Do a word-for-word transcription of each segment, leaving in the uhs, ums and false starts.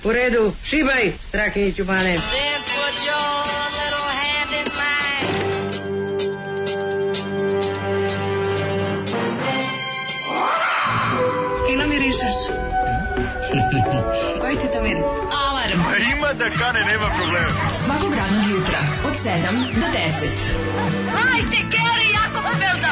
U redu, šibaj, Strahinjiću Bane. Fino mirišeš. Koji ti to miris? Alarm. A ima da kane, nema problema. Svakog radnog jutra, od sedam do deset. Hajde, Geri, jako se velda.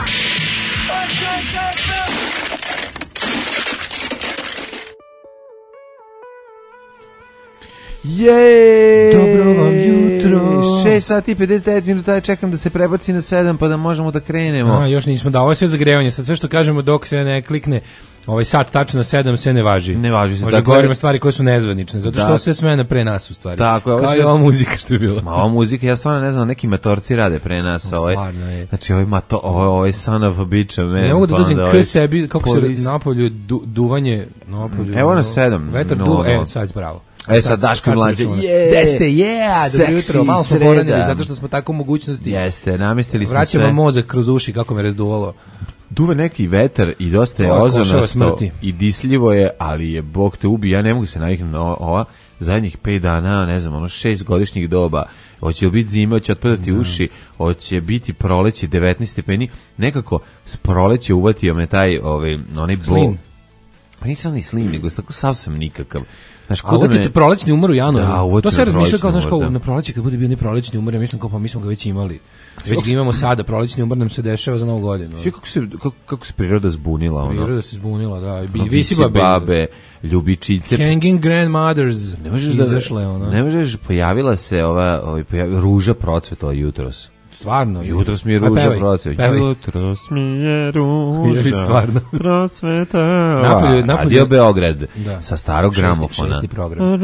Jej! Dobro vam jutro. šest sati i pedeset devet minuta, ja čekam da se prebaci na sedam pa da možemo da krenemo. A, još nismo, da, ovo je sve zagrevanje, sad sve što kažemo dok se ne klikne ovaj sat tačno na sedam sve ne važi. Ne važi se. Možda dakle, govorimo stvari koje su nezvanične, zato što da, sve smena pre nas u stvari. Tako je. Kao i ova muzika što je bila. Ma ova muzika, ja stvarno ne znam, neki matorci rade pre nas. No, ovaj, stvarno je. Znači, ovaj, mato, ovaj, ovaj son of a bitch, man. Ne mogu da pa dođem onda k ovaj sebi, kako polis. se napolju du, duvanje, napolju. Evo na sedam. Vetar No, duva, no. e, sad spravo. E sad Daško i Mlađe, je, Deste, yeah, dobro jutro, malo smo sreda. poranili zato što smo tako u mogućnosti. Jeste, namestili smo Vraćamo sve. mozak kroz uši kako me razduvalo. Duva neki vetar i dosta je Ovo je košava ozonasto smrti. i disljivo je, ali je Bog te ubi. Ja ne mogu se naviknuti na o- ova zadnjih pet dana, ne znam, ono šest godišnjih doba. Hoće li biti zime, hoće otpadati uši, hoće biti proleće devetnaest stepeni. Nekako s proleće uvatio me taj ovaj, onaj bol. Slin. Pa nisam ni slim, nego tako sav sam nikakav. Znaš, A ovo ti je prolećni umor u januaru. Da, ovo ti to je se razmišlja kao, prolećni znaš, kao umor, da. na proleće kad bude bio ni prolećni umor, ja mislim kao pa mi smo ga već imali. Već ga imamo sada, prolećni umor nam se dešava za novu godinu. Svi kako se, kako, kako se priroda zbunila, ono. Priroda se zbunila, da. I Ono, visi visi babe. babe, ljubičice. Hanging grandmothers. Ne možeš da izašle, ono. Ne možeš, pojavila se ova, ovaj pojavi, ruža procvetala jutros. Stvarno. Jutros mi je A ruža pevaj, procvetala. pevaj. Jutros mi je Je li ruža stvarno? procvetala. Napolju- napolju- Radio Beograd Da. sa starog Šesti- gramofona. šesti program.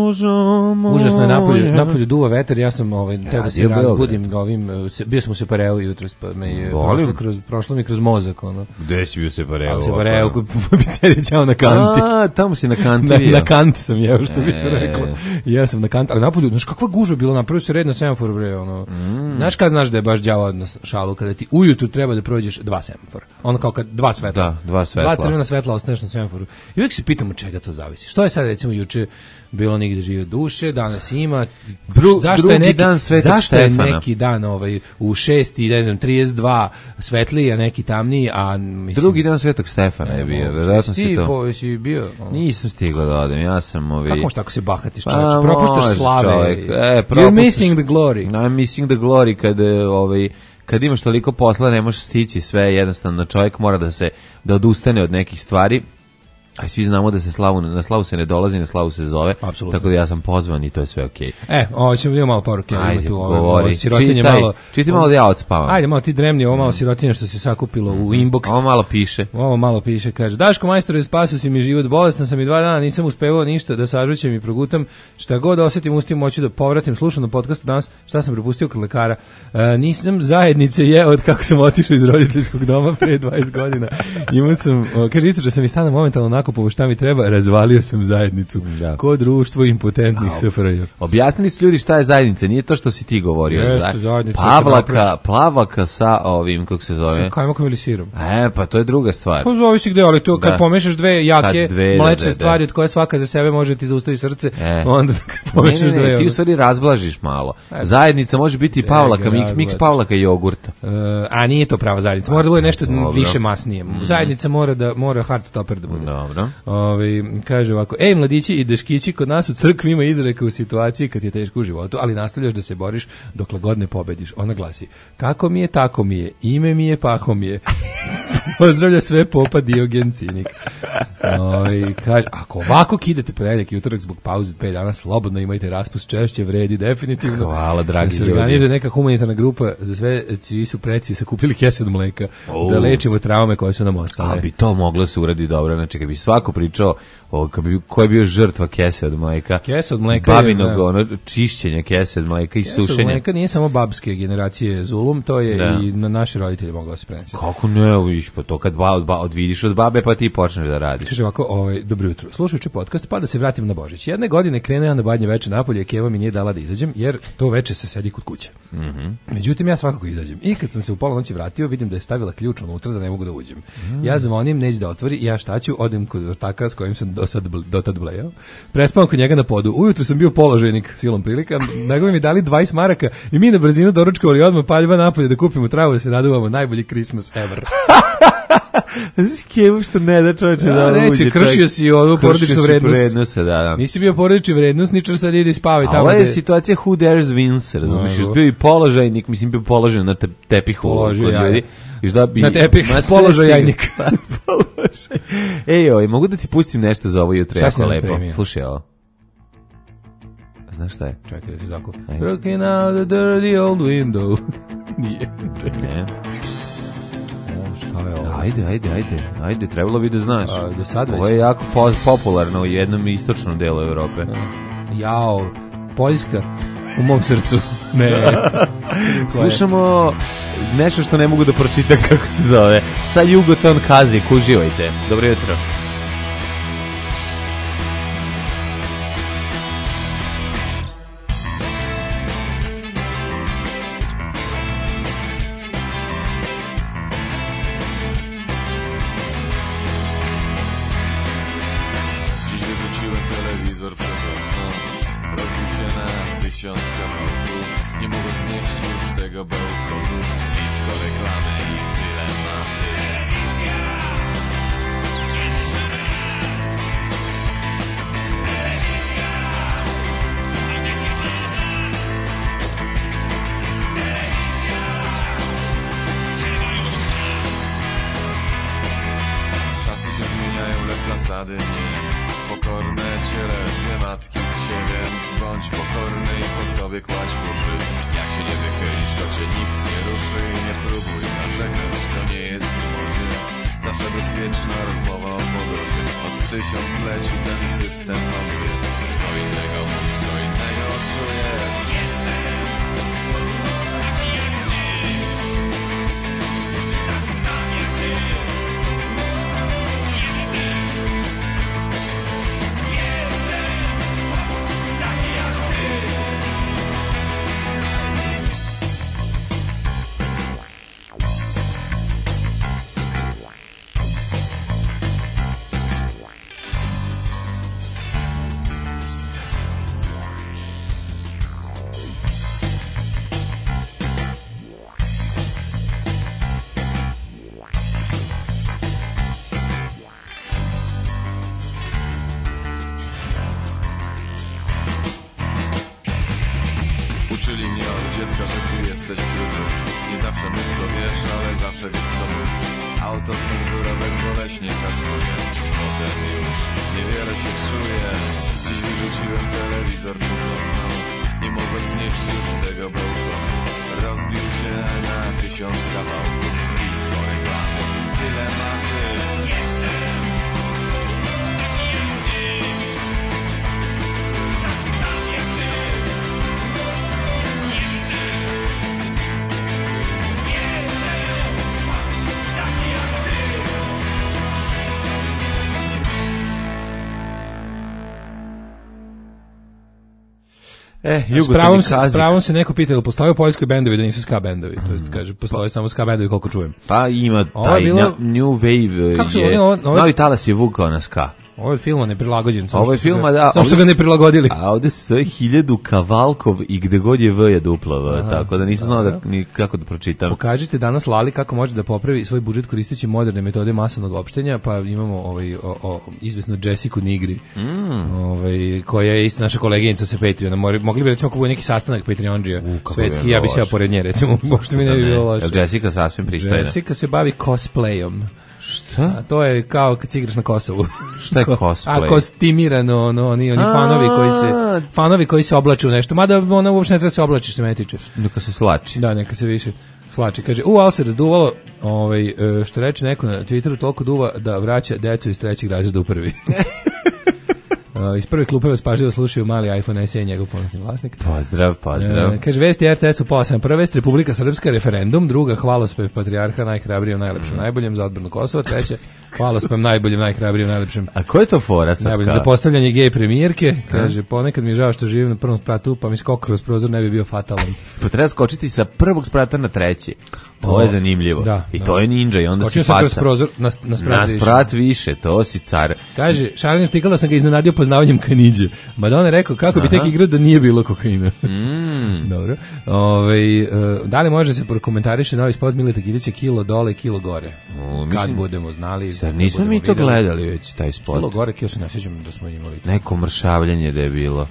Ružo moja. Užasno je napolju, napolju duva vetar, ja sam ovaj teo da se Radio razbudim ovim, eh, se- bio sam u Separeu jutros, pa me je Volim. prošlo kroz, prošlo mi kroz mozak, ono. Gde si bio se A pareo? u Separeu, kod pizzerije ćao na kanti. A, tamo si na Na, kanti. na kant sam jeo, što bi se E. reklo. Ja sam na kant, ali napolju, znaš kakva gužva je bilo, napravio se red na semaforu, bre, ono. Znaš kad znaš da je baš đavo na šalu, kada ti ujutru treba da prođeš dva semafora. Ono kao kad dva svetla. Da, dva svetla. Dva crvena svetla ostaneš na semaforu. I uvijek se pitamo čega to zavisi. Što je sad, recimo, juče bilo nigde žive duše, danas ima. Dru- zašto drugi je neki, dan Svetog zašto je Stefana. neki dan ovaj, u šest i, ne znam, trideset dva svetliji, a neki tamniji, a mislim... Drugi dan Svetog Stefana je bio, verovatno si Ti to. po, si bio... ono, Nisam stigao da odem, ja sam ovi... Kako možeš tako se bahatiš, Pa, čovječ? Propuštaš može, slave. čovjek. E, You're propuštaš- missing the glory. I'm missing the glory kad e, ovaj kad imaš toliko posla ne možeš stići sve, jednostavno čovjek mora da se da odustane od nekih stvari. A svi znamo da se slavu, na slavu se ne dolazi, na slavu se zove. Apsolutno. Tako da ja sam pozvan i to je sve okej. E, ovo ćemo vidjeti malo poruke. Ima Ajde, tu ovo, ovo govori. sirotinje Čitaj, malo. čitaj malo da ja odspavam. Ajde, malo ti dremni, ovo malo sirotinje što se sakupilo u inbox. Ovo malo piše. Ovo malo piše, kaže, Daško majstore, spasio si mi život, bolestan sam i dva dana, nisam uspevao ništa da sažućem i progutam, šta god osetim, ustim moću da povratim, slušam na podcastu danas, šta sam propustio kod lekara, e, nisam zajednice je od kako sam otišao iz roditeljskog doma pre dvadeset godina, imao sam, o, kaže, istračao sam i stana momentalno nakupovo šta mi treba, razvalio sam zajednicu, Da. ko društvo impotentnih S F R J. Objasnili su ljudi šta je zajednica, nije to što si ti govorio. Jeste, Za- zajednica, Pavlaka, kad plavaka sa ovim, kako se zove? Sa kajmakom ili sirom. E, pa to je druga stvar. Pa zavisi gde, ali to kad Da. pomešaš dve jake Kad dve, da, mlečne da, da. stvari od koje svaka za sebe može ti zaustavi srce, E. onda kad Ne, pomešaš ne, ne, dve... ti u ono- stvari razblažiš malo. E, Zajednica može biti i pavlaka, ga miks, miks razblaži. pavlaka i jogurta. E, a nije to prava zajednica, mora da bude nešto Dobro. više masnije. Zajednica mora da mora hard stopper da bude. Dobro. Ovaj kaže ovako: "Ej mladići i deškići, kod nas u crkvi ima izreka u situaciji kad je teško u životu, ali nastavljaš da se boriš dokle god ne pobediš." Ona glasi: "Kako mi je, tako mi je. Ime mi je, pako mi je." Pozdravlja sve popa Diogen Cinik. Ovaj kaže: "Ako ovako kidate ponedjeljak i utorak zbog pauze pet dana, slobodno imajte raspust, češće vredi definitivno." Hvala, dragi Da se ljudi. organizuje neka humanitarna grupa za sve čiji su preci sakupili kese od mleka Oh. da lečimo traume koje su nam ostale. A bi to moglo se uradi dobro, znači kad bi svako pričao o kad bi ko je bio žrtva kese od mleka. Kese od mleka je, babinog da. ono čišćenja kese od mleka i Kese od sušenja. mleka nije samo babske generacije zulum, to je Da. i na naše roditelje moglo da se prenese. Kako ne, vidiš, pa to kad ba, od, ba, odvidiš od babe pa ti počneš da radiš. Kaže ovako, ovaj, dobro jutro. Slušajući podcast, pa da se vratim na Božić. Jedne godine krenuo ja na badnje veče napolje, Keva mi nije dala da izađem, jer to veče se sedi kod kuće. Mhm. Međutim, ja svakako izađem. I kad sam se u pola noći vratio, vidim da je stavila ključ unutra da ne mogu da uđem. Ja zvonim, neće da otvori, ja šta ću, odem kod ortaka s kojim sam do sad, do tad blejao. Prespavam kod njega na podu. Ujutru sam bio položajnik silom prilika. Nego mi dali dvadeset maraka i mi na brzinu doručkovali odmah paljba napolje da kupimo travu da se naduvamo. Najbolji Christmas ever. Kevu što ne da čovječe da, da neće, uđe, kršio si ovu porodičnu vrednost. vrednost da, da. Nisi bio porodični vrednostničar, sad ide i spavaj tamo. A ovo je de... situacija who dares wins, razumiješ, no, bio i položajnik, mislim bio položen na te, tepihu Položio kod ljudi. Da bi, na tepih, položajnik. Ej, oj, mogu da ti pustim nešto za ovo jutro, jako lepo. Spremio? Slušaj ovo. Znaš šta je? Čekaj da ti zakup. Looking out the dirty old window. Nije, čekaj. Ne. Šta je ovo? Ajde, ajde, ajde, ajde, trebalo bi da znaš. A, do sad već? Ovo je jako po, popularno u jednom istočnom delu Evrope. Jao, Poljska u mom srcu. Ne. Slušamo nešto što ne mogu da pročitam kako se zove. Sa Jugoton Kazik, uživajte. Dobro jutro. E, s, pravom se, s pravom se neko pitao, postoje u Poljskoj bendovi da nisu ska bendovi, to jest kaže, postoje samo ska bendovi koliko čujem. Pa ima taj bilo... New Wave je, ovo, ovo... novi talas je vukao na ska. Ovo je filma neprilagođen. Ovo je filma, da. Samo što ga ne prilagodili. A ovde stoje hiljadu kavalkov i gde god je V je duplo V, tako da nisam znao da, ni kako da pročitam. Pokažite danas Lali kako može da popravi svoj budžet koristeći moderne metode masovnog opštenja, pa imamo ovaj, o, o, izvesnu Jessiku Nigri, mm. ovaj, koja je isto naša koleginica sa Patreona. Mogli bi recimo ako bude neki sastanak Patreondžija svetski, ja bi se ja pored nje recimo, možda mi ne bi bilo loše. Jessica sasvim pristojna. Jessica se bavi cosplayom. Šta? A to je kao kad igraš na Kosovu. Šta je cosplay? A kostimirano, ono, oni, oni fanovi koji se fanovi koji se oblače u nešto. Mada ona uopšte ne treba se oblači, se me tiče. Neka se slači. Da, neka se više slači. Kaže, u, ali se razduvalo, ovaj, što reče neko na Twitteru, toliko duva da vraća decu iz trećeg razreda u prvi. Uh, iz prve klupe vas pažljivo slušaju mali iPhone S E i njegov ponosni vlasnik. Pozdrav, pozdrav. Uh, kaže, vesti R T S u pola sedam. Prva vest, Republika Srpska, referendum. Druga, hvalospev patrijarha, najhrabrijem, najlepšem, mm. najboljem za odbranu Kosova. Treće, hvalospev najboljem, najhrabrijem, najlepšem. A ko je to fora sad? Najbolje za postavljanje gej premijerke. Kaže, ponekad mi je žao što živim na prvom spratu, pa mi skok kroz prozor ne bi bio fatalan. Pa treba skočiti sa prvog sprata na treći. To o, je zanimljivo. Da, I da. to je ninja i onda skočio si faca. Skočio sam kroz prozor na, na sprat, na više. sprat više. To si car. Kaže, Šarlin štikala sam ga iznenadio poznavanjem Kaniđe. Madonna je rekao kako bi tek igrao da nije bilo kokaina. Mm. Dobro. Ove, uh, da li može se prokomentariše novi spot Mileta Kilića kilo dole, kilo gore? O, mislim, kad budemo znali. Sad nismo mi to videli. Gledali već, taj spot. Kilo gore, kilo se ne sjećam da smo imali. Neko mršavljanje da je bilo.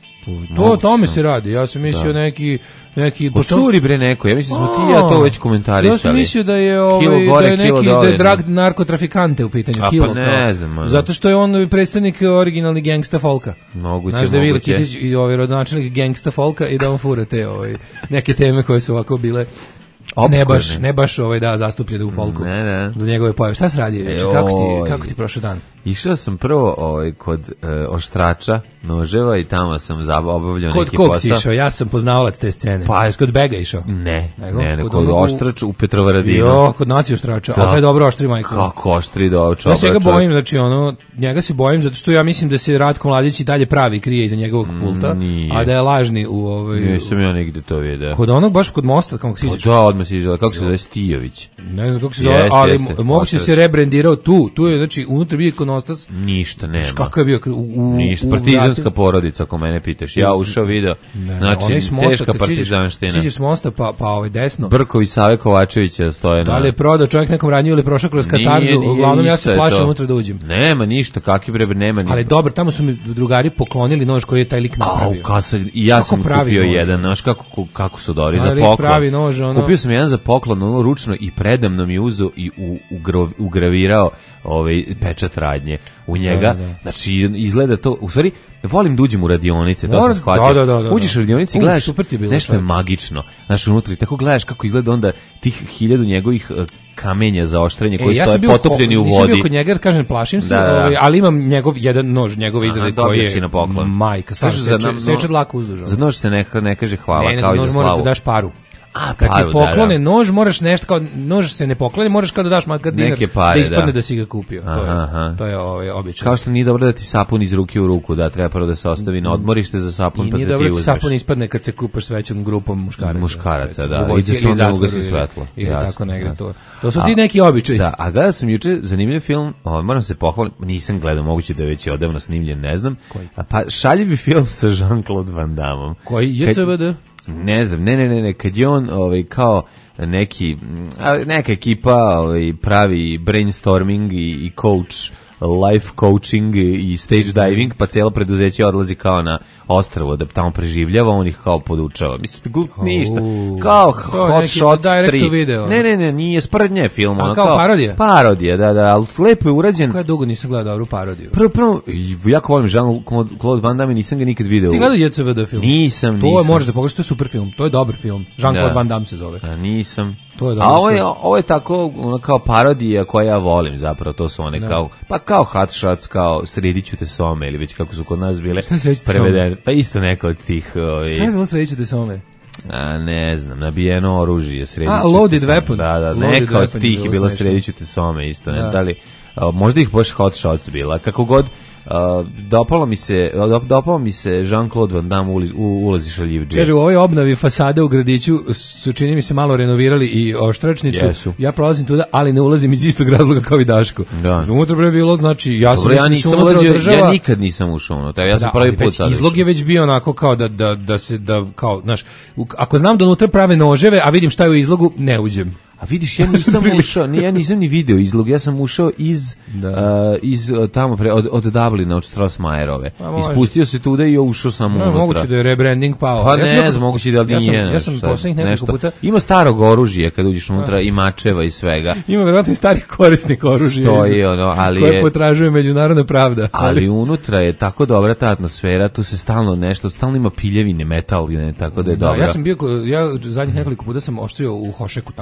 To o tome se radi. Ja sam mislio da. neki neki Pocuri bre neko. Ja mislim smo ti ja to već komentarisali. Ja sam mislio da je ovaj gore, da je neki da je drag narkotrafikante u pitanju. A kilo. Pa ne znam. Zato što je on predstavnik originalni gangsta folka. Moguće. Znaš da je Kitić i ovaj rodonačelnik gangsta folka i da on fura te ovaj neke teme koje su ovako bile Obskurne. Ne baš, ne baš ovaj da zastupljene u folku. Ne, ne. Do njegove pojave. Šta se radi? E, kako ti kako ti prošao dan? Išao sam prvo ovaj kod e, oštrača noževa i tamo sam obavljao kod neki posao. Kod kog si išao? Ja sam poznavalac te scene. Pa kod Bega išao? Ne, Nego? ne, ne, kod, kod oštrač u Petrovaradinu. Jo, kod naci oštrača. Da. Ali je dobro oštri majko. Kako oštri do čovjeka. Ja se ga bojim, znači ono, njega se bojim zato što ja mislim da se Ratko Mladić i dalje pravi krije iza njegovog pulta, mm, a da je lažni u ovaj. Nisam ja nigde to video. Kod onog baš kod mosta kako se Da, odmah se izgleda kako se zove Stijović. Ne znam kako se zove, ali moguće se rebrendirao tu. Tu je znači unutra bio ikonostas. Ništa nema. Kako je bio u, u ništa, partizanska porodica, ako mene pitaš. Ja ušao video, ne, znači teška partizanština. Siđeš s mosta pa, pa ovaj desno. Brkovi Save Kovačevića stoje na... Da li je prodao čovjek nekom raniju ili prošao kroz katarzu? Uglavnom ja se plašim unutra da uđem. Nema ništa, kakvi bre, nema ništa. Ali dobro, tamo su mi drugari poklonili nož koji je taj lik napravio. Au, kasa, i ja sam kupio nož? jedan, znaš kako, kako su dobri za poklon. Pravi nož, ono... Kupio sam jedan za poklon, ono ručno i predamno mi uzeo i u, ugro, ugravirao ovaj pečat radnje u njega. Da, da. Znači izgleda to, u stvari volim da uđem u radionice, to sam shvatio. Da, da, da, uđeš u radionice i gledaš, je nešto je magično. Znaš, unutra i tako gledaš kako izgleda onda tih hiljadu njegovih uh, kamenja za oštrenje koji e, ja stoje potopljeni ho, u vodi. Nisam bio kod njega, kažem, plašim se, da, da. Ovaj, ali imam njegov jedan nož, njegove izrade koji je na poklon. Majka, stvarno seče, no, seče dlako uzdužno. Za nož se ne, ne kaže hvala, ne, kao i za slavu. Ne, nož moraš da daš paru. A, kad paru, ti poklone da, da. nož, moraš nešto kao nož se ne poklone, moraš kao da daš makar dinar pare, da ispadne da. da si ga kupio. Aha, to je, aha. to je ovaj običaj. Kao što nije dobro da ti sapun iz ruke u ruku, da treba prvo da se ostavi na odmorište za sapun, I pa da ti uzmeš. Nije dobro da sapun ispadne kad se kupaš s većom grupom muškaraca. Muškaraca, da. I da se onda ugasi svetlo. Ili tako negde to. To su ti neki običaji. Da, a gledao sam juče zanimljiv film, ovaj, moram se pohvaliti, nisam gledao, moguće da je već odavno snimljen, ne znam. Koji? Pa šaljivi film sa Jean-Claude Van Damme. Koji je C V D? Ne znam, ne, ne, ne, ne, kad je on ovaj, kao neki, neka ekipa ovaj, pravi brainstorming i, i coach, life coaching i stage diving, pa cijelo preduzeće odlazi kao na ostrvo da tamo preživljava, on ih kao podučava. Mislim, glup ništa. Kao Hot Shots tri. Ne, ne, ne, nije sprednje film. A kao, kao parodija? Parodija, da, da, ali lepo je urađen. Kako ja dugo nisam gledao dobru parodiju? Prvo, prvo, jako volim Jean-Claude Van Damme, nisam ga nikad video. Ti gledao J C V D film? Nisam, nisam. To je, možeš da pogledaš, to je super film, to je dobar film. Jean-Claude Van Damme se zove. A nisam. To je A ovo je, ovo je tako ono, kao parodija koja ja volim zapravo, to su one no. kao, pa kao Hot Shots, kao Srediću te some ili već kako su kod nas bile prevedene, pa isto neko od tih... Ovi, šta je bilo Srediću te some? A, ne znam, nabijeno oružje, Srediću A, loaded weapon. Da, da, neka od tih je bila Srediću te some isto, ne, da. Da li, a, možda ih baš Hot Shots bila, kako god... Uh, dopalo mi se dopalo mi se Jean-Claude Van Damme u, u ulazi šaljivdžije. Kaže, u ovoj obnovi fasade u gradiću su, čini mi se, malo renovirali i oštračnicu. Jesu. Ja prolazim tuda, ali ne ulazim iz istog razloga kao i Daško. Da. Unutra bre bilo, znači, ja sam Dobre, ja nisam ulazio, država... ja nikad nisam ušao unutra, ja sam da, prvi put sad. Izlog je već bio onako kao da, da, da se, da, kao, znaš, ako znam da unutra prave noževe, a vidim šta je u izlogu, ne uđem. A vidiš, ja nisam ušao, ne, ja nisam ni video izlog, ja sam ušao iz, uh, iz uh, tamo pre, od, od Dublina, od Strossmayerove. Ispustio se tuda i ušao sam no, unutra. Moguće da je rebranding pao. Pa ja ne znam, moguće da ja nije. Sam, ja sam poslednjih nekoliko puta... Ima starog oružja kad uđeš unutra, i mačeva i svega. Ima verovatno i starih korisnik oružja. Stoji ono, ali koje potražuje međunarodna pravda. Ali, ali unutra je tako dobra ta atmosfera, tu se stalno nešto, stalno ima piljevine, metal, ne, tako da je da, dobro. Ja sam bio, ja zadnjih nekoliko puta sam oštrio u Hošeku tamo onom.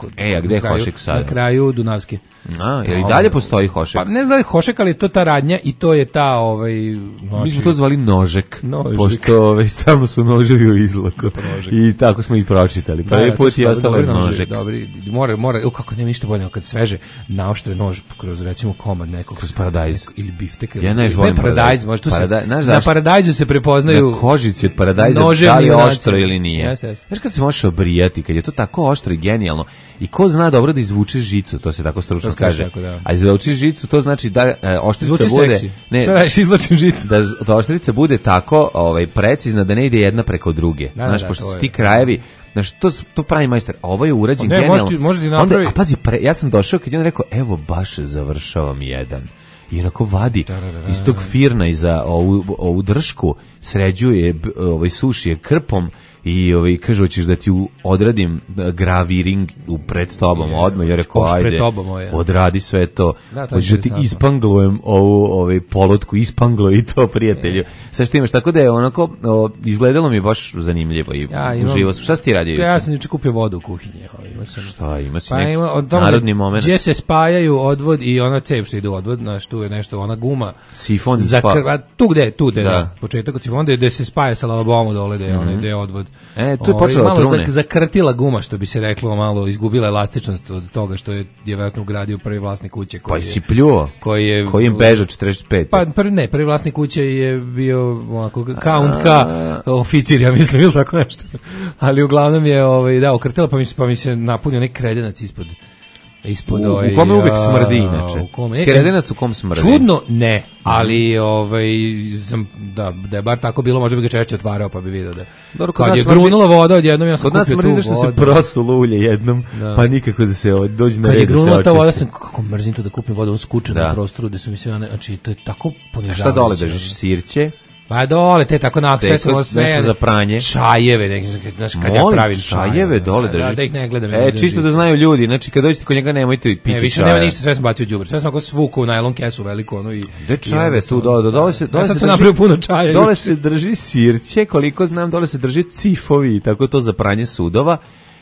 kod, E, a gde je na kraju- Hošek sada? Na kraju Dunavske. A, jer i dalje postoji Hošek. Pa ne znam da je Hošek, ali je to ta radnja i to je ta, ovaj, znači, Mi smo to zvali nožek, Nožek. pošto ovaj, stalno su noževi u izlaku. I tako smo ih pročitali. Prvi to put su je dobri- ostalo dobri noževi, nožek. Dobri, mora, mora, evo kako nema ništa bolje, nego kad sveže naoštre nož kroz recimo komad nekog. Kroz paradajz. Ili biftek. Ja najviše volim ne, paradajz. paradajz. Može, tu se, Paradaj- znaš na zašto? paradajzu se prepoznaju Na kožici od paradajza, noževni da li je junaci. oštro ili nije. Jeste, jeste. Znaš kad se možeš obrijati, kad je to tako oštro i genijalno, i ko zna dobro da izvuče žicu, to se tako stručno To se kaže kaže. tako, da. A izvuči žicu, to znači da e, oštrica Zvuči bude... seksi. Šta radiš, izvlačim žicu. Da, da oštrica bude tako ovaj, precizna da ne ide jedna preko druge. Da, Znaš, da, pošto to su je. ti krajevi, znaš, to, to pravi majstor. A ovo je urađen Pa ne, genijalno. može ti- može ti Onda- napravi- a pazi, pre, ja sam došao kad je on rekao, evo baš završavam jedan. I onako vadi iz tog firna iza ovu, ovu dršku, sređuje, b- ovaj, suši je krpom i ovaj, kaže, hoćeš da ti u- odradim e, graviring u pred tobom Je, odmah. Ja rekao, koš pred ajde, tobom, ovo je. odradi sve to. Da, to je Hoćeš da ti interesantno. ispanglujem ovu ovaj, polutku, ispanglo i to, prijatelju. Sve što imaš, tako da je onako, o, izgledalo mi je baš zanimljivo i Ja imam- uživo sam. Šta si ti radio? Ja juče? sam juče kupio vodu u kuhinji. Ovaj, imao sam. Šta, ima si Pa neki ima od toga narodni moment. gdje se spajaju odvod i ona cev što ide u odvod, znaš, tu je nešto, ona guma. Sifon za spa- krv, a tu gde, tu gde, da. Da. Početak od sifona gde se spaja sa lavabomom dole, gde je onaj gde je odvod. E, tu je Ovaj, počela malo trune. zak- zakrtila guma, što bi se reklo, malo izgubila elastičnost od toga što je je vjerojatno ugradio prvi vlasnik kuće koji Pa je, si pljuo. koji je Koji im beža četrdeset pet. Pa prvi ne, prvi vlasnik kuće je bio onako count ka oficir, ja mislim, ili tako nešto. Ali uglavnom je ovaj da okrtela, pa mi se pa mi se napunio neki kredenac ispod ispod U- u ovaj, kome uvek a, smrdi, inače. u kome- e, Kredenac u kom smrdi. Čudno ne, ali ovaj sam da da je bar tako bilo, možda bi ga češće otvarao pa bi video da. Dobro, kod Kad nas je smrdi- grunula voda odjednom ja sam Kod nas kupio smrdi tu zašto se vodu. prosu lulje jednom, Da. pa nikako da se ovaj, dođe na Kad je red da se grunula ta voda očisti. sam kako mrzim to da kupim vodu u skučenom Da. prostoru gde su mi sve one, znači to je tako ponižavajuće. Šta dole držiš? Sirće? Pa dole, te tako na sve Teko, samo sve. nešto za pranje. Čajeve, neki, znaš, kad ja Molim, pravim čajeve dole da, drži. Da, da ih ne gledam. E, čisto da znaju ljudi, znači kad dođete kod njega nemojte piti Ne, više čaja. nema ništa, sve sam bacio u đubre. Sve sam ako svuku u najlon kesu veliku, ono i... Gde i čajeve onda tu sam- dole, dole se, dole Ja sam se se drži- napravio puno čaja. Dole juče. se drži sirće, koliko znam, dole se drži cifovi, tako to za pranje sudova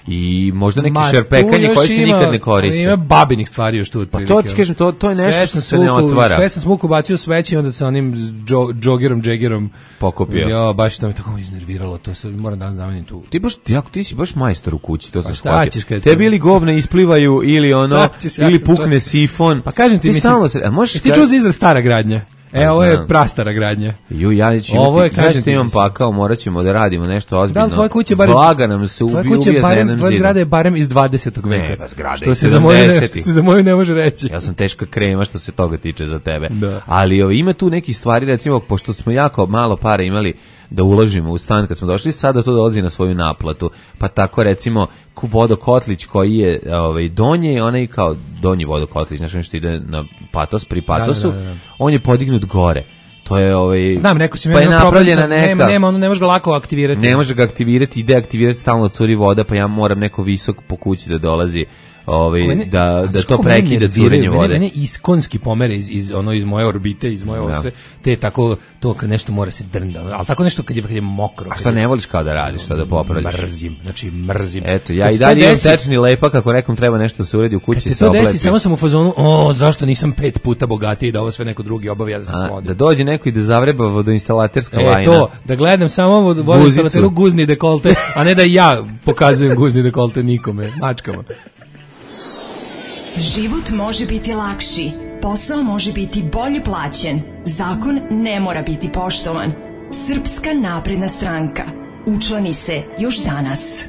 i možda neki Ma, tu šerpekanje još koje se ima- nikad ne koriste. Ima babinih stvari još tu Pa otprilike. to ti kažem, to, to je nešto Sve što sam se ne svuku- otvara. Sve sam smuku bacio u sveće i onda sa onim džo, džogerom, džegerom Pokupio. Jo, baš to me tako iznerviralo, to se moram da zamenim tu. Ti baš jako ti si baš majstor u kući, to sam Pa šta shvatio. ćeš kad Tebi sam- ili govne isplivaju ili ono Šta ćeš, ja ili sam pukne čovjek- sifon. Pa kažem ti, mislim, stalno se, a možeš jesi ti čuo za izraz stara gradnja? E, Pa ovo je znam. prastara gradnja. Ju, ja ću Ovo je, imati, ja kažem što ti, imam mislim. pakao, morat ćemo da radimo nešto ozbiljno. Da li tvoja kuća je bar iz- Vlaga nam se Tvoja ubije, kuća je ubije na barem, jednom tvoja zidu. zgrada je barem iz dvadesetog Ne, veka. pa zgrada što je se za moju ne, sedamdesetih. što se za moju ne može reći. Ja sam teška krema što se toga tiče za tebe. Da. Ali ovi, ima tu neki stvari, recimo, pošto smo jako malo para imali da uložimo u stan kad smo došli, sada to dolazi na svoju naplatu. Pa tako, recimo, ku- vodokotlić koji je ovaj, donji, onaj kao donji vodokotlić, znači ono što ide na patos, pri patosu, da, da, da. on je podignut gore. To je ovaj Znam, neko si mi pa je ima problem napravljena sa- neka nema, nema, ono ne može ga lako aktivirati. ne može ga aktivirati i deaktivirati, stalno curi voda, pa ja moram neko visok po kući da dolazi ovaj, Mene- da, a da znaš to kako mene prekida nerviraju? curenje Mene- vode. Mene iskonski pomere iz, iz, ono, iz moje orbite, iz moje Da. ose, te tako, to kad nešto mora se drnda, ali tako nešto kad je, kad je mokro. A kad šta je- ne voliš kao da radiš, šta da popravljaš? Mrzim, znači mrzim. Eto, ja Kad i se to dalje imam desi- tečni lepak, ako nekom treba nešto da se uredi u kući, Kad se se to desi, oblepi. samo sam u fazonu, o, zašto nisam pet puta bogatiji da ovo sve neko drugi obavi, ja da se A, slodim. da dođe neko i da zavreba vodoinstalaterska E, lajna. to, da gledam samo vodu- vodoinstalateru Guzicu. guzni dekolte, a ne da ja pokazujem guzni dekolte nikome, mačkama. Život može biti lakši, posao može biti bolje plaćen, zakon ne mora biti poštovan. Srpska napredna stranka. Učlani se još danas.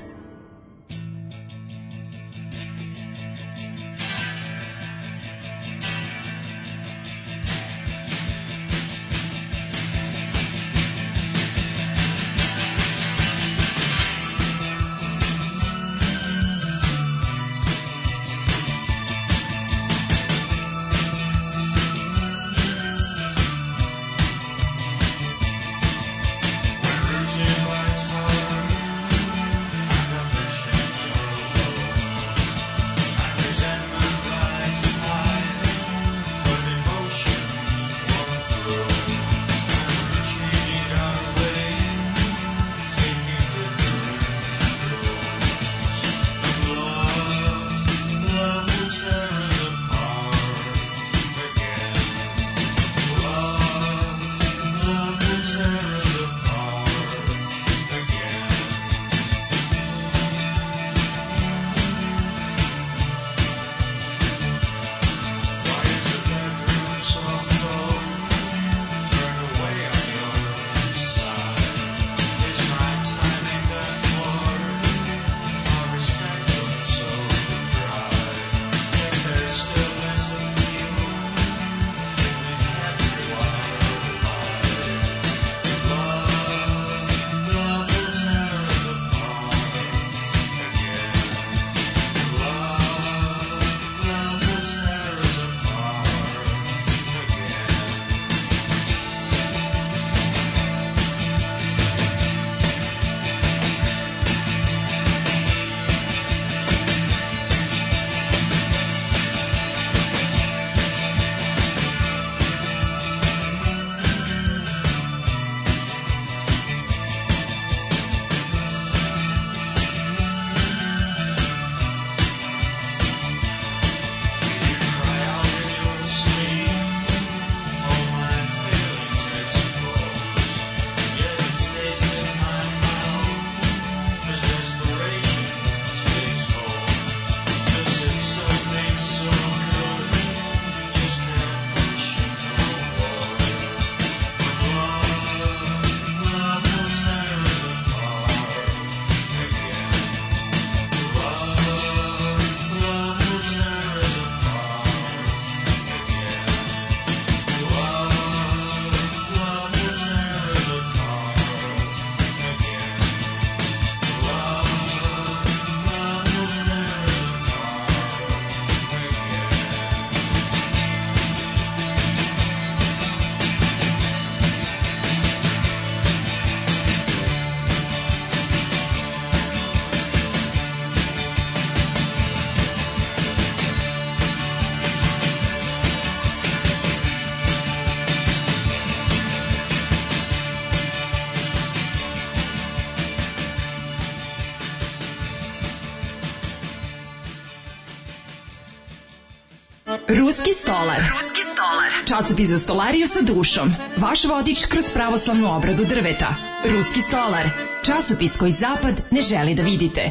Ruski stolar. Ruski stolar. Časopis za stolariju sa dušom. Vaš vodič kroz pravoslavnu obradu drveta. Ruski stolar. Časopis koji zapad ne želi da vidite.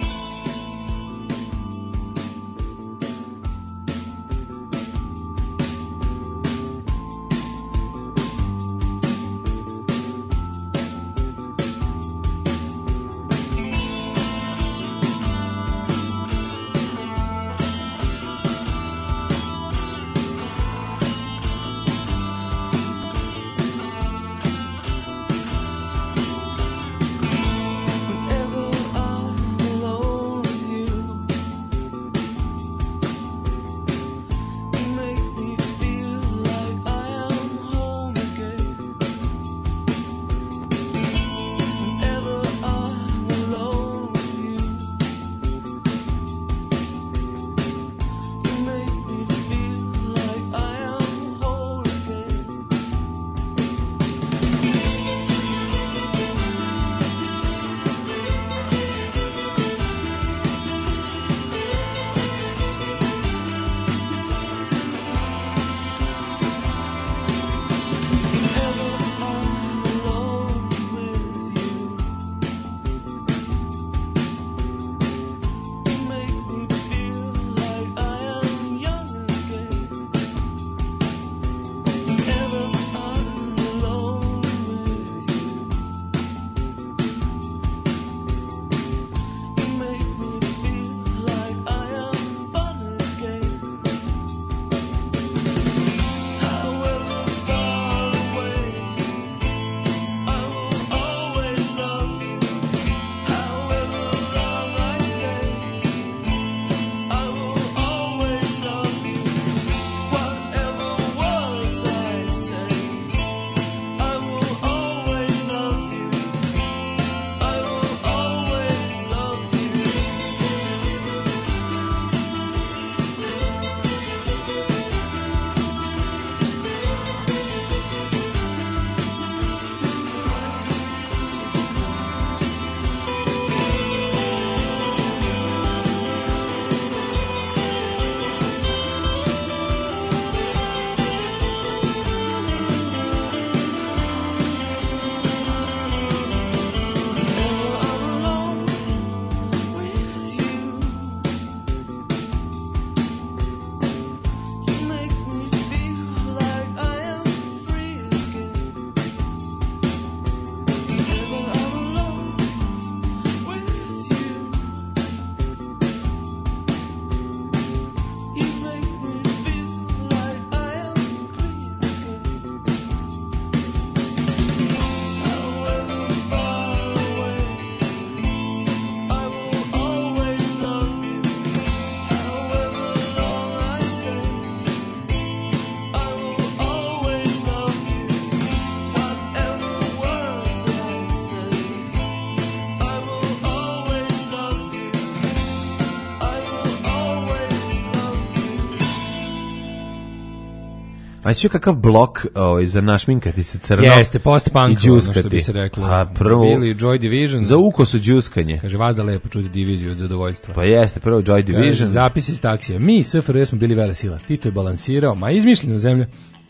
A sve kakav blok ovaj, za našminkati se crno. Jeste, post-punk, i ono što bi se reklo. A prvo, Bili Joy Division. Za uko su džuskanje. Kaže, vas da lepo čuti diviziju od zadovoljstva. Pa jeste, prvo Joy Division. Kaže, zapis iz taksija. Mi, S F R J, smo bili vele sila. Tito je balansirao, ma izmišljena zemlja.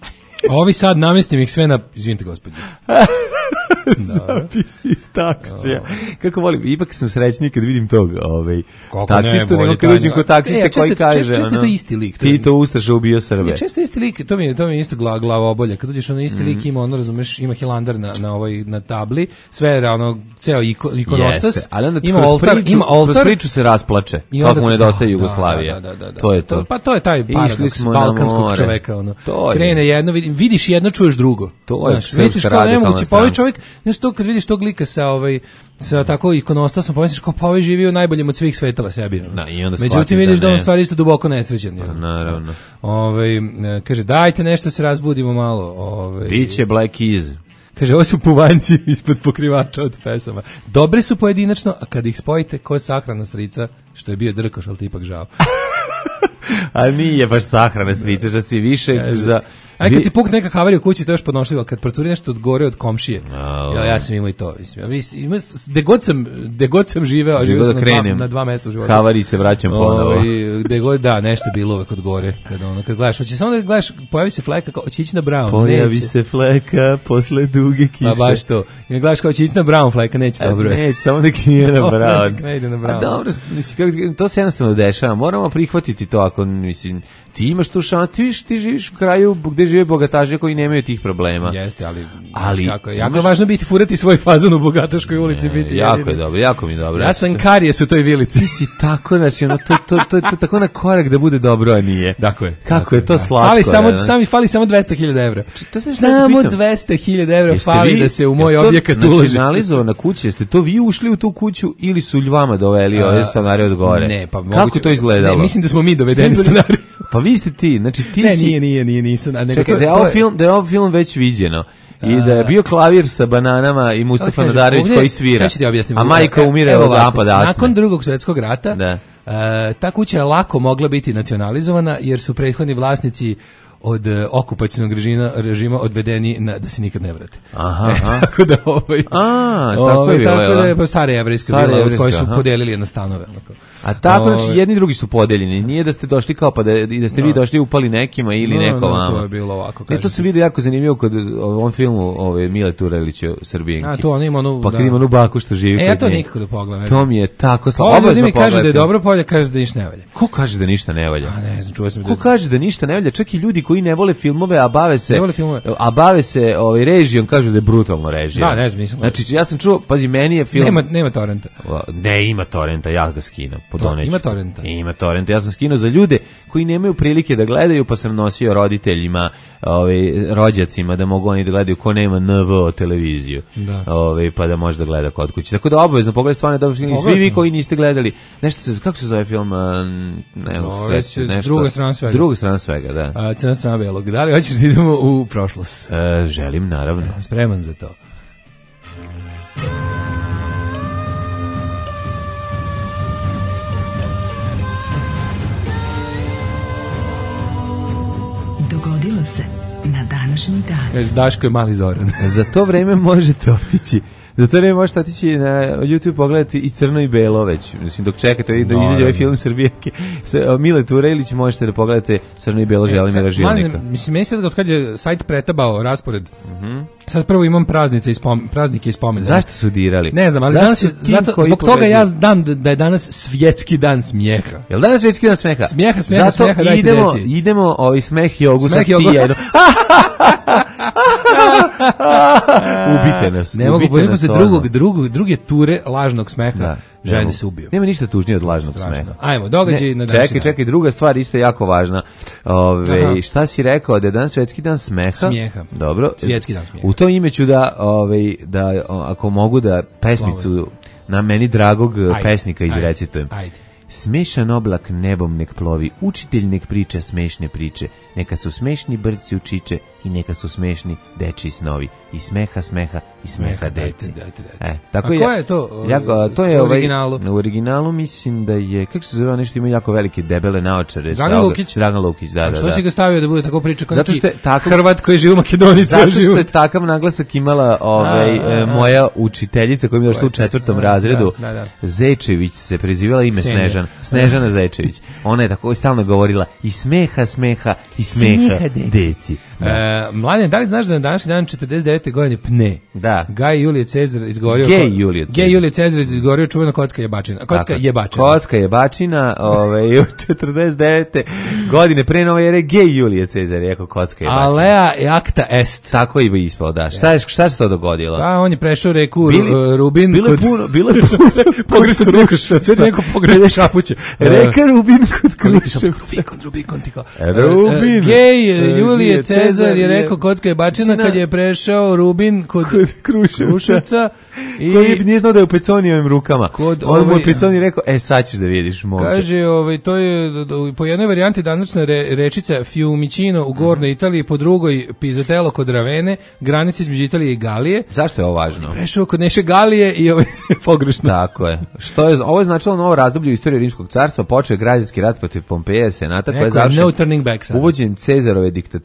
Ovi sad namestim ih sve na... Izvinite, gospodin. Zapis iz taksija. Kako volim, ipak sam srećniji kad vidim tog ovaj, taksistu, nego kad uđem kod taksiste koji kaže... Često, često je to isti lik. Ti to Ustaša ubio Srbe. Je često isti lik, to mi je, to mi je isto glava, glava obolja. Kad uđeš ono isti mm. lik ima, ono razumeš, ima hilandar na, na, ovoj, na tabli, sve je ono, ceo iko, ikonostas, jeste, ali onda ima oltar, priču, ima oltar. Kroz priču se rasplače, kako mu nedostaje Jugoslavija. Da, da, da, da, to je to. to. Pa to je taj paradoks balkanskog čoveka. Ono. Krene jedno, vidiš jedno, čuješ drugo. To je misliš kao nemoguće, pa ovaj čovjek, znaš to kad vidiš tog lika sa ovaj sa tako ikonostasom, pomisliš kao pa ovaj živi u najboljem od svih svetala sebi. Da, i onda međutim vidiš da, da on stvari isto duboko nesrećan. Pa, naravno. Ovaj kaže dajte nešto se razbudimo malo, ovaj biće Black Keys. Kaže, ovo su puvanjci ispod pokrivača od pesama. Dobri su pojedinačno, a kad ih spojite, ko je sahrana strica, što je bio Drkoš, ali ti ipak žao. Ali nije baš sahrana strica, što si više kaže, za... Aj kad ti pukne neka havarija u kući, to je još podnošljivo, kad procuri nešto od gore od komšije. Oh. Ja, ja sam imao i to, mislim. Ima, de god sam, de god sam živeo, a živeo sam na dva, na dva mesta u životu. Havari se vraćam ponovo. De god, da, nešto je bilo uvek od gore. Kad, ono, kad gledaš, hoće samo da gledaš, pojavi se fleka, kao, hoće ići na Brown. Pojavi neće. se fleka posle duge kiše. Pa baš to. I gledaš kao će ići na Brown fleka, neće dobro. Neće, samo da nije na Brown. Ne ide na Brown. A dobro, mislim, to se jednostavno dešava. Moramo prihvatiti to ako, mislim, ti imaš tu šan, ti, ti živiš u kraju gde žive bogataši koji nemaju tih problema. Jeste, ali, ali jako, jako je važno biti, furati svoj fazon u bogataškoj ulici. Ne, biti jako jedini. je dobro, jako mi je dobro. Ja sam karijes u toj vilici. Ti si tako, znači, ono, to, to, to, to, tako na korak da bude dobro, a nije. Tako je. Kako tako je to da. slatko. Fali samo, ne? sami, fali samo dvesta hiljada evra. To se Samo dvesta hiljada evra Jeste fali vi, da se u moj to objekat uloži. Nacionalizovana kuća, jeste to vi ušli u tu kuću ili su vama doveli ove stanare od gore? Ne, pa moguće. Kako to izgledalo? Ne, mislim da smo mi dovedeni stanari. Pa vi ste ti, znači ti ne, si... Ne, nije, nije, nije, nisam. Nego Čekaj, to, da je, to ovo je... film, da je ovo film već viđeno. I da je bio klavir sa bananama i Mustafa Kaže, Nadarević ovdje, koji svira. A majka umire od napada astme. Nakon drugog svjetskog rata, da. Uh, ta kuća je lako mogla biti nacionalizovana jer su prethodni vlasnici od uh, okupacionog režima, režima odvedeni na, da se nikad ne vrate. Aha, aha. Tako da ovaj A, tako ovaj, je bilo. Tako da je pa stare jevrejske vile od koje su aha. podelili na stanove. Onako. A tako, ovaj, znači jedni drugi su podeljeni. Nije da ste došli kao pa da, da ste no. vi došli upali nekima ili no, neko vama. No, to je bilo ovako. Ne, to se vidi jako zanimljivo kod ovom filmu ove Mile Turelića u Srbijenki. A to on ima onu, pa kad ima onu baku što živi e, kod ja to nje. nikako da pogledam. To mi je tako slabo. Ovo ljudi mi kaže da je dobro, polje kaže da ništa ne valja. Ko kaže da ništa ne valja? A ne znam, čuo sam. Ko da... kaže da ništa ne valja? Čak i ljudi koji ne vole filmove, a bave se ne vole filmove. A bave se ovaj režijom, kažu da je brutalno režija. Da, ne znam, nisam. Znači ja sam čuo, pazi, meni je film Nema nema torrenta. Ne, ima torrenta, ja ga skinem, podoneću. Ima torrenta. Ima torrenta. Ja sam skinuo za ljude koji nemaju prilike da gledaju, pa sam nosio roditeljima, ovaj rođacima da mogu oni da gledaju ko nema N V televiziju. Da. Ovaj pa da može da gleda kod kuće. Tako da obavezno pogledajte stvarno dobro. Svi vi koji niste gledali, nešto se kako se zove film, ne znam, nešto. Druga strana svega. Druga strana svega, da. A crna strana belog. Da li hoćeš da idemo u prošlost? E, želim, naravno. Ja sam spreman za to. Dogodilo se na današnji dan. Kaže, Daško je mali Zoran. Za to vreme možete otići Za to ne možete otići na YouTube pogledati i crno i belo već. Mislim, dok čekate da izađe ovaj film Srbijanke sa Mile Turelić, možete da pogledate crno i belo Želimira Žilnika. Mislim, meni sad od kad je sajt pretabao raspored, mm-hmm. sad prvo imam praznice i spom, praznike i spomene. Zašto su dirali? Ne znam, ali danas je, zato, zbog toga ja znam da, da je danas svjetski dan smijeha. Jel danas svjetski dan smijeha? Smijeha, smijeha, zato smijeha, dajte idemo, deci. idemo ovaj smeh jogu smeh sa jogu. ti jedno. Ubite nas. Ne mogu pojeti posle drugog, drugog, druge ture lažnog smeha. Da. Želim da se ubiju. Nema ništa tužnije od lažnog Strašno. smeha. Ajmo, događaj na današnji. Čekaj, čekaj, druga stvar isto je jako važna. Ove, šta si rekao da je dan svetski dan smeha? Smijeha. Dobro. Svetski dan smijeha. U to ime ću da, ove, da ako mogu da pesmicu na meni dragog ajde, pesnika izrecitujem. Ajde. Ajde. Smešan oblak nebom nek plovi, učitelj nek priča smešne priče, neka su smešni brci učiče i neka su smešni dečiji snovi. I smeha, smeha i smeha deci. Dajte, dajte, dajte. E, tako a je, ko je to? Ja, to je u originalu? Ovaj, u originalu mislim da je, kako se zove, nešto ima jako velike debele naočare. Dragan Lukić? Dragan Lukić, da, da, da. Što si ga stavio da bude tako priča kao neki takav, Hrvat koji živi u Makedoniji? Zato što je takav naglasak imala ovaj, a, a, a. moja učiteljica koja mi je došla u četvrtom razredu. Da, da, da. Zečević se prezivala ime Senja. Snežan. Snežana Zečević. Ona je tako stalno govorila i smeha, smeha i smeha, smeha deci. deci. Da. E, Mladen, da li znaš da na današnji dan četrdeset devete godine pne? Da. Gaj Julije Cezar izgovorio... Gej Julije Cezar. Gej Julije Cezar izgovorio čuvena kocka jebačina. Kocka tako, jebačina. Kocka jebačina, ovaj, u četrdeset devete godine pre nove ere Gej Julije Cezar je rekao kocka jebačina. Alea e acta est. Tako je i ispao, da. Šta, šta se to dogodilo? Pa on je prešao reku Bili, Rubin. Bilo je puno, bilo je puno. Pogrešno rekao, sve neko pogrešno šapuće. Reka Rubin kod Kruševca. Kod Rubin, kod Tiko. Rubin. Gej Julije Cezar je rekao kocka jebačina kad je prešao Rubin kod, kod Kruševca, Kruševca i koji nije znao da je u Peconijevim rukama. Kod on mu je Peconi rekao, e sad ćeš da vidiš momče. Kaže, ovaj, to je po jednoj varijanti današnja re, rečica Fiumicino u Gornoj Italiji, po drugoj Pizzatello kod Ravene, granica između Italije i Galije. Zašto je ovo važno? Prešao kod Neše Galije i ovo je pogrešno. Tako je. Što je, ovo je značilo novo razdoblje u istoriji Rimskog carstva, počeo je građanski rat protiv Pompeja, senata, koja je završen no turning back sad. Uvođenjem Cezarove diktature,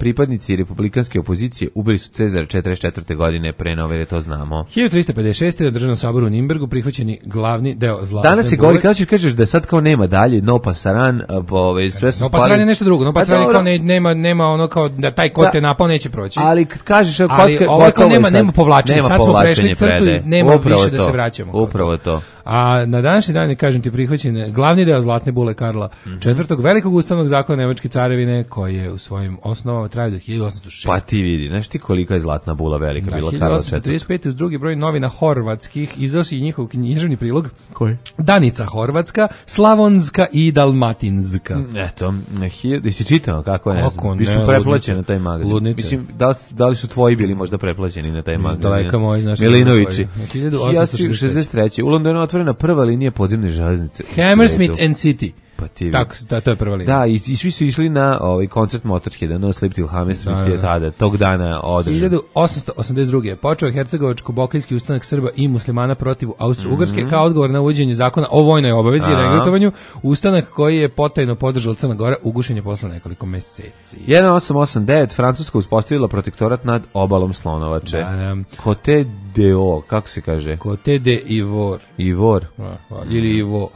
pripadnici republikanske opozicije ubili su Cezara četrdeset četvrte godine pre nove, to znamo. hiljadu trista pedeset šeste na državnom saboru u Nimbergu prihvaćeni glavni deo zlatne Danas se bule. govori, kao ćeš kažeš da sad kao nema dalje, no pasaran, ove, sve su No spali. pasaran je nešto drugo, no pasaran je dobro. kao ne, nema, nema ono kao da taj ko Da. te napao neće proći. Ali kad kažeš, Ali kocka, ovo je kao gotovo je nema, sad. nema povlačenja, Nema sad smo prešli povlačenja crtu i predaje. nema Upravo više da to. se vraćamo. Upravo to. A na današnji dan, kažem ti, prihvaćen je glavni deo zlatne bule Karla Mhm. četvrtog velikog ustavnog zakona Nemačke carevine, koji je u svojim osnovama trajao do hiljadu osamsto šeste. Pa ti vidi, znaš ti kolika je zlatna bula velika Da, bila hiljadu Karla osamsto četvrtog. trideset pete uz drugi broj novina horvatskih izdao si i njihov književni prilog. Koji? Danica Horvatska, Slavonska i Dalmatinska. Eto, hiljadu, jesi čitao kako ne Kako znam, ne, mi smo preplaćeni ludnice. na taj magazin. Ludnice. Mislim, da li, da li su tvoji bili možda preplaćeni na taj magazin? daleka moji, znaš, Milinovići. hiljadu osamsto šezdeset treće. šezdeset treće. U Londonu je otvorena prva linija podzemne železnice. u Hammersmith svetu. and City. Pa ti vidi. Tako, da, to je prva linija. Da, i, i svi su išli na ovaj koncert Motorheada, No Sleep Till Hammersmith Da, da. je tada, tog dana održan. hiljadu osamsto osamdeset druge. je počeo Hercegovačko-bokeljski ustanak Srba i muslimana protiv Austro-Ugarske kao odgovor na uvođenje zakona o vojnoj obavezi i Aha. regrutovanju. Ustanak koji je potajno podržala Crna Gora, ugušen je posle nekoliko meseci. hiljadu osam osamdeset devet Francuska uspostavila protektorat nad obalom Slonovače. Da, da. Cote d'Ivoire, kako se kaže? Cote de Ivor. Ivor. A, a, ili Ivo.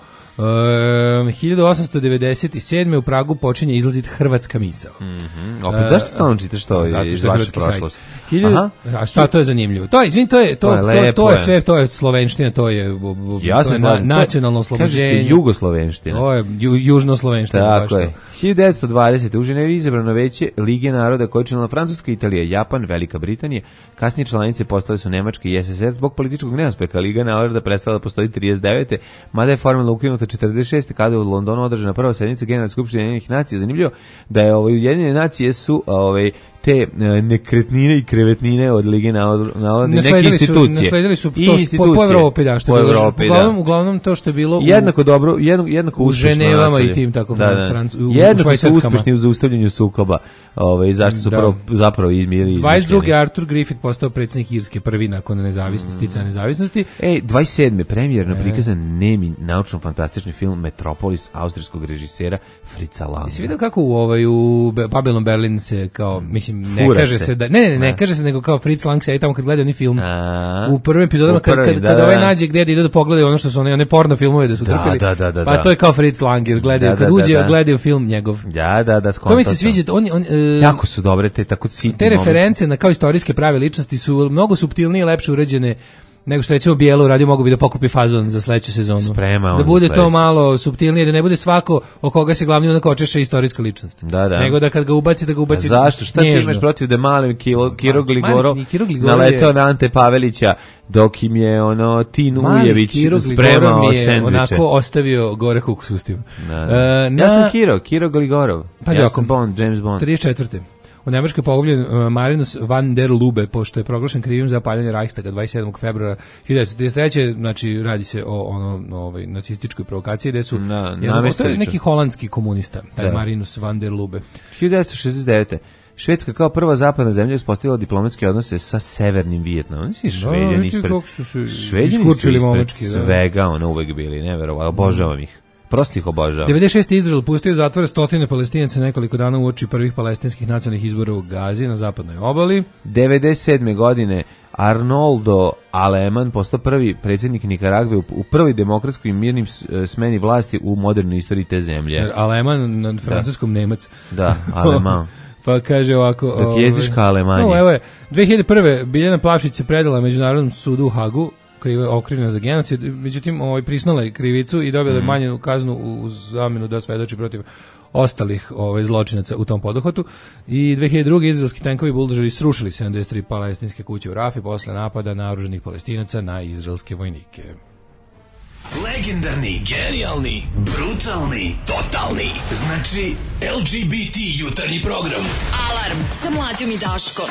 Um, hiljadu osamsto devedeset sedme u Pragu počinje izlaziti hrvatska misao. Mm, opet, zašto stalno čitaš to Zato iz što je vaše hrvatski sajt. prošlosti? Hiljadu- Aha. A šta to je zanimljivo? To je, izvin, to je to, To je to, lepo to je je. sve, to je slovenština, to je, bu- bu- Ja to se je na, slažem. nacionalno Kaže oslobođenje. se jugoslovenština. To je ju, južnoslovenština. baš Tako to. je. hiljadu devetsto dvadesete. u Ženevi izabrano veće Lige naroda koje je činila Francuska, Italija, Japan, Velika Britanija. Kasnije članice postale su Nemačka i S S S zbog političkog neuspeha. Liga naroda prestala da postoji trideset devete. Mada je formalno ukinuta četrdeset šeste kada je u Londonu održana prva sednica Generalne skupštine Ujedinjenih nacija. Zanimljivo da je ovaj Ujedinjene nacije su ovaj te e, nekretnine i krevetnine od Lige naroda, neke Nasledili su, institucije. nasledili su I to što, po, institucije. po Evropi, da, što Po je bilo, Evropi, uglavnom, da. uglavnom to što je bilo u, Jednako dobro, jednako, jednako u uspešno Ženevama nastavljaju. i tim tako da, da. Francu- u- u Jednako su Švajcarskama. uspešni u zaustavljanju sukoba. Ovaj zašto su Da. prvo, zapravo izmijeli dvadeset druge. izmišljeni. Arthur Griffith postao predsjednik Irske, prvi nakon nezavisnosti, sticanja nezavisnosti. Ej, dvadeset sedme premijerno E. prikazan nemi naučno-fantastični film Metropolis austrijskog režisera Fritza Langa. Jesi vidio kako u ovaj u Be- Babylon Berlin se kao mislim ne Fura kaže se. se da ne ne ne, ne Ne. kaže se nego kao Fritz Lang se tamo kad gleda ni film A, u prvim epizodama u kad kad, prvim, kad da, ovaj da. nađe gdje da ide da pogledaju ono što su one one porno filmove da su Da, trpili. da, da, da, pa da. to je kao Fritz Lang jer gledaju Da, kad da, uđe da, da. gledaju film njegov. Ja, da, da, To skonto mi se sam. sviđa on on e, Jako su dobre te tako sitne. te reference na kao istorijske prave ličnosti su mnogo suptilnije i lepše urađene nego što recimo Bijelo radio mogu bi da pokupi fazon za sledeću sezonu. Sprema on da za bude to sledeću. malo suptilnije, da ne bude svako o koga se glavni onako očeša istorijska ličnost. Da, da. Nego da kad ga ubaci, da ga A ubaci zašto? Šta ti nježno. imaš protiv da je mali Kilo, Kiro Ma, Gligorov mali Kiro Gligorov naleteo je- na Ante Pavelića dok im je ono Tin Mali Ujević Kiro Gligorov spremao mi je sendviče. onako ostavio gore kukus ustima. Da, da. E, na Ja sam Kiro, Kiro Gligorov. Pazi ja ovako. sam Bond, James Bond. trideset četvrte. U Nemačkoj je pogubljen uh, Marinus van der Lubbe, pošto je proglašen krivim za paljanje Reichstaga dvadeset sedmog februara hiljadu devetsto trideset treće. Znači, radi se o ono, ovaj, nacističkoj provokaciji, gde su Na- jedan, to je namestili neki holandski komunista, taj Da. Marinus van der Lubbe. hiljadu devetsto šezdeset devete. Švedska kao prva zapadna zemlja uspostavila diplomatske odnose sa severnim Vijetnamom. Oni su Šveđani vidi ispred. kako su se Šveđani su iskurčili ispred momački, da. svega, ono uvek bili, neverovatno. Obožavam ih. Prosto ih obožavam. devedeset šeste. Izrael pustio zatvore stotine Palestinaca nekoliko dana uoči prvih palestinskih nacionalnih izbora u Gazi na zapadnoj obali. devedeset sedme godine Arnoldo Aleman postao prvi predsjednik Nikaragve u, u prvoj demokratskoj i mirnim s- smeni vlasti u modernoj istoriji te zemlje. Jer Aleman na francuskom Nemac. Da, Aleman. Pa kaže ovako... Dok ovaj, jezdiš ka Alemanji. No, evo je, dve hiljade prve. Biljana Plavšić se predala Međunarodnom sudu u Hagu, kriva okrivljena za genocid, međutim ovaj, prisnala je krivicu i dobila je Mhm. manju kaznu u zamenu da svedoči protiv ostalih ovaj, zločinaca u tom poduhvatu. I dve hiljade druge. izraelski tenkovi buldožeri srušili sedamdeset tri palestinske kuće u Rafi posle napada naoružanih Palestinaca na izraelske vojnike. Legendarni, genijalni, brutalni, totalni. Znači, L G B T jutarnji program. Alarm sa mlađom i Daškom.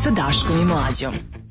sa Daškom i Mlađom.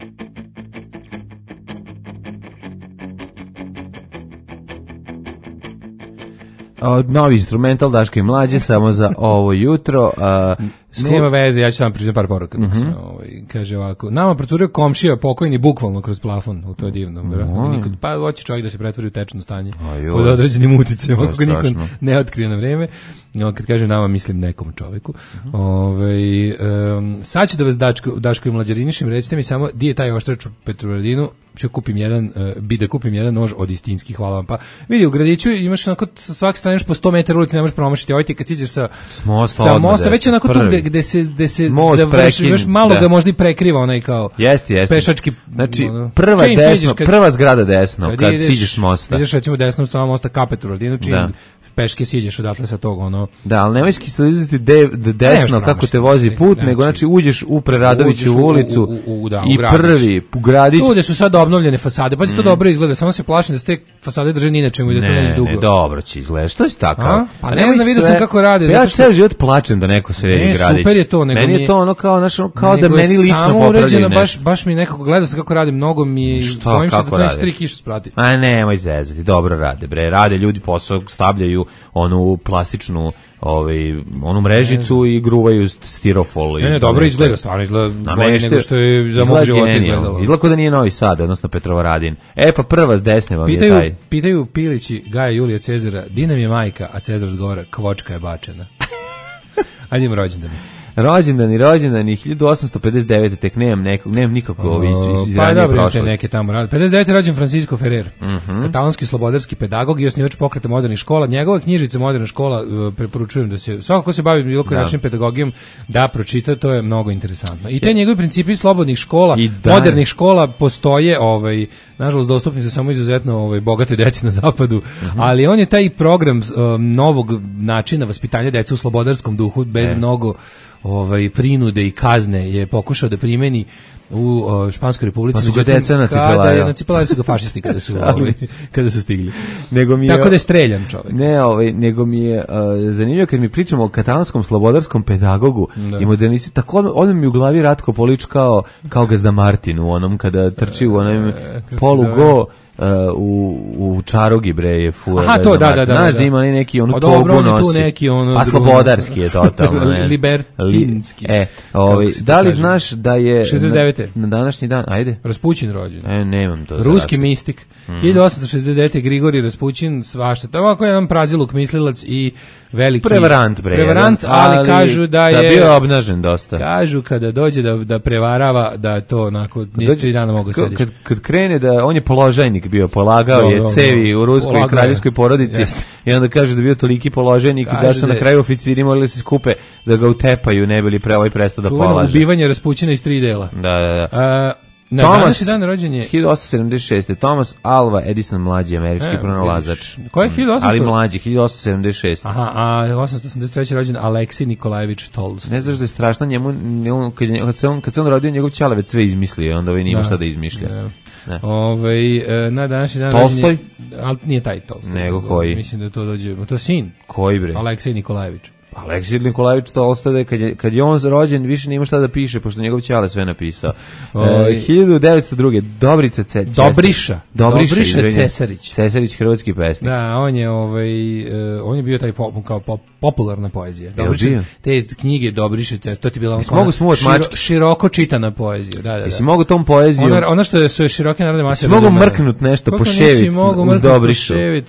Od novi instrumental Daško i Mlađe samo za ovo jutro. A, slu... Nema veze, ja ću vam pričati par poruka. Mm-hmm. Ovaj, kaže ovako, nama procurio komšija pokojni bukvalno kroz plafon, u to je divno. Mm-hmm. Pa hoće čovjek da se pretvori u tečno stanje pod određenim uticajima, kako ga niko ne otkrije na vreme. No, kad kažem nama, mislim nekom čoveku. Mm-hmm. Ovaj, um, sad ću da vas Daško, Daško i Mlađarinišem, recite mi samo, di je taj oštrač u Petrovaradinu, ću kupim jedan, uh, bi da kupim jedan nož od Istinski, hvala vam. Pa vidi, u gradiću imaš onako, svaki staneš po sto metara ulici, ne možeš promašiti, ovaj ti kad siđeš sa, mosta, sa mosta, već onako tu gde, gde se, gde se završi, još malo da ga možda i prekriva onaj kao jeste, jeste. Pešački. Znači, prva, desno, kad, prva zgrada desno, kad, kad ideš, siđeš s mosta. Ideš recimo desno sa mosta ka Petrovaradinu, čim da. Peške siđeš odatle sa tog ono. Da, ali nemoj slizati de, de desno kako te vozi put, nego znači uđeš u Preradoviću ulicu u, u, u, da, i prvi u gradić. Tu gde su sad obnovljene fasade, pa će to mm. dobro izgleda, samo se plašim da se te fasade drže ni na čemu i da to neće dugo. Ne, dobro će izgledati, što je tako? Pa ne znam, vidio sam kako rade. Pa ja ceo život plačem da neko sredi gradić. Super je to, nego meni je to ono kao, naš, kao da meni lično popravljaju baš, baš mi nekako gledao sam kako rade, mnogo mi, bojim se da to neće tri kiše sprati. A nemoj zezati, dobro rade, bre, rade ljudi posao, stavljaju onu plastičnu ovaj onu mrežicu ne. I gruvaju stirofol. Ne, ne, dobro izgleda, stvarno izgleda bolje nego što je za mog života izgledalo. Izgleda da nije Novi Sad, odnosno Petrovaradin. E pa prva s desne vam pitaju, je taj. Pitaju Pilići Gaja Julija Cezara, di nam je majka, a Cezar odgovara, kvočka je bačena. Ajde im rođendan. Rođendan i rođendan i hiljadu osamsto pedeset devete tek nemam nekog, nemam nikako ovi iz, iz pa ranije dobro, prošlosti. Neke tamo radi. pedeset devete rođen Francisco Ferrer, mm-hmm. katalonski slobodarski pedagog i osnivač pokreta modernih škola. Njegova knjižica Moderna škola, preporučujem da se, svako ko se bavi bilo koji način pedagogijom, da pročita, to je mnogo interesantno. I te njegovi principi slobodnih škola, modernih škola postoje, ovaj, nažalost dostupni su samo izuzetno ovaj, bogate deci na zapadu, mm-hmm. ali on je taj program um, novog načina vaspitanja dece u slobodarskom duhu, bez e. mnogo ovaj prinude i kazne je pokušao da primeni u o, Španskoj Republici, pa međutim kada je nacipelali su ga fašisti kada su ovaj, kada su stigli. Nego mi je, tako da je streljan čovjek. Ne, ovaj, nego mi je uh, zanimljivo kad mi pričamo o katalonskom slobodarskom pedagogu da. I modernisti, tako on mi u glavi Ratko Polić kao, kao Gazda Martin u onom kada trči u onom e, polugo Uh, u, u Čarogi bre je fura. Aha, to, da, da, da. Znaš da ima neki ono togu nosi. Tu neki ono pa slobodarski je totalno. Ne. Libertinski. E, ovaj, da li znaš da je šezdeset devete na, na današnji dan, ajde. Raspućin rođen. E, nemam to. Ruski mistik. Mm. hiljadu osamsto šezdeset devete Grigorij Raspućin, svašta. To je jedan praziluk mislilac i veliki prevarant, bre. Prevarant, ali, ali kažu da je da bio obnažen dosta. Kažu kada dođe da da prevarava da to onako ni tri dana mogu sedeti. Kad kad krene da on je položajnik bio, polagao do, je do, cevi do, u ruskoj i kraljevskoj porodici jest. I onda kaže da bio toliki položajnik i da su na kraju oficiri morali se skupe da ga utepaju, ne bili pre ovaj prestao da polaže. Čuveno ubivanje Raspućina iz tri dela. Da, da, da. A, na Thomas, dan rođenje hiljadu osamsto sedamdeset šeste Thomas Alva Edison, mlađi američki e, pronalazač. Ko je hiljadu osamsto? Ali mlađi, hiljadu osamsto sedamdeset šeste Aha, a osamsto osamdeset treće rođen Aleksij Nikolajević Tolstoj. Ne znaš da je strašno njemu, njemu kad, kad, se on, kad se on rodio, njegov ćalevec sve izmislio, onda ovaj nima šta da izmišlja. Da. Ne. Ovaj na današnji dan Tolstoj, ali nije taj Tolstoj. Nego koji? Mislim da to dođe, to je sin. Koji bre? Aleksej Nikolajević. Aleksij Nikolajević Tolstoj, kad je kad je on rođen, više nema šta da piše pošto njegov ćale sve napisao. E, hiljadu devetsto druge Dobrica Ce, Dobriša. Dobriša, Dobriša Cesarić. Cesarić, hrvatski pesnik. Da, on je ovaj uh, on je bio taj pop, kao pop, popularna poezija. Dobriša, te knjige Dobriša Cesarić, to ti bila ona širo, široko čitana poezija. Da, da, da. Jesi mogu tom poeziju? Ona, ona što je su široke narodne mase. Mogu mrknut nešto po ševit uz Dobrišu.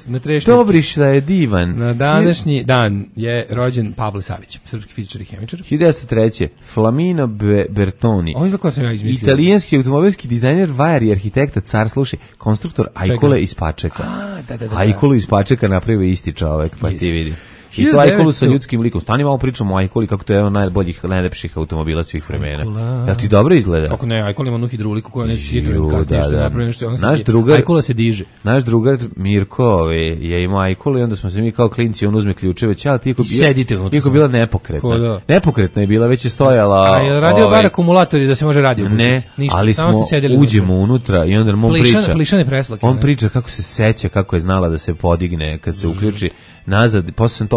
Dobriša je divan. Na današnji dan je rođen Pavle Savić, srpski fizičar i hemičar. hiljadu devetsto treće Flamino Be Bertoni. Ovo izgleda sam ja izmislio. Italijanski automobilski dizajner, vajar i arhitekta, car, slušaj, konstruktor Ajkule iz Pačeka. A, da, da, da. Ajkulu iz Pačeka napravio isti čovek, pa yes. Ti vidi. I to Ajkulu sa ljudskim likom. Stani malo pričamo o Ajkuli, kako to je jedan od najboljih, najlepših automobila svih vremena. Ja ti dobro izgleda? Kako ne, Ajkula ima onu hidroliku koja neće sjeti kasnije što napravi nešto. Naš drugar, Ajkula se diže. Naš drugar Mirko je imao Ajkulu i onda smo se mi kao klinci, on uzme ključeve, ćao, ti je bila nepokretna. Nepokretna je bila, već je stojala. A je radio bar akumulatori da se može radio? Ne, ali smo uđemo unutra i onda on priča. Plišane preslake. On priča kako se seća, kako je znala da se podigne kad se uključi nazad, posle sam to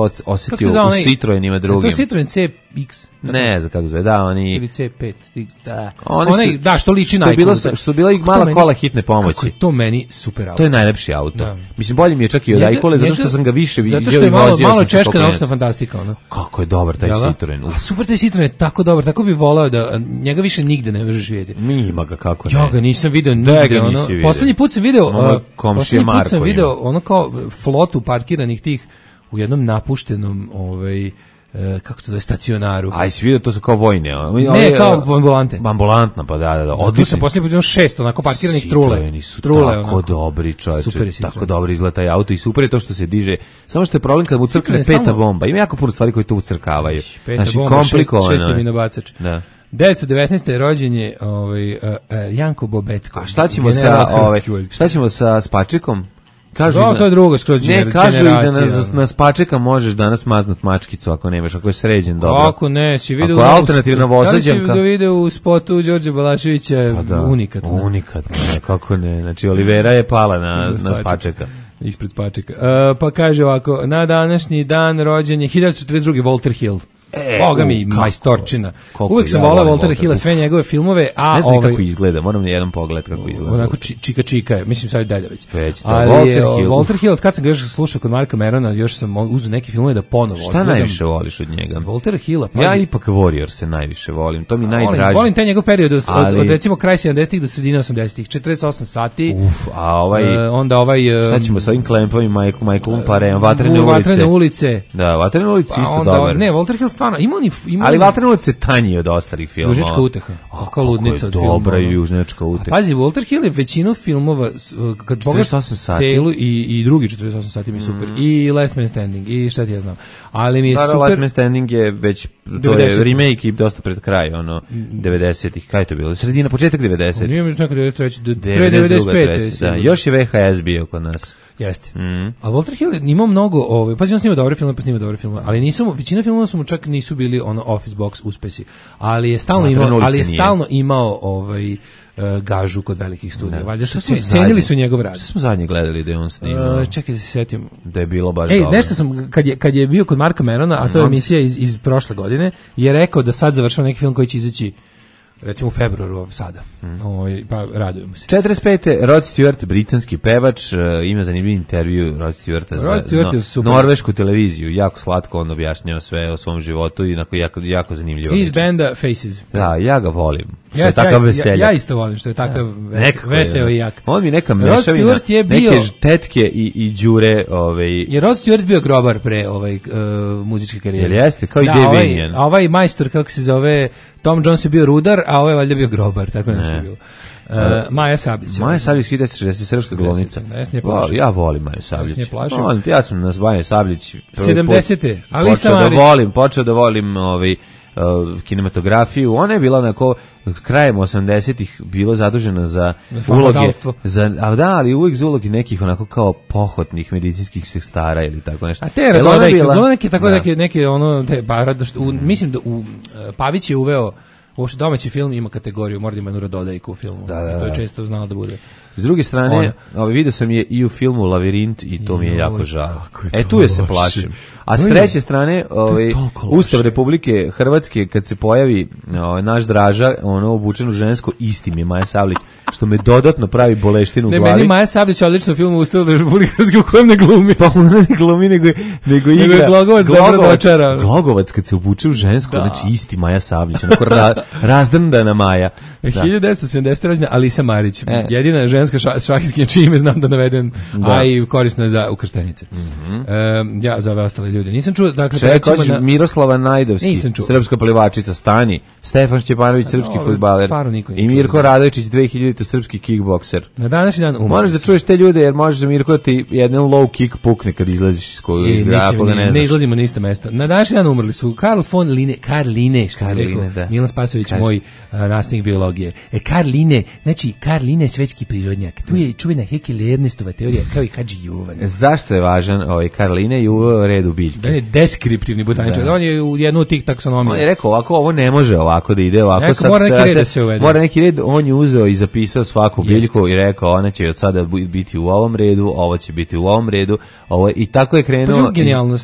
od- osetio u Citroenima drugim. To Citroen C X. Ne znam kako zove, da, oni... Ili C pet. Da, Oni onaj, što- da, što liči što na je bilo- Iconu. što su bila i Kako to mala meni- kola hitne pomoći. Kako je to meni super auto. To je najlepši auto. Da. Mislim, bolje mi je čak i od Njega- Ajkole, zato što njega- sam ga više vidio Zato što je i malo, vozio malo sam sa češka konkurencijom. naučna fantastika, ono. Kako je dobar taj Jel da? Citroen. A super, taj Citroen je tako dobar, tako bi volao da njega više nigde ne možeš vidjeti. Mi ima ga kako ne. Ja ga nisam video Da ga nigde, ono. nisi video. Poslednji put sam video, Ono uh, komšija poslednji put Marko sam ima. video ono kao flotu parkiranih tih u jednom napuštenom, ovaj, e, kako se to zove, stacionaru. Aj, si vidio, to su kao vojne. ono. Ne, Ove, kao e, ambulante. Ambulantna, pa da, da, da. Tu Odlično. sam posljednji put vidio šest onako parkiranih trule. Citroeni su Trule, tako onako. dobri, čoveče. Super je Tako Citroen. dobro izgleda taj auto i super je to što se diže. Samo što je problem kad mu crkne Citroen je peta stalno- bomba. Ima jako puno stvari koje to ucrkavaju. Peta Znači, bomba, šest, komplikovano šesti je. minobacač. Da. devetsto devetnaeste. rođen je ovaj, uh, uh, Janko Bobetko. A šta ćemo general sa, ovaj, Hrvatske vojske. šta ćemo sa Spačekom? Kažu Da, da- to je drugo skroz Ne, gener- kažu i da generacija. na, na Spačeka možeš danas maznut mačkicu ako nemaš, ako je sređen dobro. Kako ne, si vidio... Ako je u- alternativna vozađanka- Da li si ga vidio u spotu Đorđe Balaševića, Pa da, unikatno. Unikatno, ne, kako ne. Znači, Olivera je pala na, na Spačeka. Spačeka. Ispred Spačeka. Uh, pa kaže ovako, na današnji dan rođen je hiljadu četrdeset drugi. Walter Hill. E, Boga mi, u, kako? majstorčina. Koliko Uvijek sam ja volao volim Waltera Waltera. Hilla, sve njegove filmove, a Ne znam ni ovaj, kako izgleda, moram na jedan pogled kako izgleda. onako či, čika čika je, mislim sad je dalje već. Već, da, Ali Walter o, Hill. Walter Hill, od kad sam ga još slušao kod Marka Merona, još sam uzeo neke filmove da ponovo Šta odgledam. najviše voliš od njega? Waltera Hilla, pa Ja ipak Warrior se najviše volim, to mi volim, najdraži. volim taj njegov period od, Ali- od, od recimo kraj sedamdesetih do sredine osamdesetih, četrdeset osam sati. Uf, a ovaj, e, onda ovaj... e, šta ćemo sa ovim klempovima, Michael, Michaelom Parem, Vatrene u ulice. Vatrene ulice. Da, Vatrene ulice Pa isto onda, dobar. ne, Walter Hill stvarno, ima on i... Ima Ali on i- Vatrene ulice tanji od ostalih filmova. Dužička uteha. A, Kakva ludnica od kako je filmova. dobra i Južnjačka A uteha. pazi, Walter Hill je većinu filmova, s- kad pogledaš četrdeset osam sati. celu i, i drugi četrdeset osam sati mi je super. I Last Man Standing, i šta ti ja znam. Ali mi je Da, da, super... Last Man Standing je već, to je devedesetih. remake i dosta pred kraj, ono, devedesetih, kaj je to bilo? Sredina, početak devedesetih. Nije mi neka devedeset treće, do- pre devedeset druga, devedeset pete. treća, da, još je V H S bio kod nas. Jeste. Mhm. A Walter Hill je imao mnogo, ovaj, pazi, on snima dobre filmove, pa snima dobre filmove, ali nisu mu, većina filmova su mu čak nisu bili ono office box uspesi. Ali je stalno Vatrene imao, ulice ali je nije. stalno imao ovaj eh, gažu kod velikih studija. Valjda što Šta smo su cenili zadnje- su njegov rad. Šta smo zadnje gledali da je on snimao? Uh, čekaj da se setim. Da je bilo baš Ej, dobro. nešto sam, kad je, kad je bio kod Marka Merona, a to je Mhm. emisija iz, iz prošle godine, je rekao da sad završava neki film koji će izaći recimo u februaru ovog sada. Mhm. Ovaj, pa radujemo se. četrdeset pete. Rod Stewart, britanski pevač, uh, ima zanimljiv intervju Rod Stewarta za Rod Stewart je no- super. norvešku televiziju. Jako slatko on objašnjava sve o svom životu i onako jako, jako zanimljivo. Iz benda Faces. Da, ja ga volim. Što je Jeste, takav ja, isto- veselja. ja, ja isto volim što je takav ves, Nekako je, veseo da. i jak. On mi neka Rod mešavina, Stewart je bio- neke ž- tetke i, i đure, ovaj, Je Rod Stewart bio grobar pre ovaj uh, muzičke karijere. Jel jeste? Kao i da, Dave ovaj, Vinian. a ovaj majstor, kako se zove, Tom Jones je bio rudar, a ovaj je valjda bio grobar, tako nešto je bilo. Uh, Maja Sablić. Maja Sablić hiljadu devetsto šezdeset srpska glumica. Da, ja s nje plašim. Ja volim Maju Sablić. Ja s nje plašim. Volim, ja sam na Maja Sablić prvi put sedamdesete. Alisa počeo da Marić. volim, počeo da volim ovaj uh, kinematografiju. Ona je bila onako krajem osamdesetih bila zadužena za Za uloge fatalstvo. za a da, ali uvijek za uloge nekih onako kao pohotnih medicinskih sestara ili tako nešto. A te Jel ona radodajke, bila- bilo neke tako Da. neke neke ono te pa rado što u, mislim da u e, Pavić je uveo uopšte domaći film ima kategoriju, mora da ima jednu radodajku u filmu. Da, da, To je da. često znalo da bude. S druge strane, Ona. ovaj video sam je i u filmu Lavirint i to mi je Joj, jako žao. kako je E to tu je se loše. plašim. A To s je- treće strane, ovaj toliko loše. Ustav Republike Hrvatske kad se pojavi ovaj naš Draža, ono obučen u žensko, isti mi je Maja Sablić, što me dodatno pravi boleštinu u Ne, glavi. meni Maja Sablić odlično u filmu Ustav Republike Hrvatske u kojem ne glumi. Pa ona ne glumi, nego, nego igra. je Glogovac dobro dočara. Glogovac kad se obuče u žensko, Da. znači isti Maja Sablić, onako ra, razdrndana Maja. Da. hiljadu devetsto sedamdesete. rođena Alisa Marić, E. jedina ženska ša, šahistkinja čije ime znam da navedem, Da. a i korisna je za ukrštenice. Mm-hmm. e, ja za ove ostale ljude nisam čuo, dakle Čekaj, prećemo hoćeš na... Miroslava Najdovski, Nisam čuo. srpska plivačica, stani. Stefan Šćepanović, srpski dobro, fudbaler. stvarno niko nije I čuo Mirko za- Radovičić, dve hiljadite srpski kickbokser. Na današnji dan umrli Moraš da su. čuješ te ljude, jer možeš za Mirko da ti jedan low kick pukne kad izlaziš iz koga E, iz grada, nećemo, pa ga ne, ne ne znaš. izlazimo na isto mesto. Na današnji dan umrli su Karl von Line, Karline, što je Karline, rekao da. Milan Spasović, Kaži. moj a, nastavnik biologije. E, Karline, znači Karline je svetski prirodnjak. Tu je čuvena Hekele Ernestova teorija, kao i Hadži Jovan. Zašto je važan ovaj Karline i uveo red u biljke? On je deskriptivni botaničar. Da. On je u jednu od tih taksonomija. On je rekao ovako, ovo ne može ovako da ide ovako. Neko sad mora neki sad- red da se uvede. Mora neki red, on je uzeo i zapisao svaku Jeste. biljku i rekao ona će od sada bu- biti u ovom redu, ovo će biti u ovom redu, ovo i tako je Pa krenuo. zbog iz- genijalnost.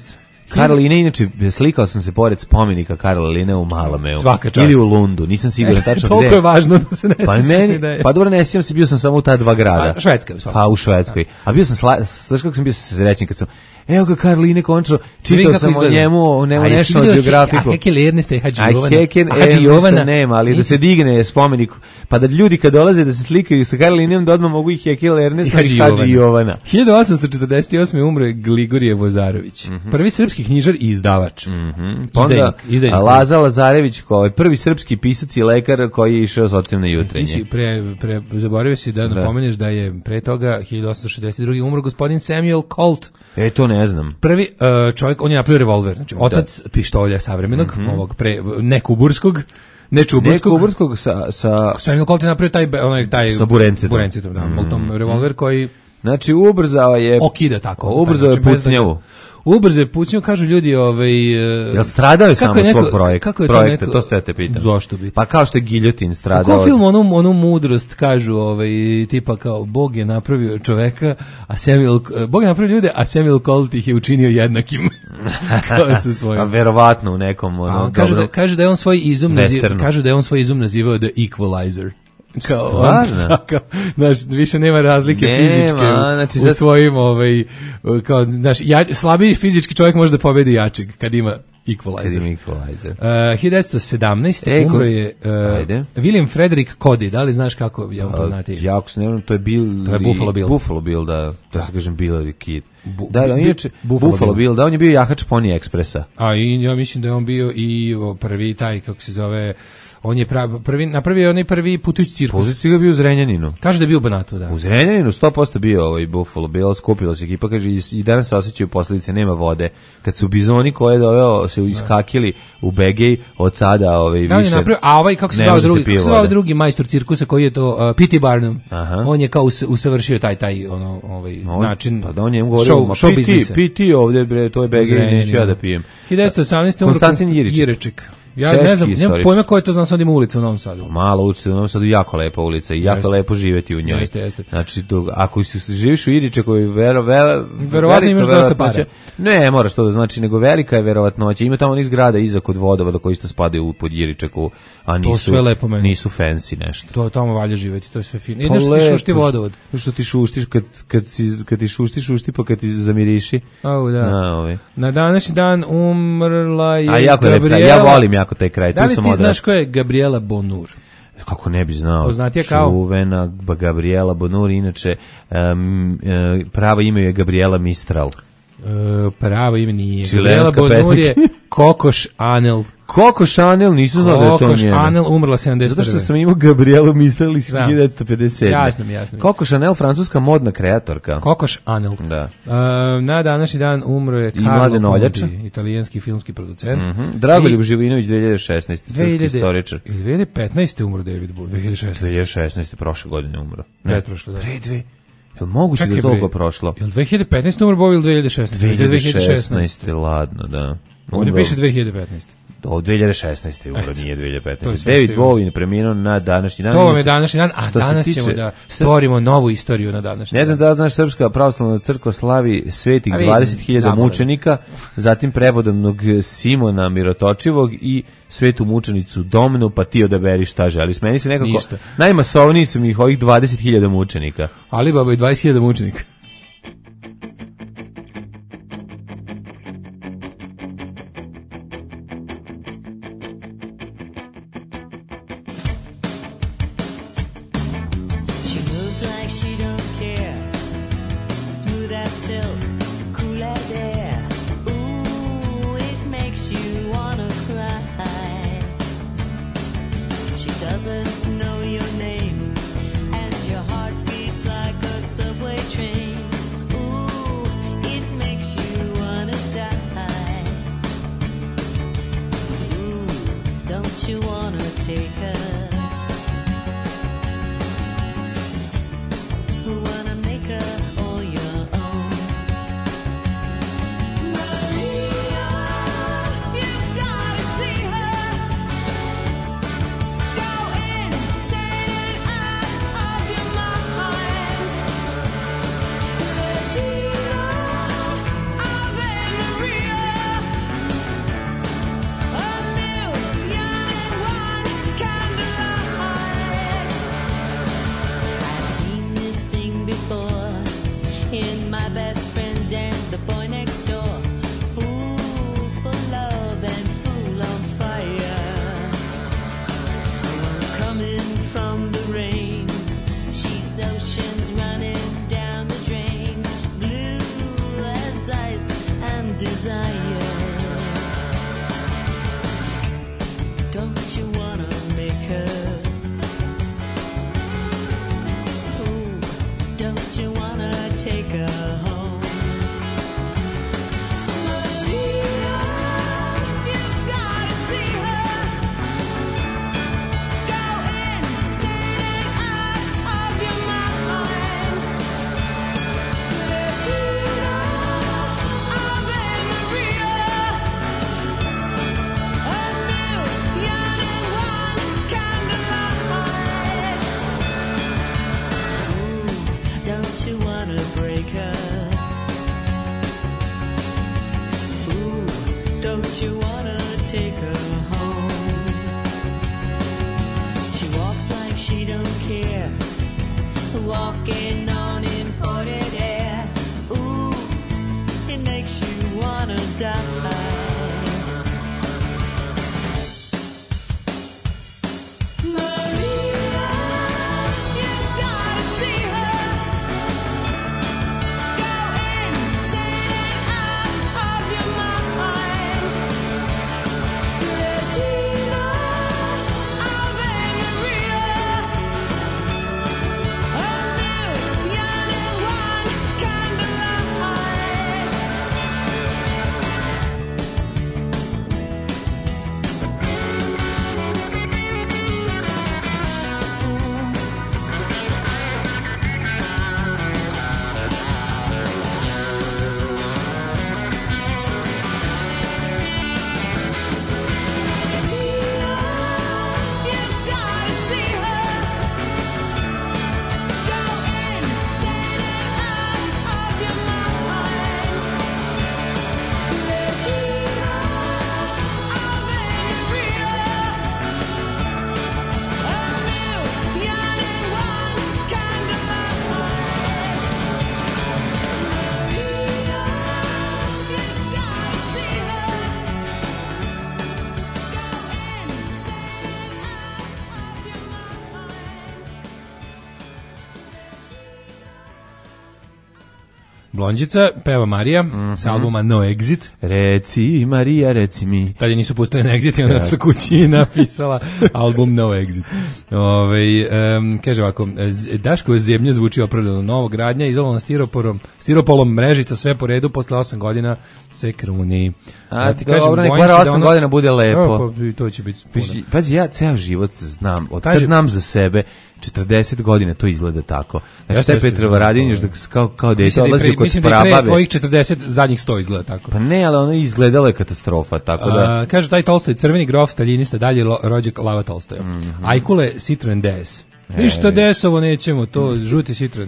Karoline, inače, slikao sam se pored spomenika Karoline u Malomeu. Svaka čast. Ili u Lundu, nisam siguran tačno gde. Toliko je važno da se ne Pa meni, da je. Pa dobro, ne sjećam se, bio sam samo u ta dva grada. A, Švedska u svakom. Pa u Švedskoj. A bio sam, sla, znaš kako sam bio srećen kad sam, evo ga Karoline končno, čitao sam o njemu, o njemu National Geographicu. A Hekel Ernesta i Hadži Jovana. A Hekel Ernesta nema, ali da se digne spomenik, pa da ljudi kad dolaze da se slikaju sa Karolinom, da odmah mogu i Hekel Ernesta i Hadži Jovana. hiljadu osamsto četrdeset osme. umro je Gligorije Vozarović, mm -hmm. prvi srpski knjižar i izdavač. Mm -hmm. Onda izdajnik. Laza Lazarević, koji je prvi srpski pisac i lekar koji je išao socijalno jutrenje. Ti pre, pre, zaboravio si da napomeneš da je pre toga hiljadu osamsto šezdeset druge. umro gospodin Samuel Colt. E, to ne znam. Prvi uh, čovjek, on je napravio revolver, znači otac da. pištolja savremenog, mm -hmm. ovog pre, ne kuburskog, ne čuburskog. Ne kuburskog sa... sa... Samuel Colt je napravio taj, onaj, taj sa burencitom. burencitom, da, mm -hmm. revolver koji... Znači, ubrzao je... Okida tako. Ubrzao je znači, pucnjavu. Ubrzo je pucnju, kažu ljudi, ovaj jel stradao je samo svog projekt, kako je projekta, to, to ste te pitam. Zašto bi? Pa kao što je Giljotin stradao. U kom filmu onu, onu mudrost kažu, ovaj tipa kao Bog je napravio čoveka, a Samuel Bog je napravio ljude, a Samuel Colt ih je učinio jednakim. Kao sa svojim. A verovatno u nekom ono. Kažu da kažu da je on svoj izum nazivao, kažu da je on svoj izum nazivao The Equalizer. Kao, stvarno? Kao, znaš, više nema razlike nema, fizičke u, znači, u svojim, ovaj, kao, znaš, ja, slabiji fizički čovjek može da pobedi jačeg kad ima Equalizer. Equalizer. Uh, hiljadu devetsto sedamnaeste. E, umro je uh, William Frederick Cody, da li znaš kako je on poznati? Uh, jako se ne znam, to je Bill... To je Buffalo Bill. Buffalo Bill, da, da se kažem Bill the Kid. Bu, da, da, inače, Buffalo, Buffalo Bill. Bill, da, on je bio jahač Pony Expressa. A i ja mislim da je on bio i prvi taj, kako se zove... On je pravi, prvi, napravio onaj prvi putujući cirkus. Putujući ga bio u Zrenjaninu. Kaže da je bio u Banatu, da. U Zrenjaninu sto posto bio ovaj Buffalo Bill, skupila se ekipa, kaže, i, i danas se osjećaju posljedice, nema vode. Kad su bizoni koje doveo se iskakili u Begej, od tada ovaj, da, više... Napravio, a ovaj, kako se zvao drugi, kako se zvao drugi majstor cirkusa koji je to, uh, P T Barnum, Aha. on je kao us, usavršio taj, taj ono, ovaj, no, način pa da on je govorio, show, show biznisa. P T ovdje, bre, to je Begej, neću ja da pijem. hiljadu devetsto osamnaeste. Konstantin Jiriček. Ja Češki ne znam, nemam pojma koja je to, znam sad ima ulica u Novom Sadu. Malo ulica u Novom Sadu, jako lepa ulica i jako jeste. Lepo živjeti u njoj. Jeste, jeste. Znači, to, ako živiš u Iriče koji vero, vero, verovatno imaš dosta para. Ne, moraš to da znači, nego velika je verovatnoća. Ima tamo niz grada iza kod vodovoda koji isto spadaju pod Iričeku, a nisu, to sve lepo meni. Nisu fancy nešto. To tamo valja živjeti, to je sve fino. Ideš ti šušti vodovod. Što ti šuštiš, kad, kad, si, kad ti šušti, šušti, pa kad ti zamiriši. Au, da. Na, ovaj. Na današnji dan umrla je a jako Gabriela. Ja volim jako taj kraj. Da li ti znaš ko je Gabriela Bonur? Kako ne bi znao. Poznatija kao čuvena Gabriela Bonur, inače um, pravo ime je Gabriela Mistral. Uh, pravo ime nije. Gabriela Bonur je Coco Chanel. Coco Chanel, nisam znao da je to njena. Coco Chanel umrla sedamdeset prve. Zato što sam imao Gabrielu Mistral iz hiljadu devetsto pedeset sedme. Jasno mi, jasno mi. Coco Chanel, francuska modna kreatorka. Coco Chanel. Da. Uh, na današnji dan umro je Carlo Ponti, italijanski filmski producent. Mm -hmm. Dragoljub I... Živinović, dve hiljade šesnaeste. srpski historičar. dve hiljade petnaeste umro David Bowie, dve hiljade šesnaeste. dve hiljade šesnaeste, prošle godine umro. Pretprošle, da. Pre dve. Jel moguće da je toliko prošlo? Jel dve hiljade petnaeste umro Bowie ili dve hiljade šesnaeste? dve hiljade šesnaeste, ladno, da. Ovdje piše dve hiljade petnaeste. Do dve hiljade šesnaeste umro, nije dve hiljade petnaeste. David Bowie preminuo na današnji dan. To vam je današnji dan, a danas ćemo da stvorimo novu istoriju na današnji dan. Ne znam da znaš, Srpska pravoslavna crkva slavi svetih dvadeset hiljada mučenika, zatim prepodobnog Simona Mirotočivog i svetu mučenicu Domnu, pa ti odaberi šta želiš. Meni se nekako Ništa. Najmasovniji su mi ih ovih dvadeset hiljada mučenika. Ali baba i dvadeset hiljada mučenika. walking on imported air. Ooh, it makes you wanna die. Blondžica, peva Marija, mm-hmm. sa albuma No Exit. Reci, Marija, reci mi. Tada nisu pustili na Exit i onda su kući i napisala album No Exit. Ove, um, kaže ovako, Daškove zemlje zvuči opravdano, novogradnja, izolovana stiroporom, stiropolom mrežica, sve po redu, posle osam godina se kruni. A ti kažem, dobro, nek bar osam ono, godina bude lepo. O, pa, to će biti puno. Pazi, ja ceo život znam, od kad znam za sebe, četrdeset godina to izgleda tako. Znači, te Petrovaradin, kao, kao dete odlazi kod sprabave. Mislim da je pre tvojih četrdeset zadnjih sto izgleda tako. Pa ne, ali ono izgledalo je katastrofa, tako da... A, kaže, taj Tolstoj, crveni grof, staljinista, dalje lo, rođak Lava Tolstoja. Mm -hmm. Ajkule, Citroen D S. E, Ništa D S-ovo nećemo, to žuti Citroen.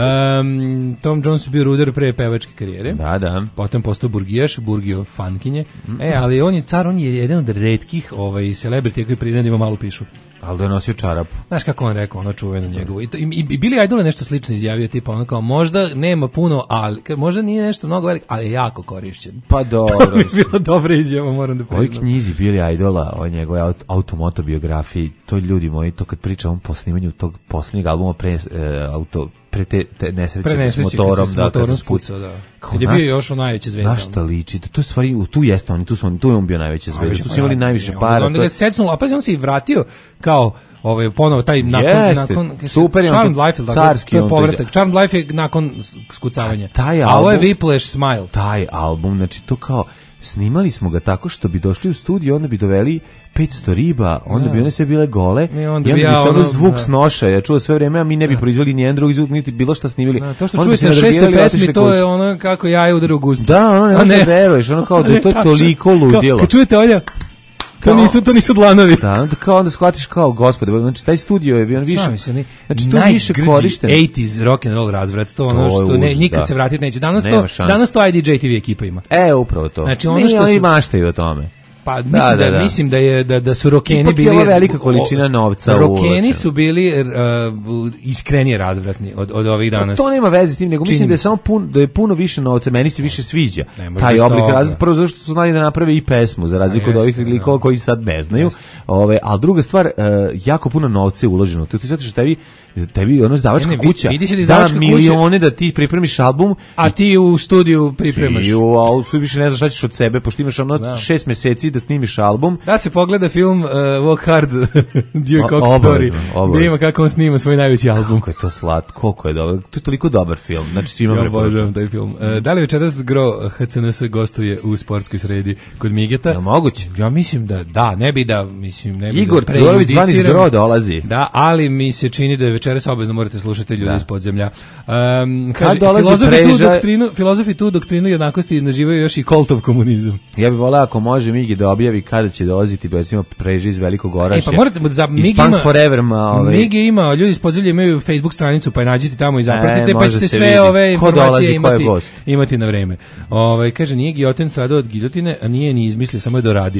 Um, Tom Jones je bio ruder pre pevačke karijere. Da, da. Potom postao burgijaš, burgio fankinje. Mm. E, ali on je car, on je jedan od retkih ovaj, celebrity koji priznaje da ima malu pišu. Ali da je nosio čarapu. Znaš kako on rekao, ono čuveno njegovo. I, to, i, i Billy Idol je nešto slično izjavio, tipa ono kao, možda nema puno, ali, možda nije nešto mnogo veliko, ali je jako korišćen. Pa dobro. To bi bilo dobra izjava, moram da priznam. Ovoj knjizi Billy Idola, o njegove aut, automotobiografiji, to ljudi moji, to kad pričam o posnimanju tog posljednjeg albuma pre, e, auto, pre te, te nesreće, pre nesreće s motorom, s motorom da, spucao, da. Kad je bio još u najveće zvezda. Na šta liči? To je stvari, tu jeste oni, tu su oni, tu je on bio najveća zvezda. Tu su imali najviše para. Onda ga secnulo, a pazi, on se i vratio kao ovaj ponovo taj nakon Jeste, nakon super Charmed Life, carski je povratak. Charmed Life je nakon skucavanja. A, taj album, a ovo je Whiplash Smile. Taj album, znači to kao snimali smo ga tako što bi došli u studio, onda bi doveli petsto riba, onda ja. bi one sve bile gole i onda, I onda bi, ja, bi se ono zvuk da. snoša, ja čuo sve vreme, a mi ne bi ja. proizveli ni jedan drugi zvuk, niti bilo šta snimili. Ja, to što čujete na šestoj pesmi, to je ono kako jaje udaru u guzicu. Da, ono ne možeš da veruješ, ono kao da je to toliko ludilo. Kad čujete ovdje, to nisu, to nisu dlanovi. Da, onda kao onda shvatiš kao gospode, znači taj studio je bio više. Znači to više korišten. osamdesetih rock and roll razvrat, to ono to što ne nikad da. se vratiti neće. Danas Nema to šans. danas to I D J T V ekipa ima. E, upravo to. Znači ono što su maštaju o tome. Pa mislim da, da, da, mislim da je da da su rokeni bili je velika količina novca. Rokeni su bili uh, iskrenije razvratni od od ovih danas. No, to nema veze s tim, nego mislim da je samo pun, da je puno više novca, meni se više sviđa. Taj oblik razvrat, prvo zato što su znali da naprave i pesmu za razliku od ovih likova koji sad ne znaju. Ove, al druga stvar, uh, jako puno novca je uloženo. To ti zato što tebi tebi ono izdavačka kuća da milione da ti pripremiš album, a ti u studiju pripremaš. I u studiju više ne znaš šta ćeš od sebe, pošto imaš ono da. šest meseci da snimiš album. Da se pogleda film uh, Walk Hard, Dewey Cox Story, da ima kako on snima svoj najveći album. Kako je to slatko, koliko je dobro. To je toliko dobar film, znači svima ja obožavam taj film. Uh, da li večeras Gro H C N S gostuje u sportskoj sredi kod Migeta? Ja, moguće. Ja mislim da da, ne bi da, mislim, ne bi Igor da Todorović zvani iz Gro dolazi. Da, ali mi se čini da večeras obavezno morate slušati ljudi iz podzemlja. Um, kaže, filozofi, preža... tu doktrinu, filozofi tu doktrinu jednakosti naživaju još i Koltov komunizam. Ja bih voleo ako može Migi da objavi kada će dolaziti, recimo preža iz Velikog Orašja. E, pa morate da Migi ima, Forever, ma, ove... Migi ima, ljudi iz podzemlja imaju Facebook stranicu, pa je nađite tamo i zapratite, e, pa ćete sve vidi. ove informacije imati, imati na vreme. Ove, kaže, nije Gioten stradao od giljotine, a nije ni izmislio, samo je doradio.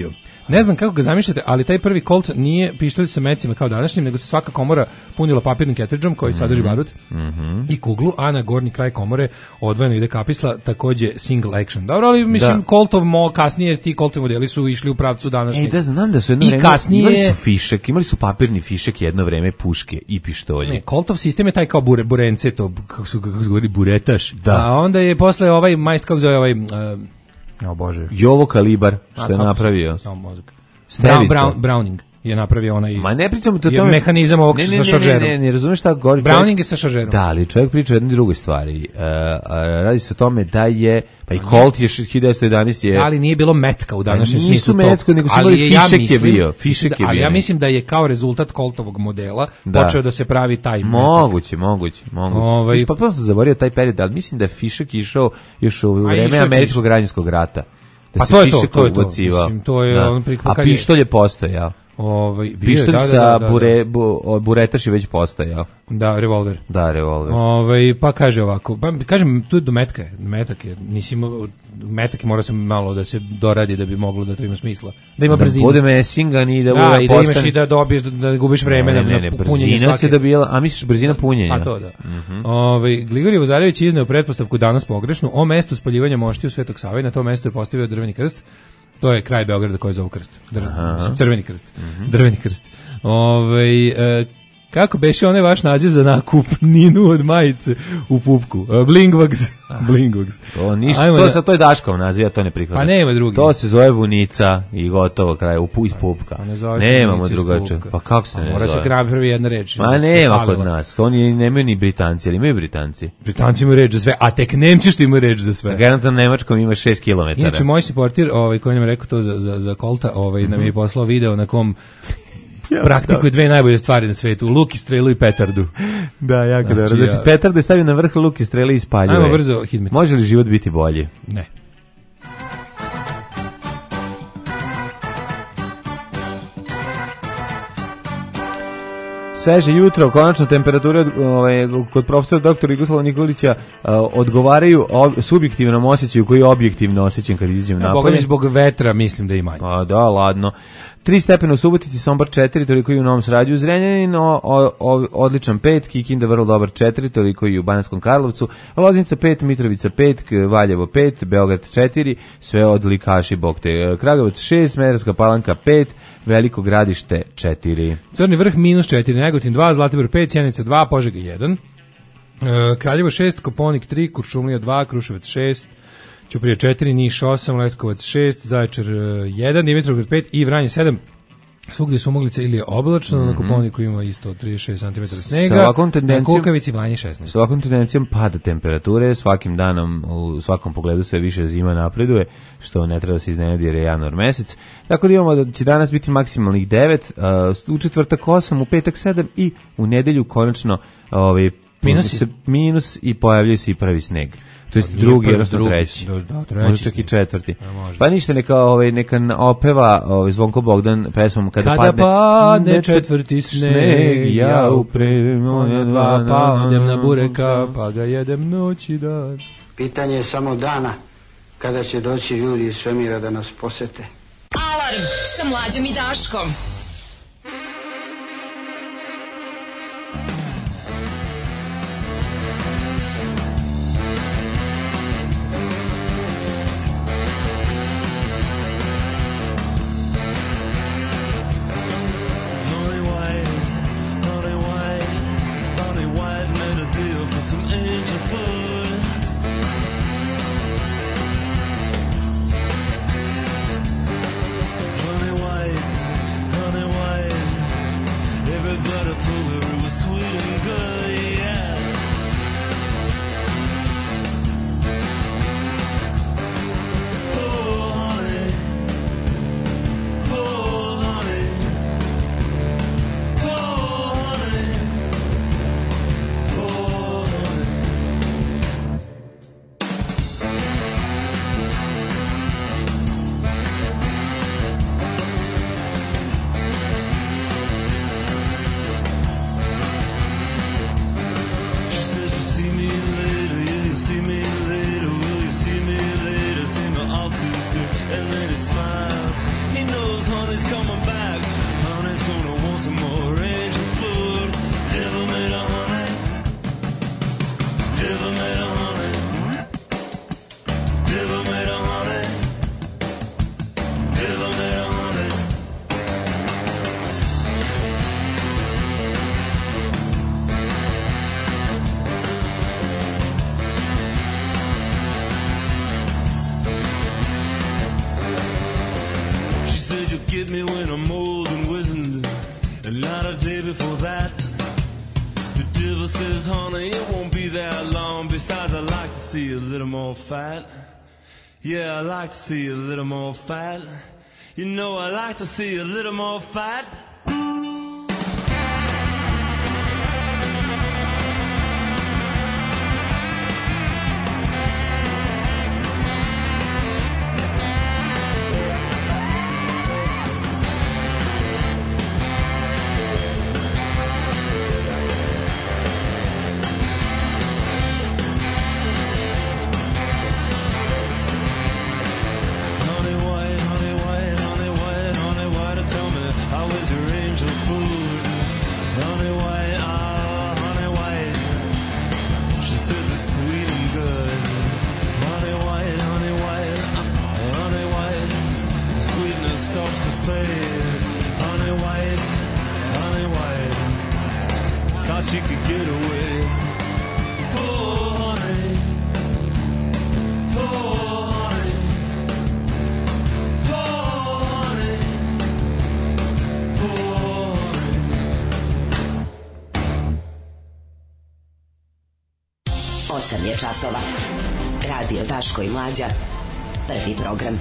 Ne znam kako ga zamišljate, ali taj prvi Colt nije pištolj sa mecima kao današnjim, nego se svaka komora punila papirnim ketridžom koji sadrži barut Mhm. i kuglu, a na gornji kraj komore odvojeno ide kapisla, takođe single action. Dobro, ali mislim Da. Coltov mo kasnije ti Coltovi modeli su išli u pravcu današnjih. Ej, da znam da su jedno I vreme, kasnije- imali su fišek, imali su papirni fišek jedno vreme, puške i pištolje. Ne, Coltov sistem je taj kao bure, burence, to kako su kako se govori buretaš. Da. A onda je posle ovaj majst kako zove ovaj uh, o bože. Jovo Kalibar, što A, je kako se- napravio. Samo mozak. Stevica. Brown, Brown, Browning je napravio onaj Ma ne pričamo to o je tome. mehanizam ovog ne, ne, sa ne, šaržerom. Ne, ne, ne, razumeš šta govori. Browning čovjek- je sa šaržerom. Da, ali čovjek priča o jednoj drugoj stvari. Uh, radi se o tome da je, pa i Colt je hiljadu devetsto jedanaest je... Da, ali nije bilo metka u današnjem Pa nisu smislu. tog- metko, nego su ali imali je, ja fišek je mislim- bio, fišek je ali bio. ja mislim da je kao rezultat Coltovog modela Da. počeo da se pravi taj metak. Moguće, moguće, moguće. Ovaj- Ovaj... Pa pa sam zaboravio taj period, ali mislim da je fišek išao još u A vreme išao je američkog građanskog rata. Da Pa se to je to, fišek to je to. ubacivao. Mislim, to je Da. on priko- A kad je- pištolj je postojao. Ovaj bio je, Pištolj da, da, sa da, da, bure, bu, o, buretaš je već postojao. da, revolver. Da, revolver. Ovaj pa kaže ovako, pa kažem tu je do metka, je, metak je, nisi imao metak je mora se malo da se doradi da bi moglo da to ima smisla. Da ima Da brzinu. bude mesingan i da, Da, bude i da postane- imaš i da dobiješ da, da gubiš vreme Ne, na, ne, ne, na punjenje brzina se svake. dobijala, a misliš brzina punjenja? A to da. Ovaj Grigorije Vozarević je izneo pretpostavku danas pogrešnu o mestu spaljivanja moštiju Svetog Save, na to mesto je postavio drveni krst. To je kraj Beograda koji zove krst. Dr, mislim, crveni krst. Drveni krst. Ovaj e, kako beše onaj vaš naziv za nakupninu od majice u pupku? Uh, Blingwags. Blingwags. To ništa, Ajmo to, da- sa, to je Daškov naziv, ja to ne prihvatam. Pa nema drugi. To se zove vunica i gotovo, kraj, upu iz pupka. Pa ne zove se Nemamo vunica iz drugačije. pupka. Pa kako se Pa ne mora zove? se grabi prvi jedna reč. Ma nema kod Falila. nas, to nije, nemaju ni Britanci, ali imaju Britanci. Britanci imaju reč za sve, a tek Nemci što imaju reč za sve. Garantno Nemačkom ima šest kilometara. Inače, moj supportir, ovaj, koji nam je rekao to za, za, za Kolta, ovaj, nam je poslao video na kom praktikuje dve najbolje stvari na svetu, luk i strelu i petardu. Da, jako Znači, dobro. Znači, ja- petarde je stavio na vrh luk i strele i spaljuje. Ajmo brzo, Hidmet. Može li život biti bolji? Ne. Sveže jutro, konačno temperature ovaj, kod profesora doktora Jugoslava Nikolića uh, odgovaraju ob, subjektivnom osjećaju koji je objektivno osjećam kad izađem Ja, Boga napolje. mi zbog vetra mislim da ima. Pa da, ladno. tri stepena u Subotici, Sombor četiri, toliko i u Novom Sradu, Zrenjanin, o, o, o, odličan pet, Kikinda vrlo dobar četiri, toliko i u Banatskom Karlovcu, Loznica pet, Mitrovica pet, Valjevo pet, Beograd četiri, sve odlikaši bog te. Kragujevac šest, Smederevska Palanka pet, Veliko Gradište četiri. Crni vrh minus četiri, Negotin dva, Zlatibor pet, Sjenica dva, Požega jedan, e, Kraljevo šest, Koponik tri, Kuršumlija dva, Kruševac šest, Ćuprija četiri, Niš osam, Leskovac šest, Zaječar jedan, Dimitrovgrad pet i Vranje sedam. Svugdje su moglice ili je oblačno, mm -hmm. na Koponiku ima isto trideset šest centimetara snega, Sa ovakvom na tendencijom- Kukavici Vranje šesnaest. S ovakvom tendencijom pada temperature, svakim danom u svakom pogledu sve više zima napreduje, što ne treba da se iznenadi jer je januar mesec. Tako da imamo da će danas biti maksimalnih devet, uh, u četvrtak osam, u petak sedam i u nedelju konačno ovaj, Minusi. se minus i pojavljuje se i prvi sneg. To jest nije drugi, prvi, odnosno drugi, treći. da, da, treći Možda čak i sneg. četvrti. Da, može. Pa ništa, neka, ovaj, neka opeva ovaj, Zvonko Bogdan pesmom Kada, Kada padne, padne četvrti sneg, ja uprem moja dva, pa odem na bureka, pa ga jedem noć i dan. Pitanje je samo dana kada će doći ljudi iz svemira da nas posete. Alarm sa Mlađom i Daškom. Honey white, honey white, honey white made a deal for some angel food. Honey white, honey white, everybody told her it was sweet and good, yeah. Oh honey, oh honey. get me when I'm old and wizened, and not a day before that. The devil says, honey, it won't be that long. Besides, I like to see you a little more fat. Yeah, I like to see you a little more fat. You know, I like to see you a little more fat. She could get away. Poor honey, poor honey, poor honey, poor honey. Osam je časova. Radio Daško i Mlađa. Prvi program.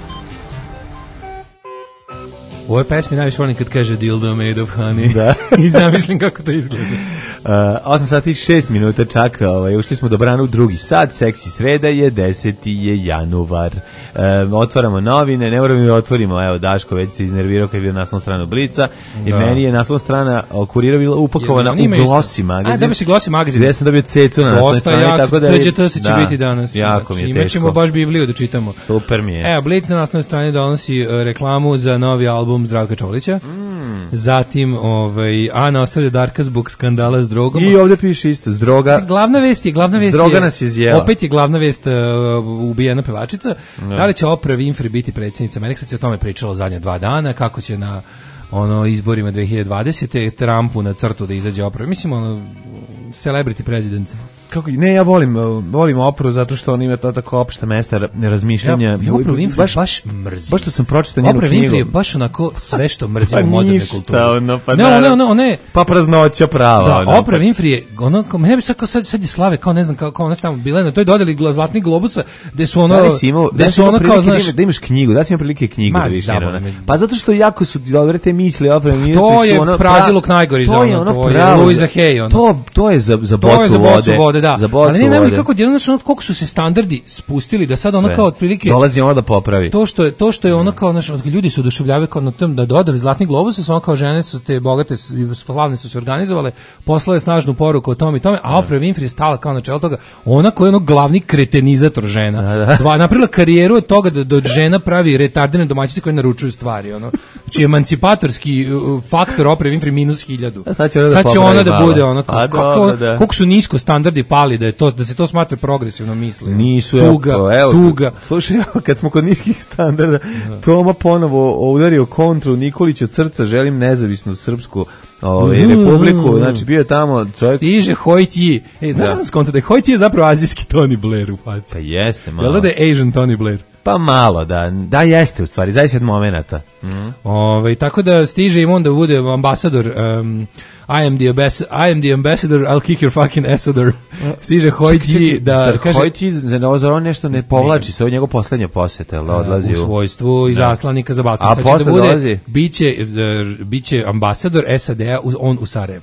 U ovoj pesmi najviše volim kad kaže dildo made of honey. Da. I zamišljam kako to izgleda. Uh, osam sati i šest minuta čak, ovaj, ušli smo dobrano u drugi sat, seksi sreda je, deseti je januar. Uh, otvaramo novine, ne moramo da otvorimo, evo Daško već se iznervirao kad je bio naslovna strana Blica, i da. meni je naslovna strana Kurira bila upakovana u Glossy magazin. A, da bi se Glossy magazin. Gde sam dobio cecu na naslovnoj strani. Dosta jak, tako da T Ž T se će da, biti danas. Jako mi je teško. Imaćemo baš Bibliju da čitamo. Super mi je. Evo, Blic na naslovnoj strani donosi uh, reklamu za novi album Zdravka Čolića. Mm. Zatim, ovaj, Ana ostavlja Darka zbog skandala s drogom. I ovde piše isto, s droga. Glavna vest je, glavna vest Droga je, nas izjela. opet je glavna vest uh, ubijena pevačica. No. Da li će Oprah Winfrey biti predsjednica Amerike? Sad se o tome pričalo zadnja dva dana, kako će na ono izborima dve hiljade dvadesete Trumpu na crtu da izađe Oprah. Mislim, ono, celebrity president. Kako, ne, ja volim, volim Opru zato što on ima to tako opšta mesta razmišljanja. Ja, ja Oprah Winfrey baš, baš mrzim. Baš što sam pročitao njenu knjigu. Oprah Winfrey je baš onako sve što mrzim u moderne kulturi. Ono, pa ne, one, one, one, pa praznoća prava. Da, ono, Oprah Winfrey je, ono, mene bi sad, kao sad, sad je slave, kao ne znam, kao, kao ona tamo bila na toj dodeli Zlatnih globusa, gde su ono, da si imao, gde su ono kao, znaš, da imaš knjigu, da si imao prilike knjigu da vidiš. Pa zato što jako su dobre te misli Oprah Winfrey. To je praziluk najgori za ono, to je Louisa Hay, ono. To, to je za, za bocu vode. Da. Ali ne, nema kako jedno znači koliko su se standardi spustili da sad ono kao otprilike dolazi ono da popravi. To što je to što je ono kao znači ljudi su oduševljavaju kao na tom da dodali Zlatni globus, samo kao žene su te bogate i slavne su se organizovale, poslale snažnu poruku o tome i tome, a Oprah Winfrey je stala kao na čelu toga, ona koja je ono glavni kretenizator žena. Da, da. Dva napravila karijeru od toga da do žena pravi retardene domaćice koje naručuju stvari, ono. Znači emancipatorski faktor Oprah Winfrey minus hiljadu. Sad će ona da, sad će ona da bude ono kao koliko su nisko standardi pali da je to da se to smatra progresivno misli. Nisu, tuga, evo, evo, tuga. Slušaj, kad smo kod niskih standarda, da. Toma ponovo udario kontru Nikolić od srca, želim nezavisnu srpsku ovaj, mm. republiku, znači bio je tamo čovjek... Stiže Hojtji. E, znaš da sam skonto da je Hojtji je zapravo azijski Tony Blair u faci. Pa jeste, malo. Jel da je Asian Tony Blair? Pa malo, da, da jeste u stvari, zaista od momenata. Mm. Ove, tako da stiže im onda bude ambasador, um, I am the ambassador, I am the ambassador, I'll kick your fucking assador. Stiže Hojtji da kaže... Hojtji, za on nešto ne povlači, se ovo njegov poslednja poseta, da odlazi u... U svojstvu izaslanika za Balkan. A posle da bude, dolazi? Biće, biće ambasador S A D-a, on u Sarajevu.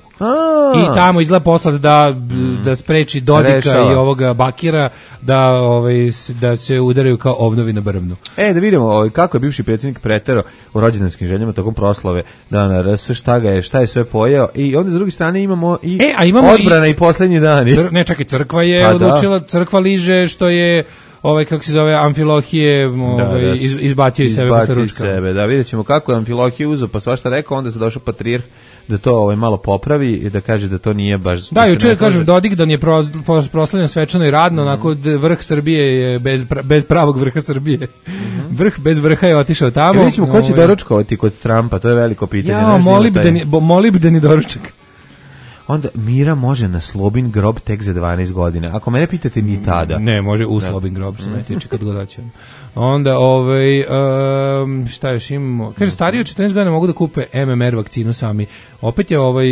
I tamo izgleda poslat da, da spreči Dodika Rešava. I ovoga Bakira da, ovaj, da se udaraju kao ovnovi na brvnu. E, da vidimo ovaj, kako je bivši predsjednik pretero u rođendanskim željama tokom proslave dana R S, šta ga je, šta je sve pojeo i onda s druge strane imamo i e, a imamo odbrana i, i posljednji dani. Cr, ne, čekaj, crkva je pa, odlučila, da. Crkva liže što je ovaj kako se zove Amfilohije ovaj da, da, iz, izbacio iz sebe posle ručka. Sebe, da vidjet ćemo kako je Amfilohije uzeo pa svašta rekao, onda se došao patrijarh da to ovaj malo popravi i da kaže da to nije baš... Da, juče kažem Dodik da je proslavljen svečano i radno, mm-hmm. onako vrh Srbije je bez, bez pravog vrha Srbije. Mm-hmm. Vrh bez vrha je otišao tamo. E, vidjet ćemo ko će ovaj... doručkovati kod Trumpa, to je veliko pitanje. Ja, molibdeni, taj... molibdeni doručak. onda Mira može na Slobin grob tek za dvanaest godina. Ako mene pitate, ni tada. Ne, može u Slobin grob, se ne tiče kad god hoćemo. Onda, ovaj, um, šta još imamo? Kaže, stariji od četrnaest godina mogu da kupe M M R vakcinu sami. Opet je, ovaj,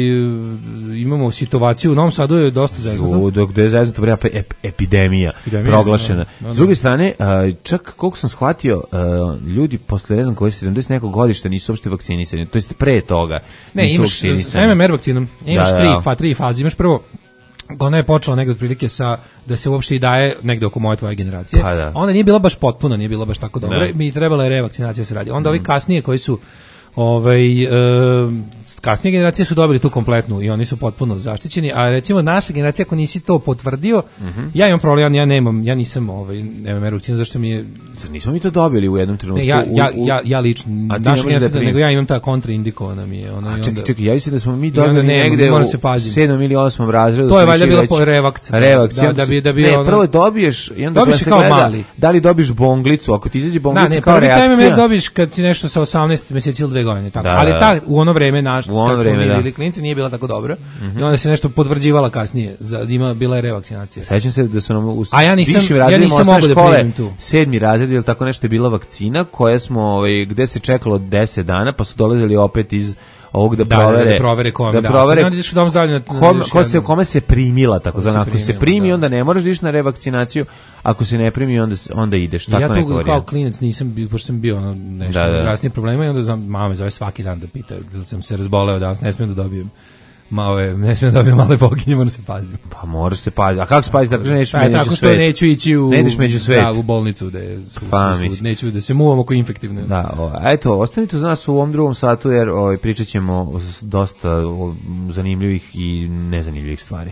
imamo situaciju, u Novom Sadu je dosta zeznuto. Dok je zeznuto, bre, ep, epidemija, epidemija proglašena. Da, da. S druge strane, čak koliko sam shvatio, ljudi posle, ne znam koji sedamdeset nekog godišta nisu uopšte vakcinisani, to jest pre toga. Ne, imaš s M M R vakcinom, imaš da, tri, da. Fa, tri faze, imaš prvo, ona je počela negde otprilike sa da se uopšte i daje negde oko moje tvoje generacije. Pa da. Onda nije bila baš potpuno, nije bila baš tako dobro. Mi trebala je revakcinacija se radi. Onda mm. ovi kasnije koji su ovaj e, kasnije generacije su dobili tu kompletnu i oni su potpuno zaštićeni, a recimo naša generacija ako nisi to potvrdio, mm-hmm. ja imam problem, ja nemam, ja nisam ovaj M M R vakcinu, zašto mi je Zar nismo mi to dobili u jednom trenutku? Ne, ja, ja, ja, ja lično, naša generacija, da nego ja imam ta kontraindikovana mi je. Ona, a čekaj, čekaj, ja mislim da smo mi dobili ne, negde u sedmom ili osmom razredu. To je valjda bilo po revakciju. Revakcija. Da, da bi, da bi ne, ona, prvo dobiješ i onda dobiješ kao gleda, mali. Da li dobiš bonglicu, ako ti izađe bonglica da, ne, kao reakcija. Da, ne, prvi dobiješ kad si nešto sa osamnaest mjeseci ili dve godine. Tako. Da, ali ta, u ono vreme naš, u ono vreme, da. Bili klinici, nije bila tako dobra. Mm-hmm. I onda se nešto potvrđivala kasnije. Za, ima, bila je revakcinacija. Sećam se da su nam u a ja nisam, ja nisam mogu da primim tu. Sedmi razred ili tako nešto je bila vakcina koja smo, ovaj, gde se čekalo deset dana, pa su dolazili opet iz ovog da, da provere, da, da provere kome, da, da provere, onda ideš u dom zdravlja, kom, ko se, kome se primila, tako zvano, ako se primi, da. Onda ne moraš da ideš na revakcinaciju, ako se ne primi, onda, onda ideš. Tako ja tu kao klinac nisam, pošto sam bio ono, nešto da, da. zdravstvenih problema i onda znam, mama me zove svaki dan da pita, da sam se razboleo danas, ne smijem da dobijem. Male, ne smijem da dobijem male boginje, moram se paziti. Pa moraš se paziti. A kako se paziti da nećeš pa, među svet? Tako što neću ići u, ne među svet. Da, u bolnicu, da je, su, pa, su, su, neću da se muvam oko infektivne. Da, o, a eto, ostanite uz nas u ovom drugom satu, jer o, pričat ćemo o dosta o, zanimljivih i nezanimljivih stvari.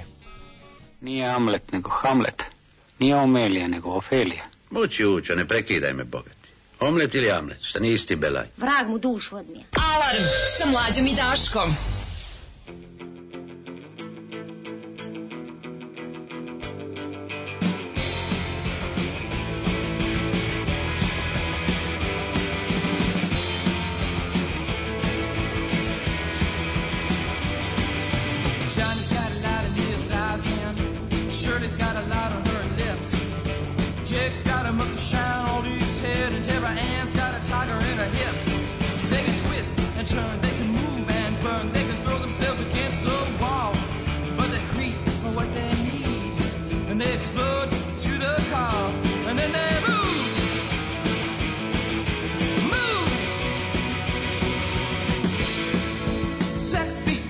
Nije Amlet, nego Hamlet. Nije Omelija, nego Ofelija. Mući učo, ne prekidaj me, bogati. Omlet ili Amlet, šta nije isti belaj. Vrag mu dušu odnije. Alarm sa Mlađom i Daškom. Johnny's got a lot in his eyes and Shirley's got a lot on her lips. Jake's got a monkey shine on his head and Deborah Ann's got a tiger in her hips. They can twist and turn, they can move and burn, they can throw themselves against the wall, but they creep for what they need and they explode to the car and then they move, move. Sex beat.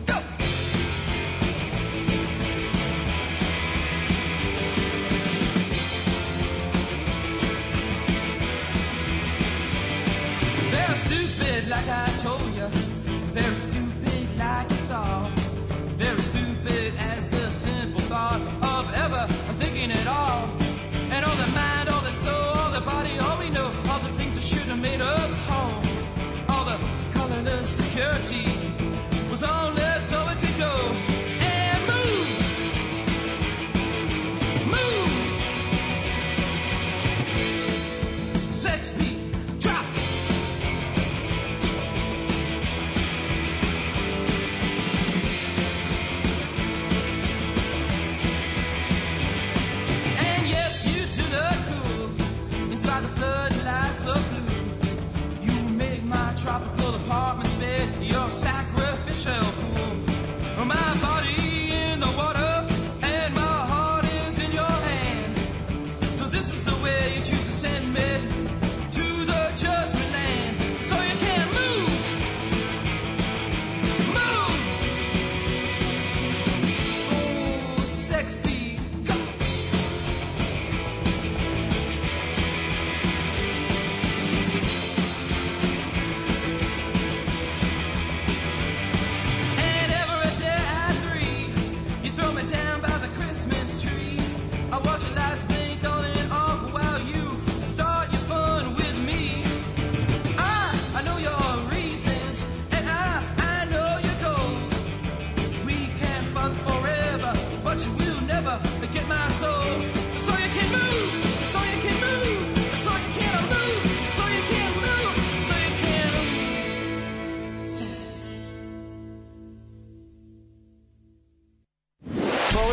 Like I told you, very stupid like you saw, very stupid as the simple thought of ever thinking at all. And all the mind, all the soul, all the body, all we know, all the things that should have made us whole, all the colorless security was only so it could go and move, move. Sex beat, drop. Inside the floodlights of blue, you make my tropical apartment's bed your sacrificial pool. My body in the water and my heart is in your hand. So this is the way you choose to send me to the judgment land. So you can't move, move. Oh, sex beat, go. And every day I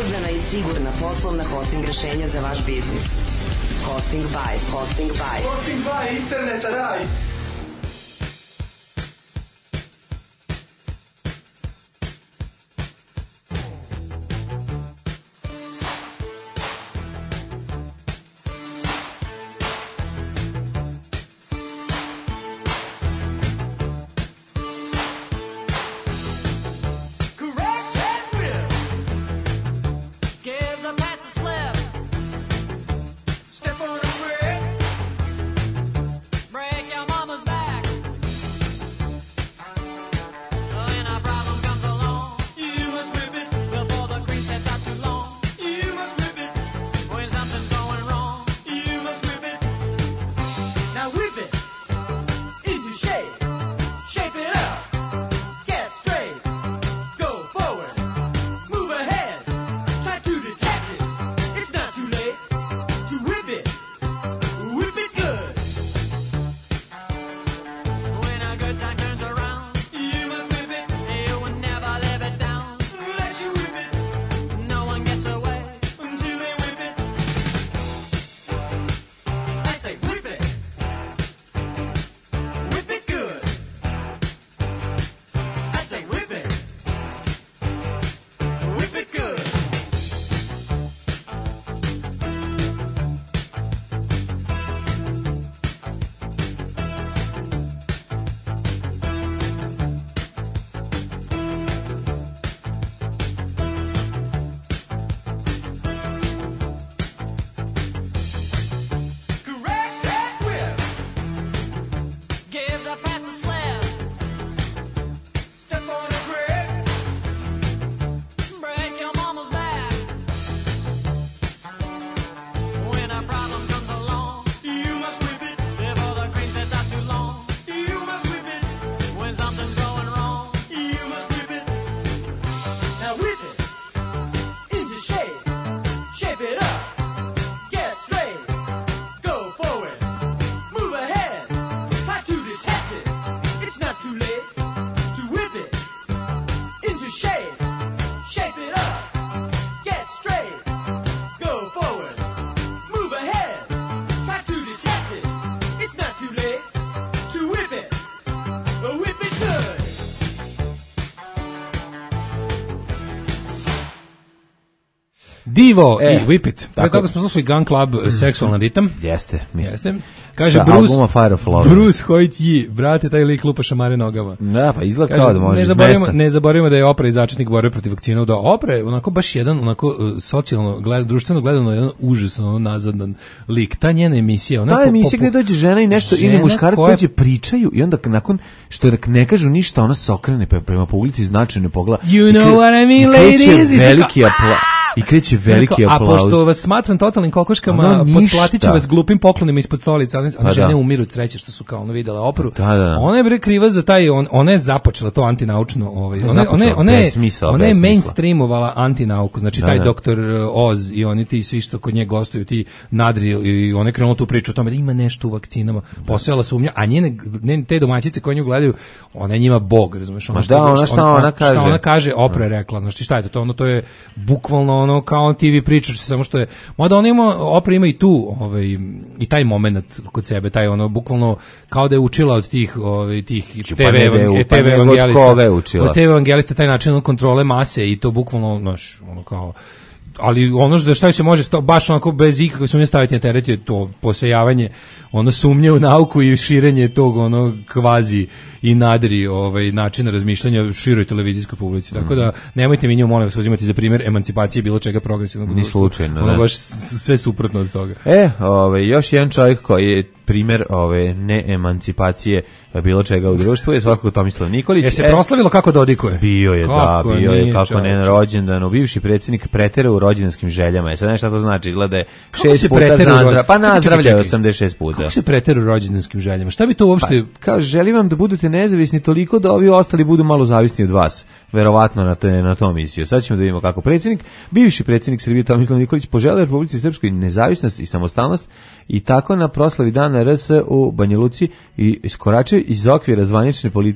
Pouzdana i sigurna poslovna hosting rešenja za vaš biznis. Hosting by. Hosting by. Hosting by interneta raj. Divo e, i Whip It. Pre toga smo slušali Gun Club, mm, seksualan ritam. Jeste, mislim. Jeste. Kaže sa Bruce, Fire of Love. Bruce Hoyt, brate, taj lik lupa šamare nogama. Da, pa izgleda kao da može ne zaboravimo, ne zaboravimo da je Opra i začetnik borbe protiv vakcina. Da Opra je onako baš jedan, onako uh, socijalno, gled, društveno gledano, jedan užasno nazadan lik. Ta njena emisija. Ona ta emisija gde dođe žena i nešto, žena ili muškarac koja... dođe pričaju i onda nakon što ne kažu ništa, ona se okrene prema po ulici značajno pogleda. You know what I mean, ladies? Veliki aplauz. I kreće veliki a aplauz. A pošto vas smatram totalnim kokoškama, potplatit ću vas glupim poklonima ispod stolica. One, one žene umiru od sreće što su kao ono vidjela Opru. Da, da. Ona je bre kriva za taj, on, ona je započela to antinaučno. Ovaj. Ona, ona, ona, je, ona je mainstreamovala antinauku. Znači da, taj da. doktor Oz i oni ti svi što kod nje gostuju, ti Nadri i one krenulo tu priču o tome da ima nešto u vakcinama. Postojala sumnja, a njene, njene te domaćice koje nju gledaju, ona je njima bog, razumeš? Ona, da, ona šta ona, ona kaže. Šta ona kaže, Opra je rekla. Znači šta je to? To, ono, to je bukvalno ono kao T V pričaš, samo što je mada ona ima, Opra ima i tu ovaj, i taj moment kod sebe, taj ono bukvalno kao da je učila od tih ovaj, tih T V evangelista od T V evangelista taj način kontrole mase i to bukvalno znaš, ono kao ali ono za šta se može sta, baš onako bez ikakve sumnje staviti na teret je to posejavanje ono sumnje u nauku i širenje tog ono kvazi i nadri ovaj načina razmišljanja u široj televizijskoj publici. Tako da nemojte mi nju molim vas uzimati za primjer emancipacije bilo čega progresivnog. Ni slučajno. Ono baš sve suprotno od toga. E, ovaj još jedan čovjek koji je primjer ove ne emancipacije bilo čega u društvu je svakako Tomislav Nikolić. Je se e, proslavilo kako dodikuje? Bio je, kako da, bio je kako ne na rođendan, bivši predsjednik preterao u rođendanskim željama. Je sad nešto to znači, izgleda je šest puta nazdravlja, pa nazdravlja osamdeset šest puta. Kako se preterao u rođendanskim željama? Šta bi to uopšte? Pa, kao želim vam da budete nezavisni toliko da ovi ostali budu malo zavisni od vas. Verovatno na to na tom misiju. Sad ćemo da vidimo kako predsjednik, bivši predsjednik Srbije Tomislav Nikolić poželeo Republici Srpskoj nezavisnost i samostalnost i tako na proslavi dana R S u Banja Luci i iskoračio iz okvira zvanične politi,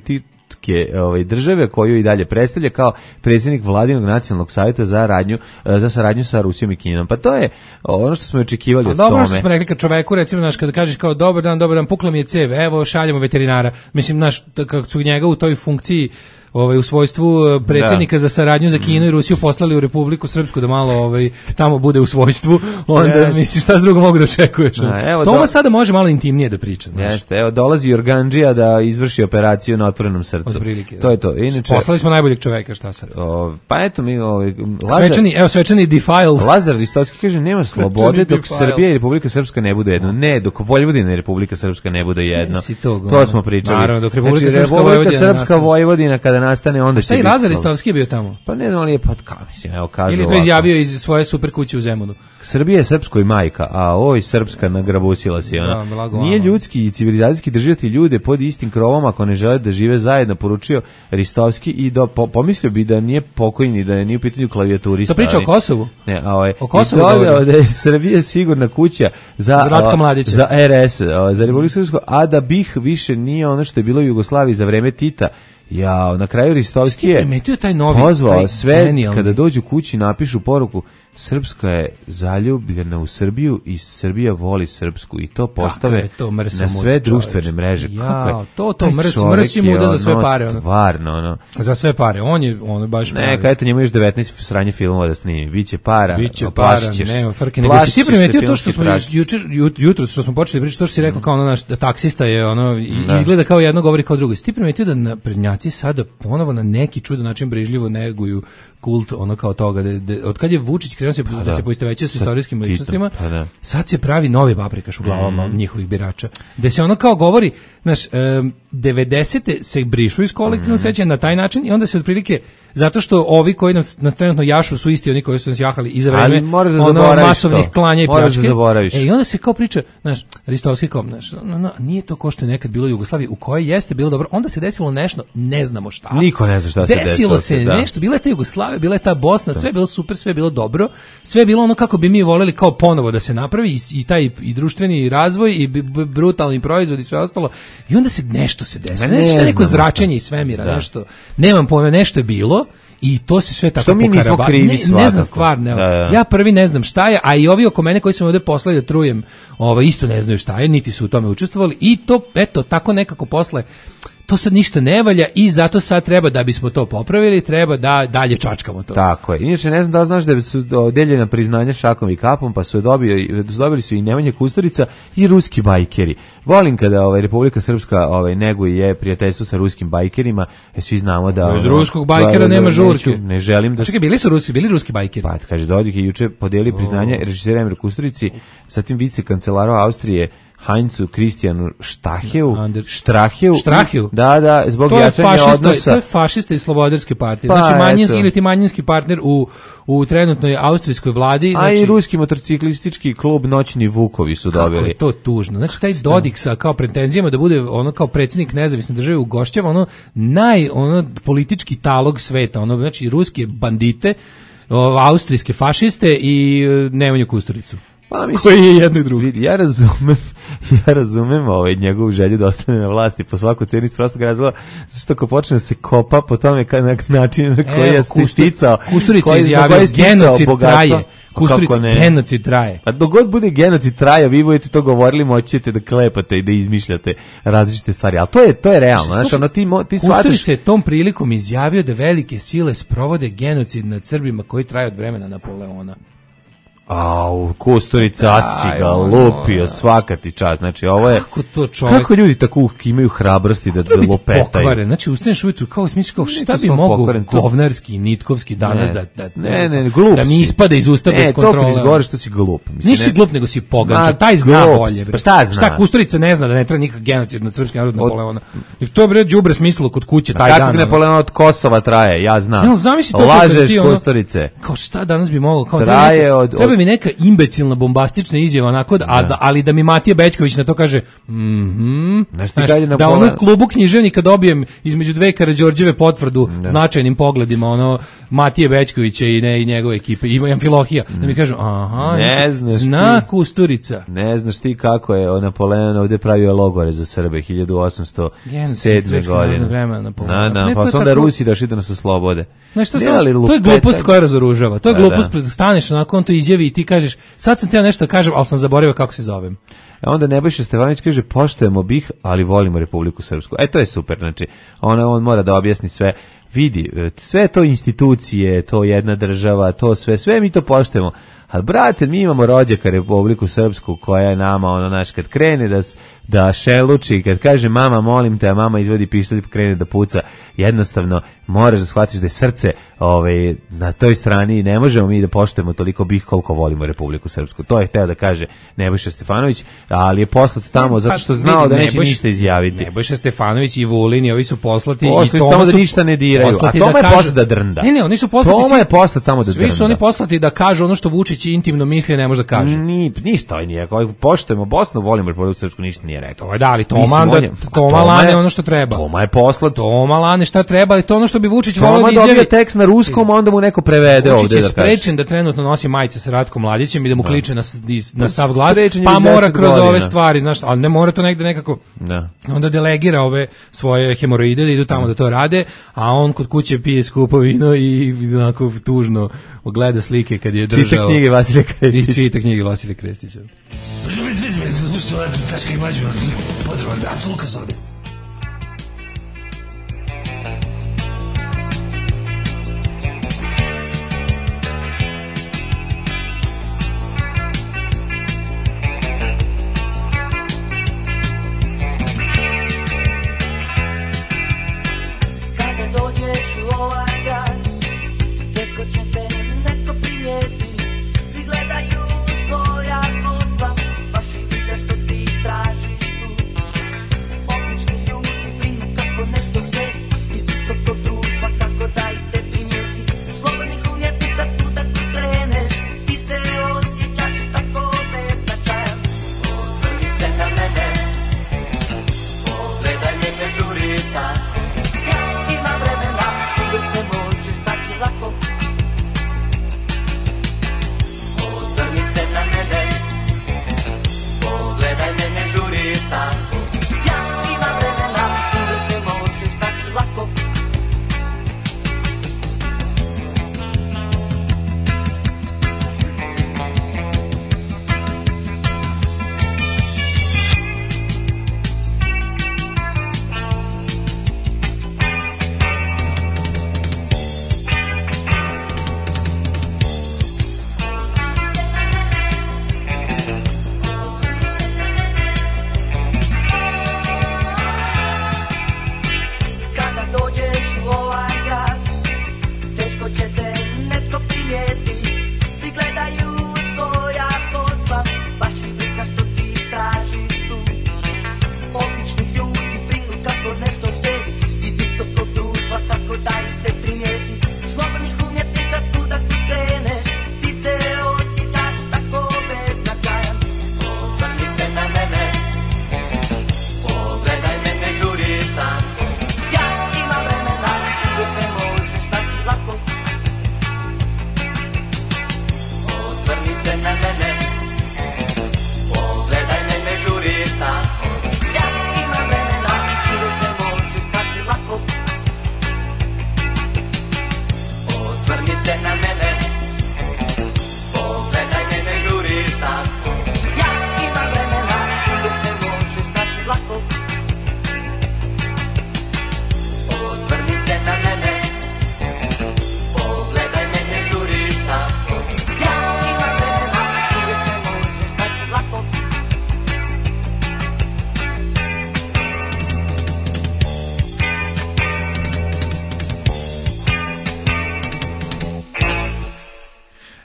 ovaj države koju i dalje predstavlja kao predsjednik Vladinog nacionalnog savjeta za radnju za saradnju sa Rusijom i Kinom. Pa to je ono što smo očekivali od tome. Dobro što smo rekli kad čoveku recimo naš kada kažeš kao dobar dan, dobar dan, pukla mi je cev, evo šaljemo veterinara. Mislim naš kako su njega u toj funkciji ovaj u svojstvu predsjednika da. za saradnju za Kinu i Rusiju poslali u Republiku Srpsku da malo ovaj tamo bude u svojstvu, onda yes. misliš šta drugo mogu da očekuješ. Da, Toma do... sada može malo intimnije da priča, znaš. Jeste, evo dolazi Organdžija da izvrši operaciju na otvorenom srcu. Prilike, to je to. Inače poslali smo najboljeg čoveka, šta sad? O, pa eto mi ovaj Lazar, svečani, evo svečani defile. Lazar Ristovski kaže nema slobode dok defile. Srbija i Republika Srpska ne bude jedno. Ne, dok Vojvodina i Republika Srpska ne bude jedno. To, to smo pričali. Naravno, dok Republika znači, Srpska, Republika Srpska Vojvodina kada nastane onda će biti. Šta i Lazar Ristovski je bio tamo? Pa ne znam ali je pa kao mislim, evo kažu. Ili to izjavio iz svoje super kuće u Zemunu. Srbija je srpskoj majka, a oj srpska nagrabusila si ona. Da, nije ljudski i civilizacijski držati ljude pod istim krovom ako ne žele da žive zajedno, poručio Ristovski i do, po, pomislio bi da nije pokojni, da nije u pitanju klavijaturista. To priča o Kosovu? Ne, a ovaj, o Kosovu dodao da je Srbija sigurna kuća za, za Ratka Mladića. Za R S, a, za Republiku Srpsku, a da bih više nije ono što je bilo u Jugoslaviji za vreme Tita. Ja, na kraju Ristovski je taj novi, pozvao taj sve genijalni. Kada dođu kući napišu poruku Srpska je zaljubljena u Srbiju i Srbija voli Srpsku i to postave to na sve društvene mreže. Ja, Kako je? to to mrs mrsi muda za sve pare ono. Stvarno ono. Za sve pare. On je on je baš neka eto njemu još devetnaest sranje filmova da snimi. Biće para. Biće para, nema frke. Nego si ti primetio to što smo jučer jutro što smo počeli pričati, to što si rekao kao ono naš da taksista je ono izgleda kao jedno govori kao drugo. Si ti primetio da naprednjaci sada ponovo na neki čudan način brižljivo neguju kult ono kao toga da, da od kad je Vučić krenuo se da, da se poistovećuje s istorijskim ličnostima, pa da. Sad se pravi novi paprikaš u glavama mm. njihovih birača. Da se ono kao govori, znaš, um, devedesete se brišu iz kolektivnog mm. sećanja na taj način i onda se otprilike zato što ovi koji nas, nas trenutno jašu su isti oni koji su nas jahali i za vreme da ono masovnih to. klanja i pljačke. Da e, i onda se kao priča, znaš, Ristovski kao, znaš, no, no, nije to ko što je nekad bilo u Jugoslaviji, u kojoj jeste bilo dobro, onda se desilo nešto, ne znamo šta. Niko ne zna šta se desilo. Desilo se da. nešto, bila je ta Jugoslavija, bila je ta Bosna, sve je bilo super, sve je bilo dobro, sve je bilo ono kako bi mi voljeli kao ponovo da se napravi i, i taj i društveni razvoj i b, b, brutalni proizvod i sve ostalo. I onda se nešto se desilo, ne, ne neko zračenje iz svemira, da. nešto. Nemam pojma, nešto je bilo. I to se sve tako što mi nismo krivi ne, ne znam stvar, ne. Da, da. Ja prvi ne znam šta je, a i ovi oko mene koji su me ovde poslali da trujem, ovaj isto ne znaju šta je, niti su u tome učestvovali i to eto tako nekako posle to sad ništa ne valja i zato sad treba da bismo to popravili, treba da dalje čačkamo to. Tako je. Inače ne znam da znaš da su dodeljena priznanja šakom i kapom, pa su dobili dobili su i Nemanja Kusturica i ruski bajkeri. Volim kada ovaj Republika Srpska ovaj neguje prijateljstvo sa ruskim bajkerima, e, svi znamo da bez ruskog bajkera nema žurke. Ne želim da. Čekaj, bili su Rusi, bili ruski bajkeri. Pa kaže Dodik je juče podelio priznanje oh. režisera Emir Kusturici, sa tim vice kancelaru Austrije Heinzu Kristijanu Štaheu, Štraheu, Štraheu. Da, da, zbog jačanja odnosa. To je fašista iz Slobodarske partije. Pa, znači manjinski ili ti manjinski partner u u trenutnoj austrijskoj vladi, a znači i ruski motorciklistički klub Noćni Vukovi su dobili. Kako je to tužno. Znači taj Dodik sa kao pretenzijama da bude ono kao predsjednik nezavisne države ugošćava ono naj ono politički talog sveta, ono znači ruske bandite, austrijske fašiste i Nemanju Kusturicu. Pa mislim, koji je jedno i drugo. Vidi, ja razumem, ja razumem ovaj njegovu želju da ostane na vlasti po svaku cenu iz prostog razloga, zašto ako počne da se kopa po tome kad na način na koji je sticao, Kusturica izjavio genocid traje. Kusturica genocid traje. A dok god bude genocid traje, vi budete to govorili, moćete da klepate i da izmišljate različite stvari, ali to je to je realno, znači ono ti ti shvataš. Kusturica je tom prilikom izjavio da velike sile sprovode genocid nad Srbima koji traje od vremena Napoleona. Au, Kusturica asi ga lupio, svaka ti čast. Znači, ovo je... Kako to čovjek... Kako ljudi tako imaju hrabrosti da, da lupetaju? Pokvaren. Znači, ustaneš ujutru, kao smisliš, kao šta bi mogu govnarski i nitkovski danas ne, da, da, ne, ne, ne, glup da mi ispade iz usta ne, bez kontrole. Ne, to kad izgovoriš što si glup. Mislim, nisi glup, nego si poganča. Taj zna glup, bolje. Pa šta zna? Šta Kusturica ne zna da ne treba nikak genocid nad srpskim narodom Napoleona. To je bre đubre smislilo kod kuće taj dan. Kako Napoleon od Kosova traje, ja znam. Ne, zamisli to lažeš Kusturice. Kao šta danas bi moglo, kao traje od treba mi neka imbecilna bombastična izjava onako, a da, ali da mi Matija Bećković na to kaže mhm, Znaš, znaš, na da pola... ono klubu književnika dobijem između dve Karađorđeve potvrdu ne. značajnim pogledima ono Matije Bećkovića i ne i njegove ekipe i Amfilohija mm. da mi kažu aha, ne znaš zna Kusturica. Ne znaš ti kako je Napoleon ovdje pravio logore za Srbe hiljadu osamsto sedme godine. Na, na, pa su onda tako... Rusi došli da nas oslobode. Znaš, to, sam, to je glupost koja razoružava. To je glupost, da, da. Staneš onako, on to izjavi i ti kažeš, sad sam teo nešto da kažem, ali sam zaboravio kako se zovem. A onda Nebojša Stefanović kaže, poštujemo B i H, ali volimo Republiku Srpsku. E, to je super, znači, ona, on mora da objasni sve. Vidi, sve to institucije, to jedna država, to sve, sve mi to poštujemo. Ali, brate, mi imamo rođaka Republiku Srpsku koja je nama, ono, naš, kad krene da, da šeluči, kad kaže mama, molim te, a mama izvodi pištolj i krene da puca, jednostavno moraš da shvatiš da je srce ovaj, na toj strani i ne možemo mi da poštujemo toliko B i H koliko volimo Republiku Srpsku. To je hteo da kaže Nebojša Stefanović, ali je poslat tamo zato što znao da neće Nebojš, ništa izjaviti. Nebojša Stefanović i Vulin i ovi su poslati poslati i tamo da ništa ne diraju, a Toma da je poslat da drnda. Ne, ne, oni su poslati Toma je poslat tamo da drnda. Svi su oni poslati da kažu ono što Vučić intimno misli, ne može da kaže. Ni, ništa ovaj nije, ako poštujemo Bosnu, volimo Republiku Srpsku, ništa nije rekao. To je da, ali Toma, onda, je, Toma lane ono što treba. Toma je poslat. Toma lane šta treba, ali to ono što bi Vučić voleo da izjavi. Toma dobio tekst na ruskom, onda mu neko prevede Vučić ovde da kaže. Vučić je sprečen da trenutno nosi majice sa Ratkom Mladićem i da mu da. kliče na, na sav glas, pa mora kroz godina. ove stvari, znaš, ali ne mora to negde nekako, da. onda delegira ove svoje hemoroide da idu tamo da, da to rade, a on kod kuće pije skupo vino i onako tužno gleda slike kad je držao. Čita knjige Vasilija Krestića. I čita knjige Vasilija Krestića. Taška i Mađu, potreban da, apsolutno za ovdje.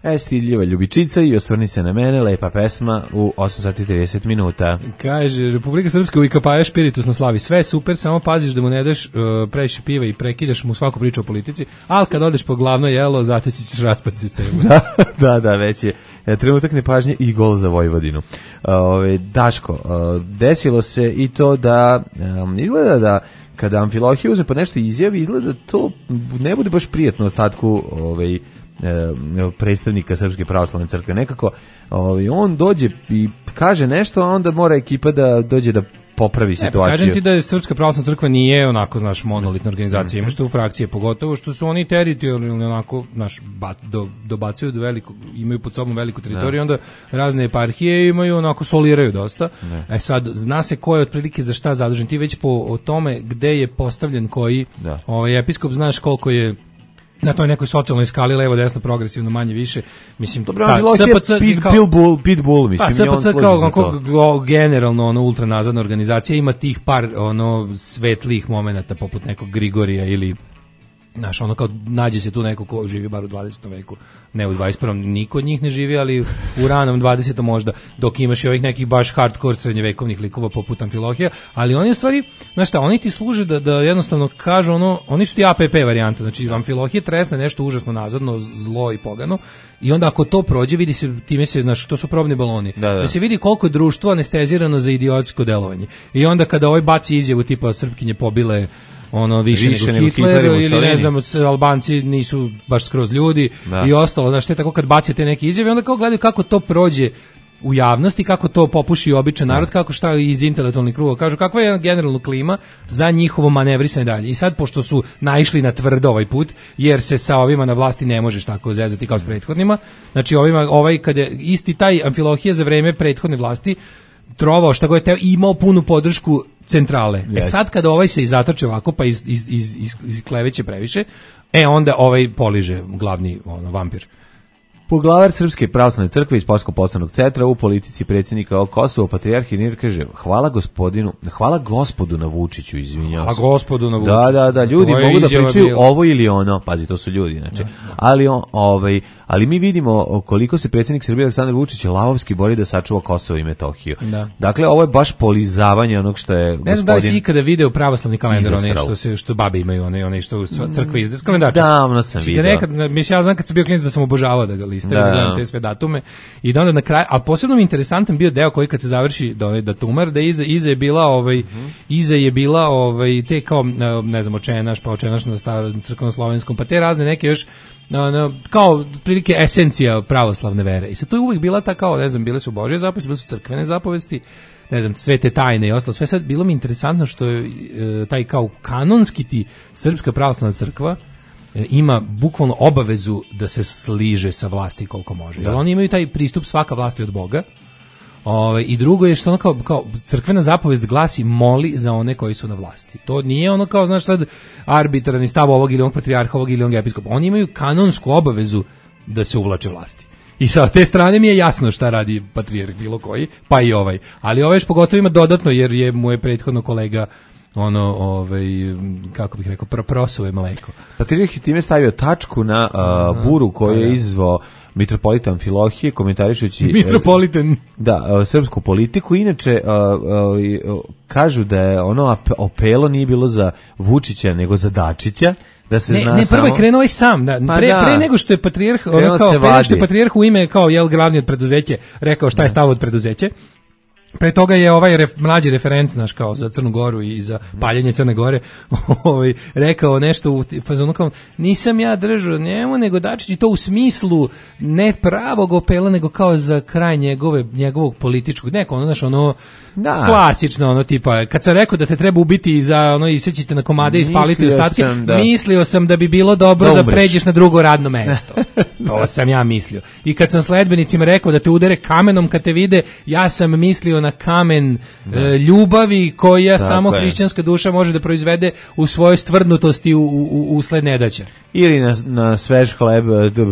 E, stidljiva ljubičica i osvrni se na mene, lepa pesma u osam sati i trideset minuta. Kaže, Republika Srpska uvijek kapaja špiritus na slavi. Sve super, samo paziš da mu ne daš uh, previše piva i prekidaš mu svaku priču o politici, ali kad odeš po glavno jelo, zateći ćeš raspad sistema. da, da, da, već je e, trenutak nepažnje i gol za Vojvodinu. Ove, Daško, uh, desilo se i to da um, izgleda da kada Amfilohije uzme pa nešto izjavi, izgleda to ne bude baš prijatno ostatku ovaj, predstavnika Srpske pravoslavne crkve. Nekako ovaj, on dođe i kaže nešto, a onda mora ekipa da dođe da popravi situaciju. E, pa kažem ti da je Srpska pravoslavna crkva nije onako, znaš, monolitna organizacija, mm-hmm. imaš tu frakcije, pogotovo što su oni teritorijalni onako, znaš, bat, do, dobacuju do veliko, imaju pod sobom veliku teritoriju, onda razne eparhije imaju onako, soliraju dosta. Ne. E sad, zna se ko je otprilike za šta zadužen, ti već po o tome gde je postavljen koji ovaj episkop, znaš koliko je na toj nekoj socijalnoj skali levo, desno, progresivno, manje više, mislim, dobro, ta S P C pit, kao, pitbull, pitbull, mislim, pa, S P C kao, kao generalno ono ultranazadna organizacija ima tih par ono svetlih momenata poput nekog Grigorija ili znaš, ono kao nađe se tu neko ko živi bar u dvadesetom veku, ne u dvadeset prvom niko od njih ne živi, ali u ranom dvadesetom možda, dok imaš i ovih nekih baš hardcore srednjevekovnih likova poput Amfilohija, ali oni u stvari, znaš šta, oni ti služe da, da jednostavno kažu ono, oni su ti A P P varijanta, znači Amfilohije tresne nešto užasno nazadno, zlo i pogano, i onda ako to prođe, vidi se, time se, znaš, to su probni baloni, da, da. da se vidi koliko je društvo anestezirano za idiotsko delovanje. I onda kada ovaj baci izjavu tipa Srpkinje pobile ono više, više nego, nego Hitler, Hitler ili ne znam, Albanci nisu baš skroz ljudi da. I ostalo, znaš, te tako kad baci te neke izjave, onda kao gledaju kako to prođe u javnosti, kako to popuši običan narod, kako šta iz intelektualnih kruga kažu, kakva je generalna klima za njihovo manevrisanje dalje. I sad, pošto su naišli na tvrdo ovaj put, jer se sa ovima na vlasti ne možeš tako zezati kao s prethodnima, znači ovima, ovaj, kada je isti taj Amfilohije za vreme prethodne vlasti trovao šta god je teo, imao punu podršku centrale. Yes. E sad kada ovaj se izatoče ovako pa iz, iz, iz, iz, iz kleveće previše, e onda ovaj poliže glavni ono, vampir. Poglavar Srpske pravoslavne crkve iz Polsko-poslovnog centra u politici predsjednika o Kosovo, patrijarh Irir kaže, hvala gospodinu, hvala gospodu na Vučiću, izvinjavam se. Hvala gospodu na Vučiću. Da, da, da, ljudi mogu da pričaju bilo. Ovo ili ono, pazi, to su ljudi, znači. Da, da. Ali, on, ovaj, ali mi vidimo koliko se predsjednik Srbije Aleksandar Vučić lavovski bori da sačuva Kosovo i Metohiju. Da. Dakle, ovo je baš polizavanje onog što je gospodin... Ne znam da li si ikada video pravoslavni kalendar, one što, se, što babe imaju, one, one što crkve izde, kalendarčić. Davno sam vidio. Nekad, mislim, ja znam kad sam bio klinac da sam obožavao da ga liste, da, da gledam te sve datume i da onda na kraju, a posebno mi interesantan bio deo koji kad se završi da onaj datumar, da iza, iza je bila ovaj, mm-hmm. iza je bila ovaj, te kao, ne znam, očenaš, pa očenaš na starom crkveno-slovenskom, pa te razne neke još no, no, kao prilike esencija pravoslavne vere. I sad to je uvijek bila ta kao, ne znam, bile su Božje zapovesti, bile su crkvene zapovesti, ne znam, svete tajne i ostalo. Sve sad bilo mi interesantno što je e, taj kao kanonski ti Srpska pravoslavna crkva e, ima bukvalno obavezu da se sliže sa vlasti koliko može. Da. Jer oni imaju taj pristup svaka vlasti od Boga. Ove, i drugo je što ono kao, kao crkvena zapovest glasi moli za one koji su na vlasti. To nije ono kao, znaš, sad arbitrarni stav ovog ili onog patrijarha, ovog ili onog episkopa. Oni imaju kanonsku obavezu da se uvlače vlasti. I sa te strane mi je jasno šta radi patrijarh bilo koji, pa i ovaj. Ali ovaj još pogotovo ima dodatno, jer je mu je prethodno kolega ono, ovaj, kako bih rekao, prosuje mleko. Patrijarh je time stavio tačku na uh, buru koju je izvao mitropolita Amfilohije, komentarišući Mitropolitan. Da, uh, srpsku politiku. Inače, uh, uh, kažu da je ono apelo nije bilo za Vučića, nego za Dačića. Da se ne, zna ne, prvo je krenuo i sam, da, pa pre, da. pre nego što je patrijarh, ono kao, pre nego što je patrijarh u ime kao jel glavni od preduzeće rekao šta je stav od preduzeće. Pre toga je ovaj ref, mlađi referent naš kao za Crnu Goru i za paljenje Crne Gore ovaj, rekao nešto u fazonu kao nisam ja držao njemu nego Dačić i to u smislu ne pravog apela nego kao za kraj njegove, njegovog političkog neko ono, znaš, ono da. Klasično ono tipa kad sam rekao da te treba ubiti za ono isećite na komade i spaliti ostatke da. Mislio sam da bi bilo dobro da, da pređeš na drugo radno mesto. To sam ja mislio. I kad sam sledbenicima rekao da te udare kamenom kad te vide, ja sam mislio na kamen e, ljubavi koja tako samo je. Hrišćanska duša može da proizvede u svojoj stvrdnutosti u, u, usled nedaća. ili na, na svež hleb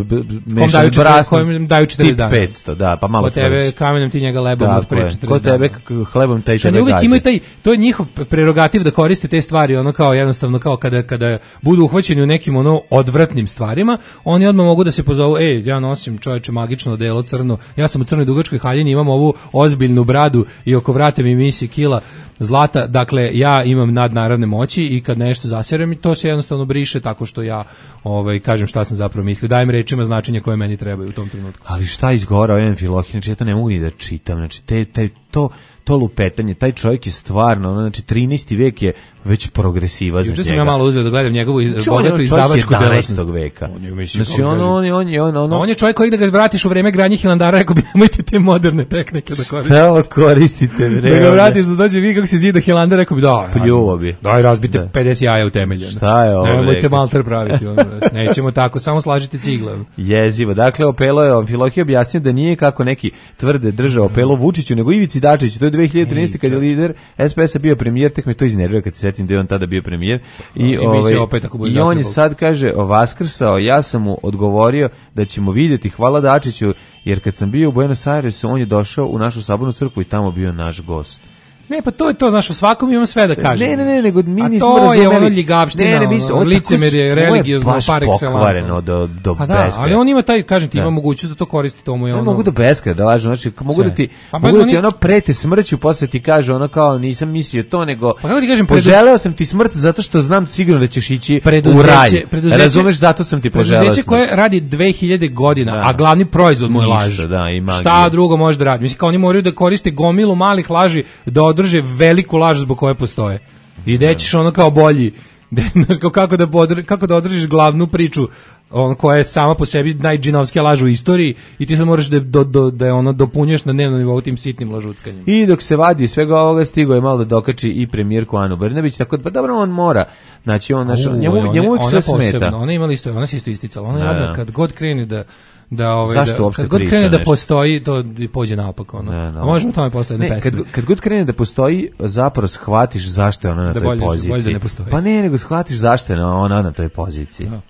mešan brasnom, kojem daju četrdeset dana. petsto, da, pa malo kod tebe kamenom ti njega lebom od pre četrdeset dana. Kod tebe hlebom taj tebe gađa. Imaju taj, to je njihov prerogativ da koriste te stvari, ono kao jednostavno kao kada, kada budu uhvaćeni u nekim ono odvratnim stvarima, oni odmah mogu da se pozovu, ej, ja nosim čoveče magično odelo crno, ja sam u crnoj dugačkoj haljini, imam ovu ozbiljnu bradu i oko vrata mi misi kila zlata, dakle ja imam nadnaravne moći i kad nešto zaserem to se jednostavno briše tako što ja ovaj kažem šta sam zapravo mislio, dajem rečima značenje koje meni trebaju u tom trenutku. Ali šta izgovara ovaj Amfilohije, znači ja to ne mogu ni da čitam, znači te, te, to, to lupetanje, taj čovjek je stvarno, znači trinaesti vek je već progresiva za njega. Juče sam ja malo uzeo da gledam njegovu bogatu izdavačku delatnost veka. On je, znači on, on, on, je, on, on, on je čovjek koji da ga vratiš u vreme gradnje Hilandara, rekao bi nemojte te moderne tehnike da koristite. Šta koristite? Da ga vratiš da dođe vi kako se zida Hilandar, rekao bi da. Pljuvo bi. Daj razbite da. pedeset jaja u temelju. Šta je ovo? Nemojte malter praviti. On, nećemo tako, samo slažite cigle. Jezivo. Dakle, Opelo je Amfilohije objasnio da nije kako neki tvrde držao Opelo Vučiću, nego Ivici Dačiću. To je dve hiljade trinaeste kad je lider S P S-a bio premijer, tek me to iznervira kad se setim da je on tada bio premijer. I, I, ovaj, opet, i on je sad, kaže, vaskrsao, ja sam mu odgovorio da ćemo vidjeti, hvala Dačiću, jer kad sam bio u Buenos Airesu, on je došao u našu sabornu crkvu i tamo bio naš gost. Ne, pa to je to, znaš, u svakom imam sve da kažem. Ne, ne, ne, nego mi nismo razumeli. A to razumeli. je ono ljigavština, ne, ne, mi ono, licemerje, religiozno, par excellence. Pokvareno do, do pa da, beskraja. ali on ima taj, kažem ti, ima mogućnost da to koristi tomu je ono. Ne mogu do beskraja da lažu, znači, mogu da ti, pa, mogu da ti ono prete smrću, posle ti kaže ono kao, nisam mislio to, nego, pa kako ti kažem, poželeo sam ti smrt zato što znam sigurno da ćeš ići u raj. Razumeš, zato sam ti poželeo smrt. Preduzeće koje radi dve hiljade godina, a glavni proizvod mu je laž. Šta drugo može da radi? Mislim, kao oni moraju da koriste gomilu malih laži da održe veliku laž zbog koje postoje. I da ćeš ono kao bolji, de, kako, da podr, kako da održiš glavnu priču on koja je sama po sebi najđinovskija laž u istoriji i ti sad moraš da, do, do, da je ono dopunješ na dnevnom nivou tim sitnim lažuckanjem. I dok se vadi svega ovoga stigo je malo da dokači i premijerku Anu Brnabić, tako da pa dobro on mora. Znači on našo, njemu, one, njemu uvijek sve smeta. Ona ima isto, ona se isto isticala. Ona je da, kad god krene da da ovaj da, kad god krene da postoji to pođe naopako ono. Ne, no. A možemo tamo posle jedne pesme. Kad, kad god krene da postoji, zapravo shvatiš zašto je ona na da toj bolje, poziciji. Bolje da ne postoji. Pa ne, nego shvatiš zašto je ona na toj poziciji. No.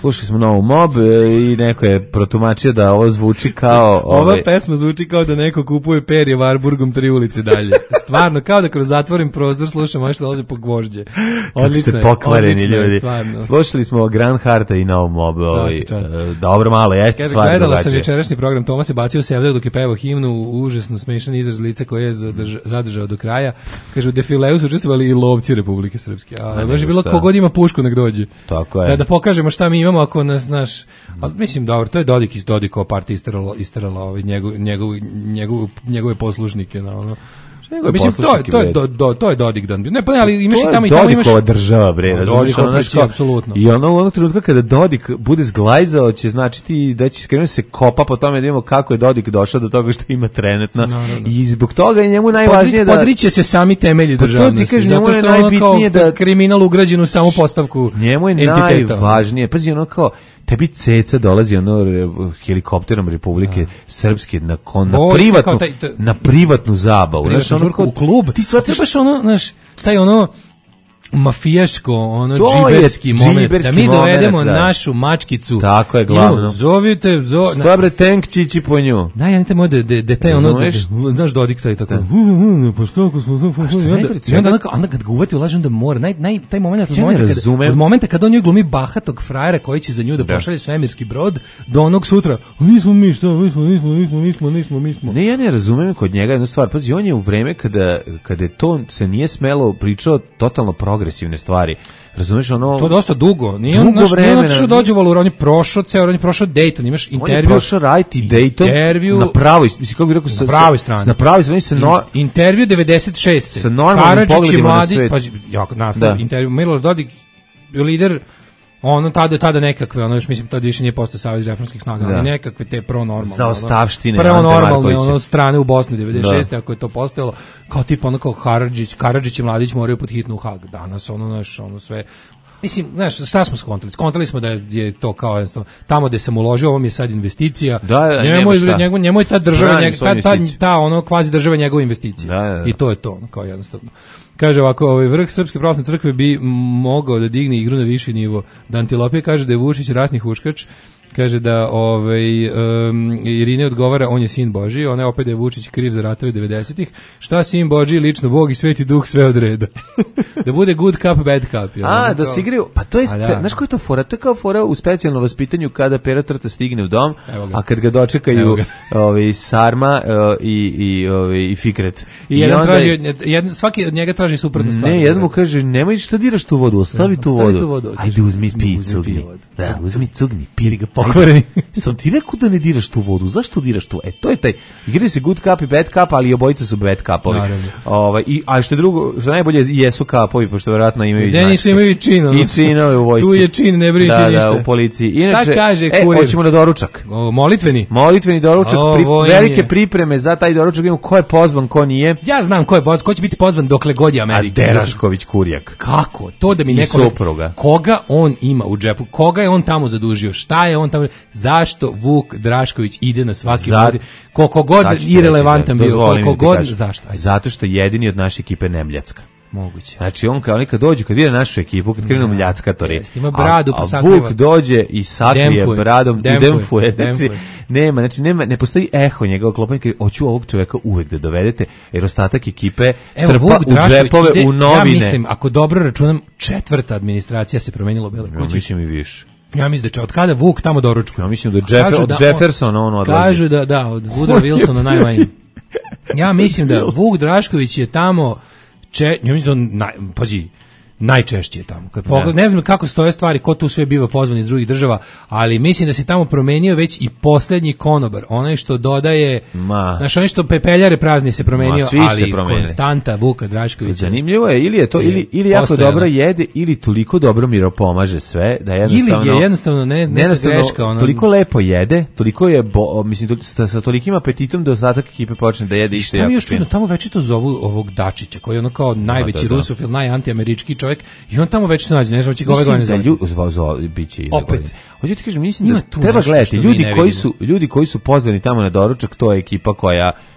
slušali smo novu Mob e, i neko je protumačio da ovo zvuči kao... Ova ovaj, pesma zvuči kao da neko kupuje perje Varburgom tri ulice dalje. Stvarno, kao da kroz zatvorim prozor slušam ovo što dolaze po gvožđe. Odlično ste je, pokvareni odlično je, ljudi. stvarno. Slušali smo Grand Harta i novu Mob. Ovaj, čast. e, dobro, malo, jeste Kaže, stvar gledala sam drugačije. večerašnji program, Toma se bacio u sevdeo dok je pevao himnu, užasno smešan izraz lica koji je zadrža, zadržao do kraja. Kaže, u defileu su učestvovali i lovci Republike Srpske. A, A baš je bilo šta? kogod ima pušku nek dođe. Tako je. Da, da pokažemo šta mi imamo ako nas, naš, ali mislim, dobro, to je Dodik iz Dodikova partija istarala, istarala ovaj, njegov, njegov, njegov, njegove poslušnike, na ono. Njegove Mislim, to je, poslušnike, to je, bre. do, do, to je Dodik dan. Ne, pa ne, ali imaš To i je tamo i tamo imaš... Dodikova država, bre. razumeš, Dodikova ono, znaš priča, kao- apsolutno. I ono u onog trenutka kada Dodik bude zglajzao će značiti da će krenuti se kopa po tome da vidimo kako je Dodik došao do toga što ima trenutno. Naravno. I zbog toga je njemu najvažnije Podri, da... podriće se sami temelji Pa to ti državnosti. kažem, njemu Zato je što je ono najbitnije kao da- kriminal ugrađen u samu postavku Njemu je entiteta. najvažnije, pazi ono kao, tebi ceca dolazi ono re, helikopterom Republike Srpske na, kon, na, Vojska, privatnu, kao taj- taj- na privatnu zabavu. Privatnu Znaš, ono žurku kao- u klub. Ti shvatiš, To je baš ono, znaš, taj ono mafijaško, ono To je džiberski moment, da džiberski mi dovedemo moment, da. našu mačkicu. Tako je, glavno. Idemo, zovite, zo, šta bre, tank čići po nju. Da, ja ne te moj da, da, da taj ono, da, Razumeš? da, znaš Dodik taj tako, pa što ako smo, i onda, najgore, i onda, onda, onda kad ga uvati u laž, onda mora, naj, naj, taj moment, od Ja ne momenta, kada, razumem. od momenta kada on njoj glumi bahatog frajera koji će za nju da, Da. pošalje svemirski brod, do onog sutra, mi smo mi, što, mi smo, mi smo, mi smo, mi smo, mi smo, mi smo. Ne, ja ne razumem kod njega jednu stvar. Pazi, on je u vreme kada, kada je to se nije smelo pričao totalno progresivne stvari. Razumeš, ono... To dosta dugo. Nije on Dugo naš, nije on vremena. što dođe u Valur, on je prošao ceo, on je prošao Dayton, imaš On je intervju. prošao Right i Dayton intervju, na pravoj, mislim, kako bi rekao, sa, na pravoj strani. Na pravoj strani se no... In, intervju devedeset šeste Sa normalnim Karadžić i pogledima na mladi, svet. pa jako nastav, Da. intervju Milorad Dodik, lider, ono tada tada nekakve, ono još mislim tada više nije postao savez reformskih snaga, Da. ali nekakve te pronormalne. Zaostavštine Ono, Ante pronormalne Markovića. ono strane u Bosni devedeset šeste Da. ako je to postojalo, kao tipa ono kao Karadžić, Karadžić i Mladić moraju pod hitnu u Hag. Danas ono naš ono sve. Mislim, znaš, šta smo skontali? Skontali smo da je to kao jednostavno, tamo gde sam uložio, ovo mi je sad investicija. Da, da, njemu, nema šta. njemu, njemu je ta država, Branim njeg, svoju ta, ta, investiciju. ta ono kvazi država njegova investicija. Da, da, da. I to je to, ono, kao jednostavno. Kaže ovako, ovaj vrh Srpske pravoslavne crkve bi mogao da digne igru na viši nivo. Da Antilopije kaže da je Vučić ratni huškač, kaže da ovaj um, Irine odgovara on je sin Božji, ona je opet da je Vučić kriv za ratove devedesetih. Šta sin Božji, lično Bog i Sveti Duh sve odreda. Da bude good cup, bad cup. Ja, A, ono, da kao- se igraju, pa to je, A, scena, da. znaš koja je to fora? To je kao fora u specijalnom vaspitanju kada Pera Trta stigne u dom, Evo ga. a kad ga Evo dočekaju ga. ovaj, Sarma uh, i, i, ovaj, i Fikret. I jedan onda- traži, od- jedan, svaki od njega traži suprotnu stvar. Ne, jedan mu kaže, nemoj šta diraš tu vodu, ostavi Da, tu ostavi vodu. tu vodu. Ajde, uzmi Uzmi- pi, uzmi cugni. pi vodu. Da, uzmi cugni, pi. ga pokvareni. Ajde. Sam ti rekao da ne diraš tu vodu, zašto diraš tu? E, to je taj, igraju se good cup i bad cup, ali i obojica su bad cupovi. Naravno. Ovaj, i, a što je drugo, što najbolje jesu kapovi, pošto verovatno imaju i Gde nisu značke. imaju i čin, ono. I činove u vojsci. Tu je čin, ne brini ti da, ništa. Da, u policiji. Inače, Šta kaže e, kurir? hoćemo na doručak. O, molitveni. Molitveni doručak, pri, Ovo im velike je. pripreme za taj doručak, vidimo ko je pozvan, ko nije. Ja znam ko je pozvan, ko će biti pozvan dokle god je A Amerika. Derašković Kurjak. Kako? To da mi I neko... supruga. Koga on ima u džepu? Koga je on tamo zadužio? Šta je on tamo... Zašto Vuk Drašković ide na svaki Za- poziv? Koliko god Sad ću ti irelevantan reći, bio, dozvoli mi koliko da ti god... kažem. Zašto? Ajde. Zato što je jedini od naše ekipe Nemljacka. Moguće. Znači on kao oni kad dođu, kad vide našu ekipu, kad krenu mljackatori. Jeste, ima bradu, a, pa a sakriva. Vuk dođe i sakrije Demfuje, bradom i demfuje, demfuje. Znači, demfuje. nema, znači nema, ne postoji eho njega oklopanja, kaže, hoću ovog čoveka uvek da dovedete, jer ostatak ekipe Evo, trpa Vuk u Drašković džepove, ide, u novine. ja mislim, ako dobro računam, četvrta administracija se promenila u Beloj Ja kući. mislim i više. Ja mislim da će od kada Vuk tamo doručkuje. Ja mislim da Jeff, Kažu od da on- Jeffersona on odlazi. Kažu da, da, od Woodrow Wilsona najmanje. Ja mislim da Vuk Drašković je tamo, če, ja mislim da on, naj, pazi, najčešće je tamo. Kad pogled, ne znam kako stoje stvari, ko tu sve biva pozvan iz drugih država, ali mislim da se tamo promenio već i posljednji konobar, onaj što dodaje, Ma. znaš, onaj što pepeljare prazni se promenio, Ma, svi se ali promenili. konstanta Vuka Draškovića. Zanimljivo je, ili je to, ili, ili jako postojano. dobro jede, ili toliko dobro miropomaže sve, da jednostavno... Ili je jednostavno ne, neka jednostavno greška. Ono, toliko lepo jede, toliko je, bo, mislim, to, sa, sa tolikim apetitom da ostatak ekipe počne da jede isto Šta mi jako još čudno, fino. tamo večito zovu ovog Dačića, koji je ono kao najveći da, da. rusofil, najantiamerički čovjek, i on tamo već se nađe, ne znam, će ga ove Mislim godine da zove. lju, zvo, zvo, biće i Opet. godine. Hoću ti kažem, mislim Ima da tu treba nešto gledati, što mi ljudi ne koji vidimo. su ljudi koji su pozvani tamo na doručak, to je ekipa koja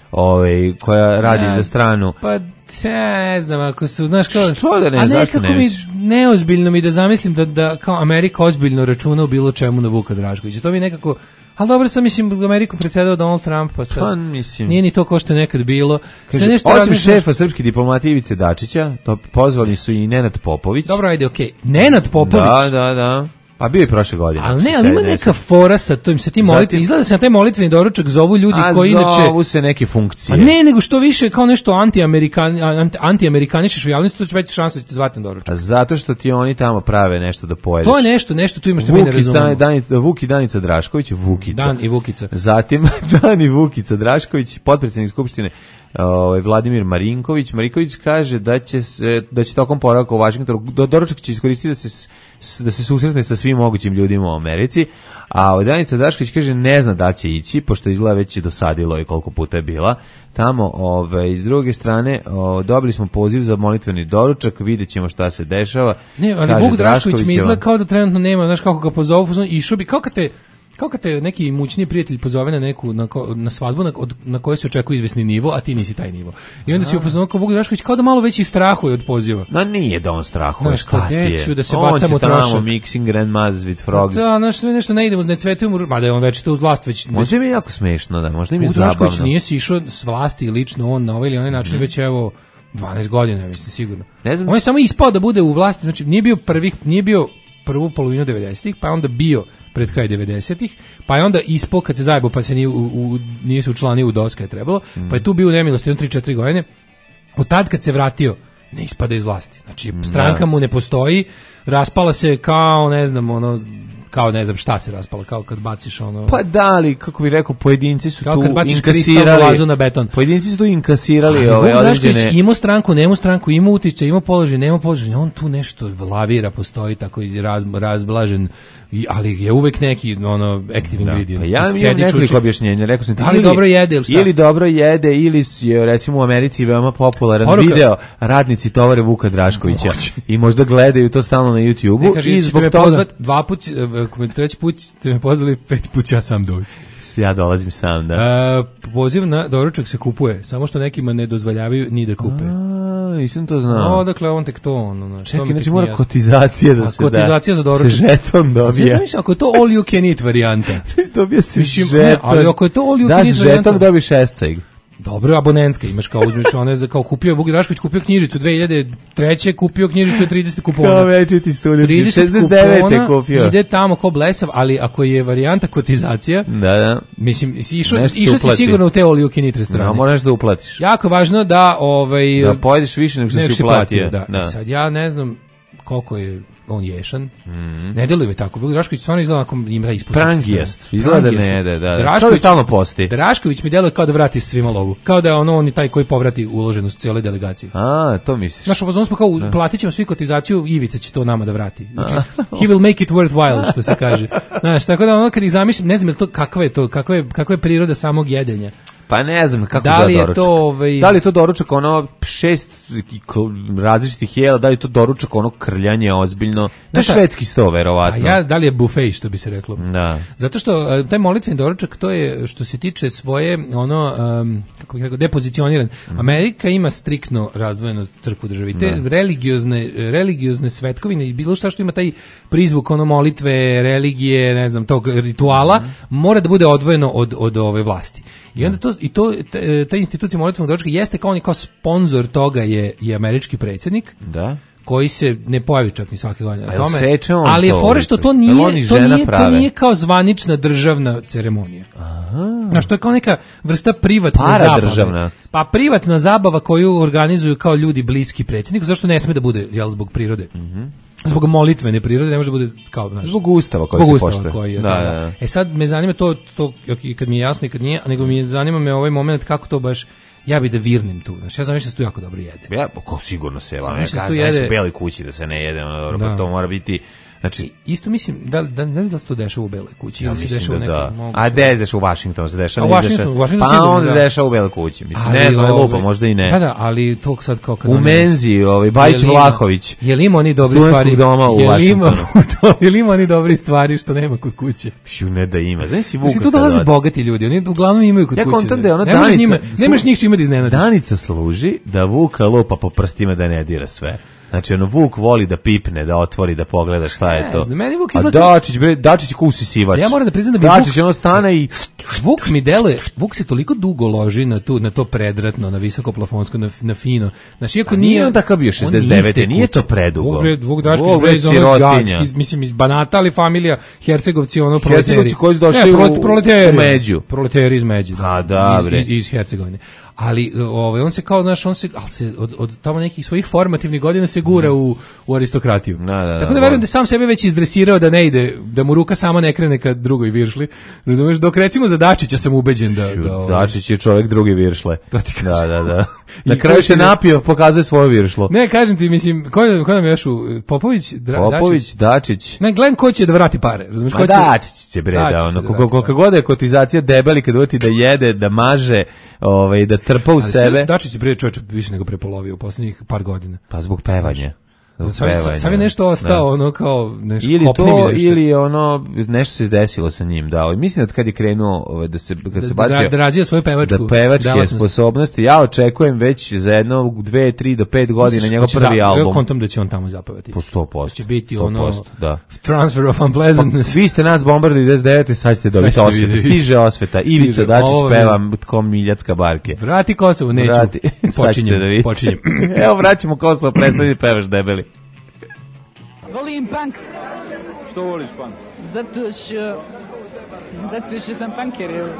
ovaj, koja radi Ne. za stranu. Pa ja ne znam, ako su, znaš kao... Što da ne, a zašto nekako ne mi misliš? neozbiljno mi da zamislim da, da kao Amerika ozbiljno računa u bilo čemu na Vuka Draškovića. To mi nekako... Ali dobro sam, mislim, Ameriku predsjedao Donald Trump, pa sad... Pa, mislim... Nije ni to ko što je nekad bilo. Kaže, Sve nešto osim razmišljaš- šefa srpske diplomatije Ivice Dačića, to pozvali su i Nenad Popović. Dobro, ajde, okej. Nenad Popović. Da, da, da. Pa bio je prošle godine. Ali ako ne, se ali ima sećam. neka fora sa tim, sa tim Zatim- molitvenim, izgleda se na taj molitveni doručak zovu ljudi A koji inače... zovu se neke funkcije. A ne, nego što više kao nešto anti-amerikan, anti, anti-amerikanišeš u javnosti, to će veća šansa da ćete zvati na doručak. A zato što ti oni tamo prave nešto da pojedeš. To je nešto, nešto tu ima što mi ne Vukica, razumemo. Danica, Vuk i Danica Drašković, Vukica. Dan i Vukica. Zatim Dan i Vukica Drašković, potpredsjednik Skupštine ovaj Vladimir Marinković. Marinković kaže da će se, da će tokom boravka u Vašingtonu do doručak će iskoristiti da se s- da se susretne sa svim mogućim ljudima u Americi. A ovaj Danica Drašković kaže ne zna da će ići pošto izgleda već je dosadilo i koliko puta je bila tamo. Ovaj s druge strane o, dobili smo poziv za molitveni doručak, videćemo šta se dešava. Ne, ali Kaže Vuk Drašković mi Draškovićeva- izgleda kao da trenutno nema, znaš kako ga pozovu, fuzon, išao bi, kao kad te, kao kad te neki imućniji prijatelj pozove na neku, na, ko- na svadbu na, od, na kojoj se očekuje izvesni nivo, a ti nisi taj nivo. I onda si u fazonu kao Vuk Drašković kao da malo već i strahuje od poziva. Ma nije da on strahuje, Znaš, šta ti je? gde ću da se On bacam će u tamo trošak. mixing grandmas with frogs. Da, znaš, sve nešto ne idemo, ne cvetujemo, mada je on već to uz vlast već... Možda mi je jako smešno, da, možda mi je Vuk Drašković zabavno. nije si išao s vlasti lično on na ovaj ili onaj način već evo dvanaest godina, mislim, sigurno. Ne znam. On je samo ispao da bude u vlasti, znači nije bio prvih, nije bio prvu polovinu devedesetih, pa je onda bio pred kraj devedesetih, pa je onda ispao kad se zajebo, pa se nije, u, u, nije se učlanio u doska je trebalo, pa je tu bio u nemilosti, on tri četiri godine. Od tad kad se vratio, ne ispada iz vlasti. Znači, stranka mu ne postoji, raspala se kao, ne znam, ono, kao ne znam šta se raspala, kao kad baciš ono... Pa da li, kako bih rekao, pojedinci su Kao tu kad baciš kristal inkasirali, vazu na beton. pojedinci su tu inkasirali Ali ove Vuk Drašković određene... imao stranku, nemao stranku, imao utiče, imao položaj, nemao položaj, on tu nešto lavira, postoji tako i raz, razblažen, i, ali je uvek neki ono active Da. ingredient. Pa ja imam Sjedi, nekoliko čuči. objašnjenja, rekao sam ti. Da li ili- dobro jede ili šta? Ili dobro jede, ili je recimo u Americi veoma popularan Poruka- video radnici tovare Vuka Draškovića i možda gledaju to stalno na Ne, YouTubeu kaže, i ćete zbog me toga pozvat dva put, e, treći put ste me pozvali, pet put ću ja sam doći. ja dolazim sam, da. E, poziv na doručak se kupuje, samo što nekima ne dozvoljavaju ni da kupe. A, nisam to No, znao. odakle on tek to, ono, znači, to Čekaj, mi tek znači nije mora jasno. kotizacija da A, se da. kotizacija za doručak. Se žeton dobija. Ja mislim, ako je to all you can eat varijanta. Dobija se Mislim, žeton. ne, ali ako je to all you da, can eat varijanta- žeton dobiš šestceg. Dobro, abonentska, imaš kao uzmeš one za kao kupio Vuk Drašković kupio knjižicu dve hiljade treće kupio knjižicu trideset kupona. Kao večiti student, trideset šezdeset devete kupona, kupio. ide tamo ko blesav, ali ako je varijanta kotizacija, Da, da. mislim, si išao, Nešto se išao si uplati. sigurno u te all you can eat restorane. No, moraš da uplatiš. Jako je važno da ovaj Da pojedeš više nego što nego si uplatio. Da. Da. I sad ja ne znam koliko je on ješan. Mhm. Ne deluje mi tako. Vuk Drašković stvarno izgleda ako ima taj ispustički Prangijest. strane. Izgleda da ne Prangijest. jede, da, da. Drašković- Kao da stalno posti. Drašković mi deluje kao da vrati svima lovu. Kao da je ono on i taj koji povrati uloženost cijeloj delegaciji. A, to misliš. Znaš, u fazonu smo kao, platit ćemo svi kotizaciju, Ivica će to nama da vrati. Znači, he will make it worthwhile, što se kaže. Znaš, tako da ono kad ih zamišljam, ne znam je li to, kakva je to, kakva je, kakva je priroda samog jedenja. Pa ne znam kako Da li izgleda je doručak. to, ovaj- Da li je to doručak ono šest kl- različitih jela, da li je to doručak ono krljanje ozbiljno? To je Znaš šta? švedski sto, A verovatno. ja, da li je buffet, što bi se reklo? Da. Zato što e, taj molitveni doručak, to je što se tiče svoje ono um, kako bih rekao depozicioniran. Amerika ima striktno razdvojenu crkvu državi. Te religiozne religiozne svetkovine i bilo šta što ima taj prizvuk ono molitve, religije, ne znam, tog rituala, mora da bude odvojeno od od ove vlasti. I onda to i to t- ta institucija molitvenog doručka jeste kao on kao sponzor toga je je američki predsjednik. Da. Koji se ne pojavi čak ni svake godine na A jel tome. seče on Ali je to fora što to uvijek? Jel on nije i to žena nije, to prave? nije kao zvanična državna ceremonija. Znaš, to je kao neka vrsta privatne zabave. Paradržavna. Pa privatna zabava koju organizuju kao ljudi bliski predsjedniku, zašto ne sme da bude, jel, zbog prirode. Zbog molitvene prirode ne može da bude kao, znaš, Zbog ustava koji zbog se ustava poštuje. koji je, Da, da, da, da. da. E sad me zanima to, to i kad mi je jasno i kad nije, nego mi je, zanima me ovaj moment kako to baš, ja bi da virnim tu, znaš, ja znam da se tu jako dobro jede. Ja, ko sigurno se, vam, ja Znači, tu kažem, jede- su beli kući da se ne jede, ono, dobro, Da. pa to mora biti Znači, isto mislim, da, da ne znam da se to dešava u Beloj kući. Ja ili se mislim dešava da, u da. nekom, A gde se dešava u Vašingtonu? Se dešava, A u Vašingtonu, dešava, Vašingtonu pa sigurno, onda se da. dešava u Beloj kući. Mislim, ali, ne znam, je ove, lupa, možda i ne. Da, da, ali to sad kao kad... U Menzi, ovaj, Bajić Vlahović. Je li ima oni dobri Studentskog stvari? doma u je li ima, Vašingtonu. je li ima oni dobri stvari što nema kod kuće? Pšu, ne da ima. Znaš si Vuka Znači, tu dolaze bogati ljudi, oni uglavnom imaju kod ja kuće. kontam da je ona ne možeš Danica, njima, ne možeš njih čime da iznenadiš. Danica služi da Vuka lupa po prstima da ne dira sve. Znači, ono, Vuk voli da pipne, da otvori, da pogleda šta je to. Ne znam, meni Vuk A izgleda... Dačić, bre, Dačić je ko usisivač. Ja moram da priznam da bi Dačić Vuk... ono stane i... Vuk mi deluje, Vuk se toliko dugo loži na, tu, na to predratno, na visoko plafonsko, na, na fino. Znači, iako A nije... nije on takav bio šezdeset devete, nije to predugo. Vuk, bre, Vuk Dačić, Vuk, bre, bre, iz onog sirotinja. Gački, mislim, iz Banata, ali familija Hercegovci, ono, proleteri. Hercegovci koji su došli ne, u- prolet- proleteri, u Među. Proleteri iz Među. A, da, bre. Iz, iz, iz Hercegovine. Ali ovaj on se kao, znaš, on se, ali se od, od tamo nekih svojih formativnih godina se gura u, u aristokratiju. Da, da, da, Tako da da, verujem da sam sebe već izdresirao da ne ide, da mu ruka sama ne krene kad drugoj viršli. Razumeš, dok recimo za Dačića sam ubeđen da... da ovaj, Dačić je čovjek drugi viršle. To ti Da, kažem. da, da. I Na kraju koji se si ne- napio, pokazuje svoje viršlo. Ne, kažem ti, mislim, ko, je- ko nam je još u... Popović? Dra, Popović, Dačić? Dačić. Ne, gledam ko će da vrati pare. Razumeš, ko Ma će... Dačić će bre Dačić da će ono da koliko vrati koliko god je kotizacija debeli kad uvati da jede, da maže, ovaj da trpa u Ali sve sebe. su Dačić je bre čovječe više nego prepolovio u poslednjih par godina. Pa zbog pevanja. Zbog Sad, pevanja. sad je nešto ostao, Da. ono kao nešto Ili kopni mi to, nešto. ili je ono, nešto se desilo sa njim, da. Mislim da kad je krenuo, ovaj, da se, kad Da- se da- bacio, da razvija svoju pevačku da pevačke delatnost. sposobnosti, ja očekujem već za jedno, dve, tri do pet godina Misliš, njegov hoće prvi za- album. Ja kontam da će on tamo zapevati. Po sto posto. Će biti sto ono posto, da. transfer of unpleasantness. Vi ste nas bombardili devedeset devete, sad ćete dobiti Sad ćete osveta. vidjeti. Stiže osveta. Ivica Stiže. Dačić Ovo peva ko Miljacka barke. Vrati Kosovo, neću. Vrati. Sad ćete Počinjem, da vidite. počinjem. Evo vraćamo Kosovo, prestani pevaš debeli. Volim punk. Što voliš punk? Zato što... Zato što sam punker, evo.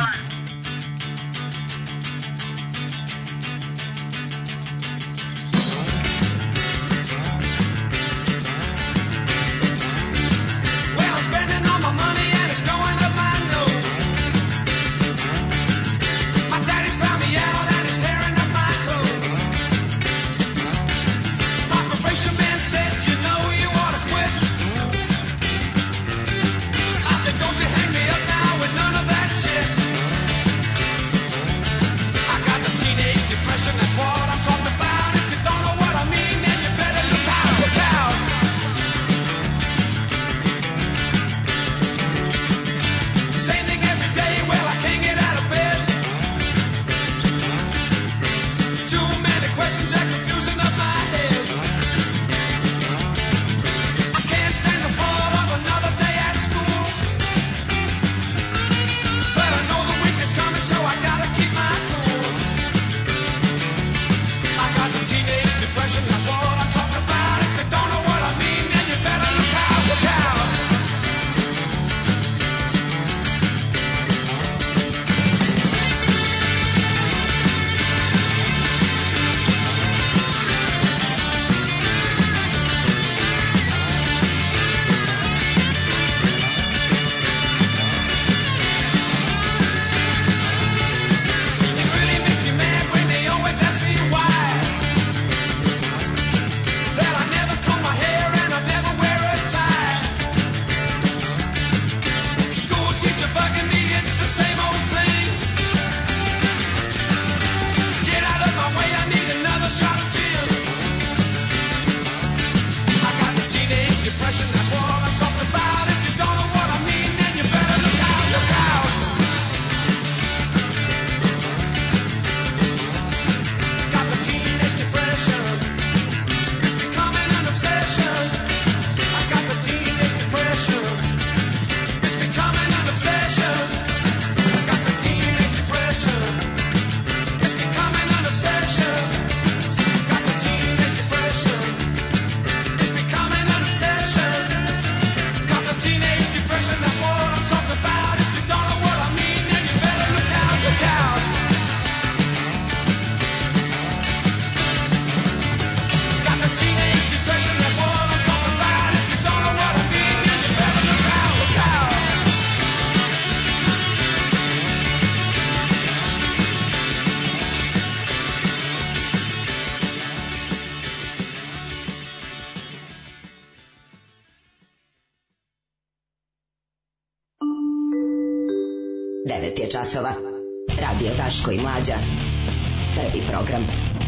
Well, I'm spending all my money and it's going up my nose. My daddy's found me out and he's tearing up my clothes. My probation man said, you know you ought to quit. I said, don't you hang me up now with none of that shit. devet je časova. Radio Daško i Mlađa. Prvi program.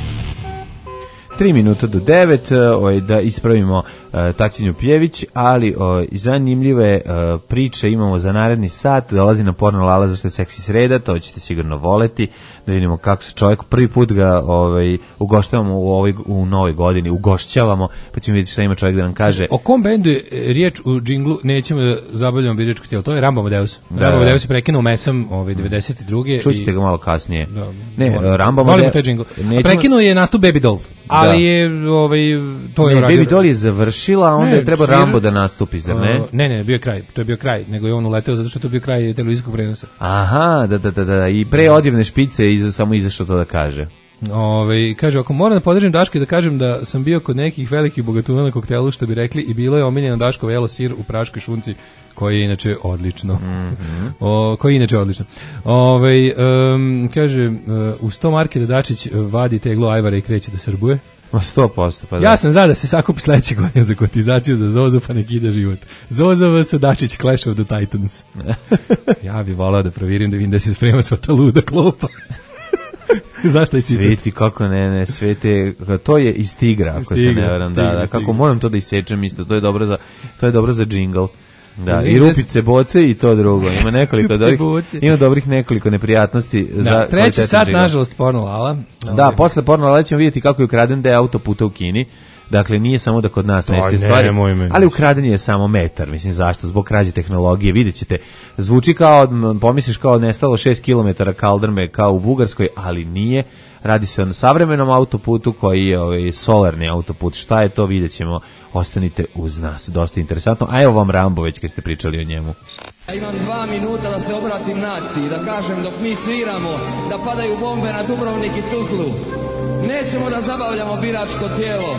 Tri minuta do devet, ovaj, da ispravimo uh, Tatjanu Pjević, ali uh, zanimljive uh, priče imamo za naredni sat. Dolazi na Porno Lala zašto je seksi sreda, to ćete sigurno voleti, da vidimo kako se čovjek, prvi put ga ovaj, ugoštavamo u, ovoj, u novoj godini, ugošćavamo, pa ćemo vidjeti šta ima čovjek da nam kaže. O kom bendu je riječ u džinglu, nećemo da zabavljamo biračko tijelo, to je Rambo Amadeus. Da, Rambo da. Amadeus je prekinuo mesam ovaj, devedeset druge. Čućete i... ga malo kasnije. Da, ne, volim, Rambo volimo taj džingl. Nećemo... Prekinuo je nastup Baby Doll, ali da. je ovaj, to je ne, uradio. Baby Doll je završila, a onda ne, je treba svira... Rambo da nastupi, zar ne? Uh, ne, ne, bio je kraj, to je bio kraj, nego je on uleteo zato što je to bio kraj televizijskog prenosa. Aha, da, da, da, da, i pre odjevne špice iza, samo izašao to da kaže. Ove, kaže, ako moram da podržim Daška i da kažem da sam bio kod nekih velikih bogatuna na koktelu, što bi rekli, i bilo je omiljeno Daškovo jelo sir u praškoj šunci, koji je inače odlično. Mm-hmm. O, koji je inače odlično. Ove, um, kaže, uh, u sto marke da Dačić vadi teglo ajvara i kreće da srbuje. sto posto, pa da. Ja sam za da se sakupi sledeće godine za kotizaciju za Zozu, pa nek ide život. Zoza vs Dačić, Clash of the Titans. Ja bih volao da provirim, da vidim da se sprema sva ta luda klopa. Znaš taj citat? Sveti, kako ne, ne, svete, to je iz Tigra, ako se ne varam, da, da, kako moram to da isečem isto, to je dobro za, to je dobro za džingl. Da, i rupice, boce i to drugo. Ima nekoliko dobrih, ima dobrih nekoliko neprijatnosti da, za treći sat, džingl. Nažalost, Porno Lala. Da, okay. Posle Porno Lala ćemo vidjeti kako je ukraden deo autoputa u Kini. Dakle, nije samo da kod nas nestaju stvari, ali ukraden je samo metar. Mislim, zašto? Zbog krađe tehnologije. Vidjet ćete, zvuči kao, pomisliš kao nestalo šest kilometara kaldrme kao u Bugarskoj, ali nije. Radi se o savremenom autoputu koji je ovaj, solarni autoput. Šta je to, vidjet ćemo. Ostanite uz nas. Dosta interesantno. A evo vam Rambo, već kad ste pričali o njemu. Ja imam dva minuta da se obratim naciji, da kažem dok mi sviramo, da padaju bombe na Dubrovnik i Tuzlu. Nećemo da zabavljamo biračko tijelo.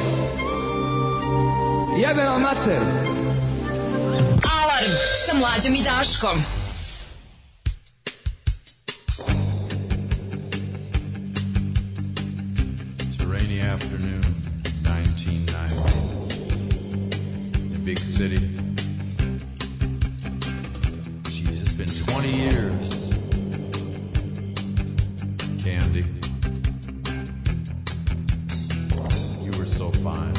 Jebe vam mater. Alarm sa Mlađom i Daškom. It's a rainy afternoon, nineteen ninety. Big city. Jeez, it's been twenty years. Candy. You were so fine.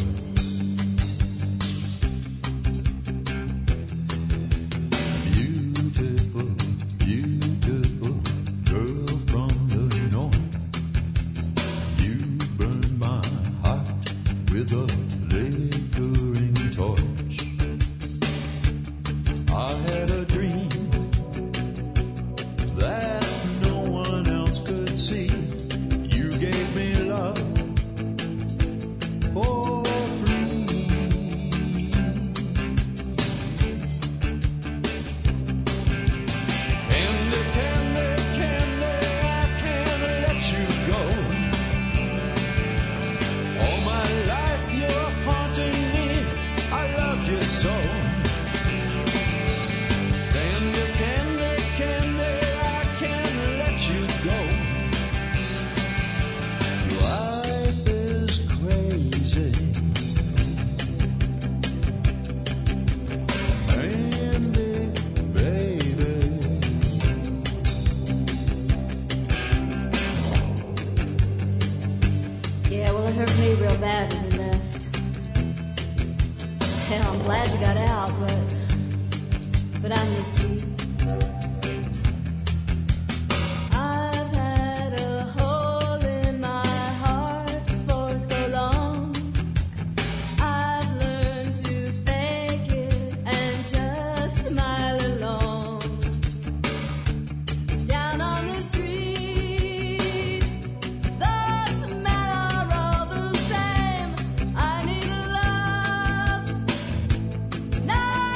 No!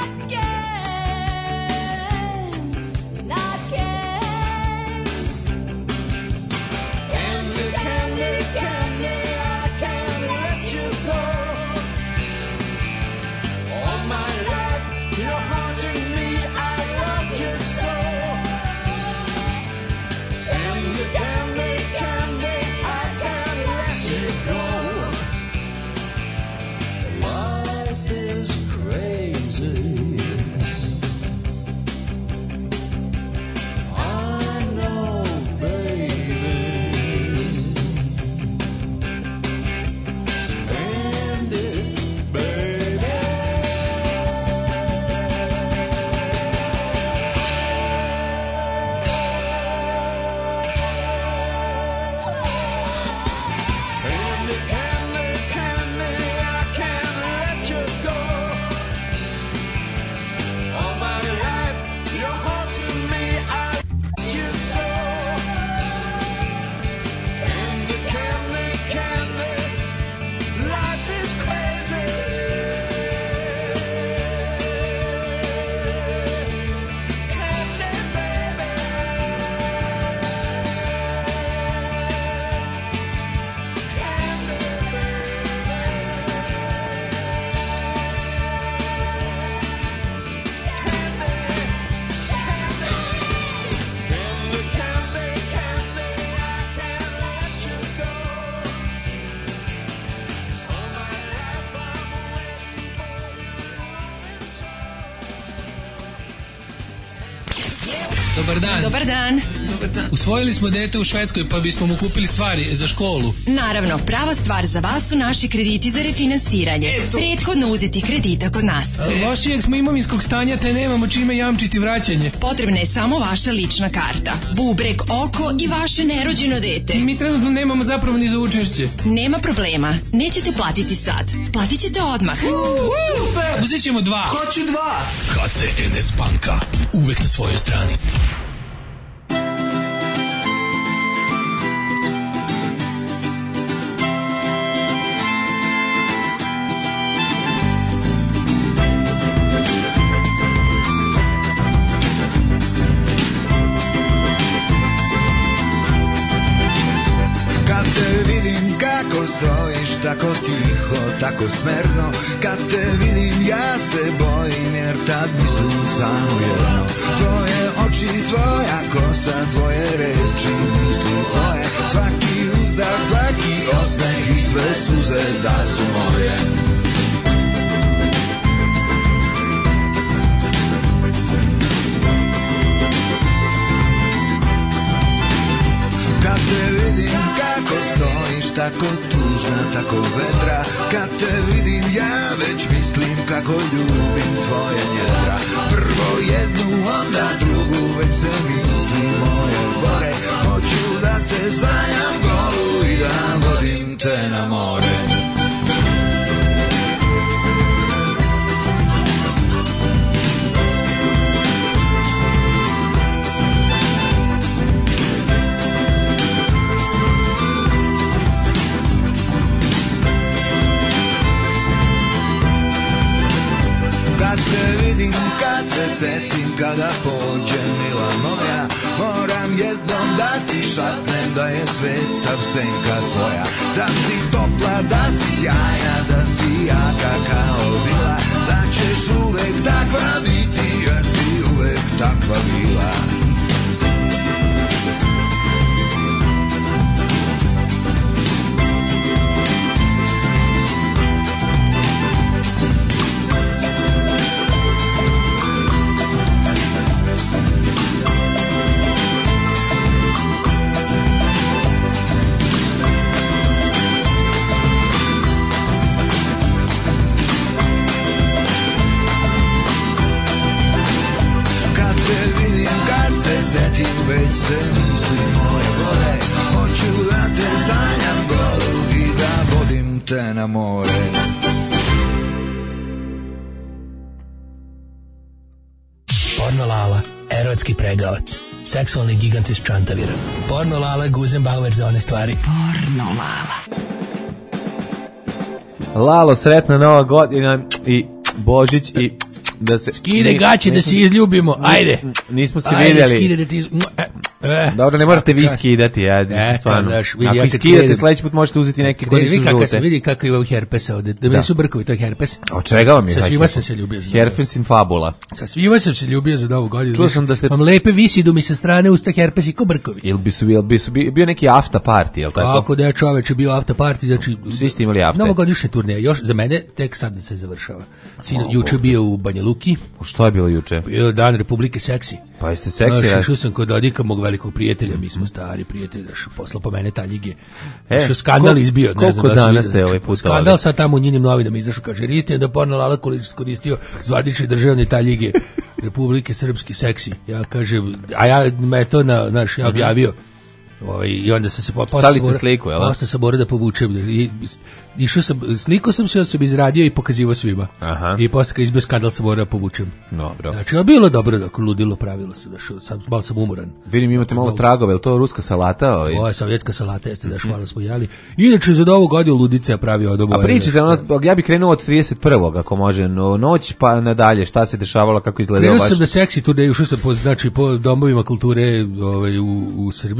Dobar dan. Dobar dan. Usvojili smo dete u Švedskoj pa bismo mu kupili stvari za školu. Naravno, prava stvar za vas su naši krediti za refinansiranje. Prethodno uzeti kredita kod nas. Lošijeg smo imovinskog stanja te nemamo čime jamčiti vraćanje. Potrebna je samo vaša lična karta, bubreg, oko i vaše nerođeno dete. Mi trenutno nemamo zapravo ni za učešće. Nema problema, nećete platiti sad. Platit ćete odmah. Uzet ćemo dva. Hoću dva. K C N S banka. Uvek na svojoj strani. Stojiš tako tiho, tako smerno. Kad te vidim ja se bojim, jer tad mislim samo jedno. Tvoje oči, tvoja kosa, tvoje reči, misli tvoje. Svaki uzdah, svaki osmeh i sve suze da su moje. Kad te vidim kako stojiš, tako tužna, tako vedra. Kad te vidim ja već mislim kako ljubim tvoje njedra. Prvo jednu, onda drugu, već se misli moje bore. Hoću da te sanjam golu i da vodim te na more. Kad te vidim, kad se setim, kada pođe mila moja, moram jednom da ti šapnem da je svet sav senka tvoja. Da si topla, da si sjajna, da si jaka kao vila, da ćeš uvek takva biti, jer si uvek takva bila. Setim, već se misli moje gore. Hoću da te sanjam golu i da vodim te na more. Porno Lala, erotski pregavac, seksualni gigant iz Čantavira. Porno Lala, Guzenbauer za one stvari. Porno Lala. Lalo, sretna nova godina i Božić i da se skide gaće da se izljubimo. Ajde. Nismo se Ajde, vidjeli. skide da ti iz... E, Dobro, ne morate vi skidati, ja, e, stvarno. Daš, vidi, ako ja skidate, sledeći put možete uzeti neke koji su žute. Kako se vidi kako imam herpesa ovde. Da mi su brkovi, to je herpes. Od čega vam je? Sa svima sam se ljubio. Herpes in fabula. Sa svima sam se ljubio za novu godinu. Čuo sam da ste... Mam lepe visidu mi sa strane usta herpesi ko brkovi. Ili bi su, bi su bio neki after party, jel tako? Kako da je čoveče bio after party, znači... Svi ste imali after. Novogodišnje turneje, još za mene tek sad se završava. Sino, juče bio u Banja Luki. Što je bilo juče? Bio dan Republike seksi. Pa jeste seksi? Ja šao sam kod Odika, mog velikog prijatelja, mi smo stari prijatelji, daš poslao po mene taljige. E, što skandal ko, izbio, ne znam da se danas ste ovaj put skandal ovdje. Sad tamo u njenim novinama izašao, kaže, jer istina da Porno Lala koristio zvanične državne taljige Republike Srpske seksi. Ja kažem, a ja me to na, naš, ja objavio. Ovaj, i onda sam se posle sliku, jel? Posle sam morao da povučem. I, išao sam, sliku sam se, sam izradio i pokazivao svima. Aha. I posle kad izbio skandal sam morao da povučem. Dobro. Znači, a bilo dobro, dok ludilo pravilo se, da što sam, malo sam umoran. Vidim, imate malo tragove, je to ruska salata? Ovaj? Ovo je sovjetska salata, jeste da šmalo smo jeli. Inače, za ovu godinu ludice pravio od oboje. A pričate, ono, ja bih krenuo od trideset prvog ako može, no, noć pa nadalje, šta se dešavalo, kako izgledao baš? Krenuo sam da seksi turneju, ušao sam po, znači, po domovima kulture ovaj, u, u Srbiji, smo, znači,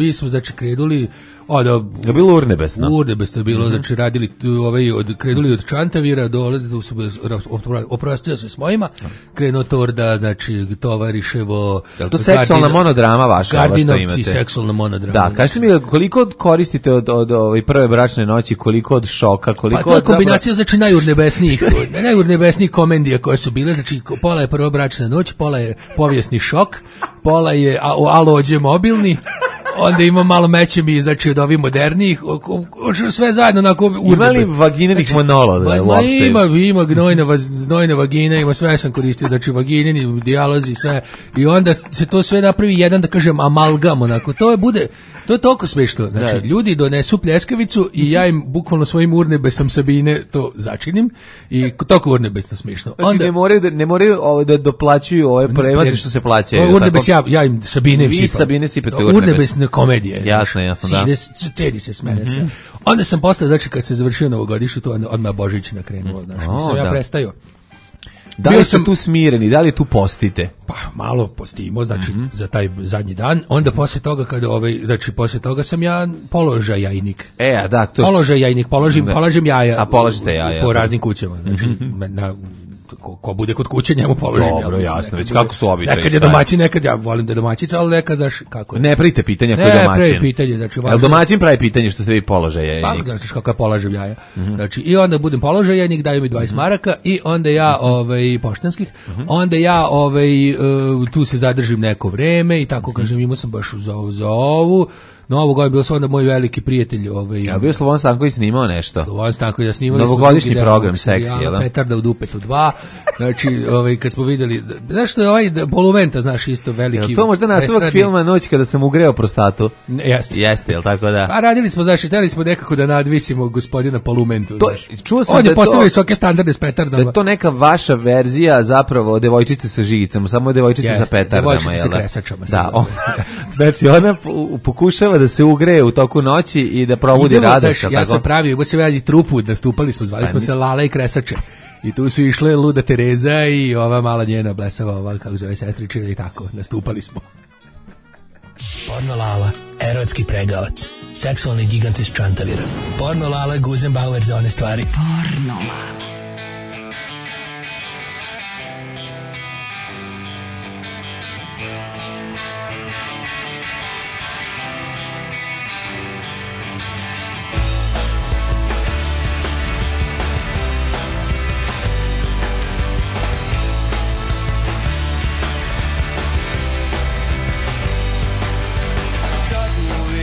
znači krenuli o da je bilo urnebesno. Urnebesno je bilo, mm-hmm. znači radili ovaj od krenuli od Čantavira dole do su oprostio se s mojima, krenuo Torda, znači Tovariševo. Je to seksualna monodrama vaša, ova što imate? Seksualna monodrama. Da, kažite mi koliko koristite od od ove prve bračne noći, koliko od šoka, koliko pa, to je kombinacija znači najurnebesnijih, najurnebesnijih komedija koje su bile, znači pola je prva bračna noć, pola je povijesni šok, pola je alođe mobilni. Onda ima malo meće mi, znači, od ovih modernijih, sve zajedno onako urnebe. Ima li vaginenih znači, monologa uopšte? Ima, ima gnojna, znojna vagina, ima sve sam koristio, znači vagineni dijalozi, sve. I onda se to sve napravi jedan, da kažem, amalgam, onako. To je bude, to je toliko smešno. Znači, da. Ljudi donesu pljeskavicu i ja im bukvalno svojim urnebesom Sabine to začinim i toliko urnebesno smešno. Znači, onda, ne moraju da, ne moraju ovo da doplaćuju ove prevace što se plaćaju. Urnebes, ja, ja im Sabine vi sipam. Sabine sipate urnebes. Komedije. Jasno, jasno, da. Cedi se smene mm-hmm. sve. Onda sam posle, znači, kad se završio novogodišnje, to odmah Božić nakrenuo, znači, o, sam da. ja prestao. Da li ste tu smireni, da li tu postite? Pa, malo postimo, znači, mm-hmm. za taj zadnji dan. Onda posle toga, kada, ovaj, znači, posle toga sam ja položaj jajnik. E, a da, to... Položaj jajnik, položim, položim jaja. A položite jaja. Po raznim kućama, znači, mm-hmm. na... Ko, ko bude kod kuće njemu položim. Dobro, ja, jasno, već kako su običaji. Nekad je domaćin, nekad ja volim da je domaćica, ali nekad znaš kako je. Ne pravite pitanja koji je domaćin. Ne pravi pitanje, znači važno. Jel domaćin pravi pitanje što ste vi položaje? Pa, znači kako je položaj jaja. Mm-hmm. Znači, i onda budem položaj jajnik, daju mi dvadeset mm-hmm. maraka i onda ja, ovaj, poštanskih, mm-hmm. onda ja, ovaj, uh, tu se zadržim neko vreme i tako kažem, imao sam baš za, za ovu. No, ovo je bio sam onda moj veliki prijatelj. Ovaj, ja bio Slobodan Stanković snimao nešto. Slobodan Stanković, ja snimali novogodišnji program, seksi, jel da? Petarda u Dupetu dva. Znači, ovaj, kad smo videli, znaš što je ovaj Polumenta, znaš, isto veliki. Jel to možda nastavak filma Noć kada sam ugreo prostatu? Jeste. Jeste, jel tako da? A radili smo, znaš, hteli smo nekako da nadvisimo gospodina Polumentu. To, čuo sam on da je postavio visoke standarde s petardama. Da je to neka vaša verzija zapravo devojčice sa žigicama, samo devojčice Jeste, sa petardama. Devojčice sa kresačama. Da, on, znači ona pokušava da se ugreje u toku noći i da probudi radost. Ja sam pravio, go se vedi trupu, nastupali smo, zvali smo se Lala i Kresače. I tu su išle Luda Tereza i ova mala njena blesava, ova, kako zove, sestričina i tako, nastupali smo. Porno Lala, erotski pregavac, seksualni gigant iz Čantavira. Porno Lala, Guzenbauer za one stvari. Porno Lala.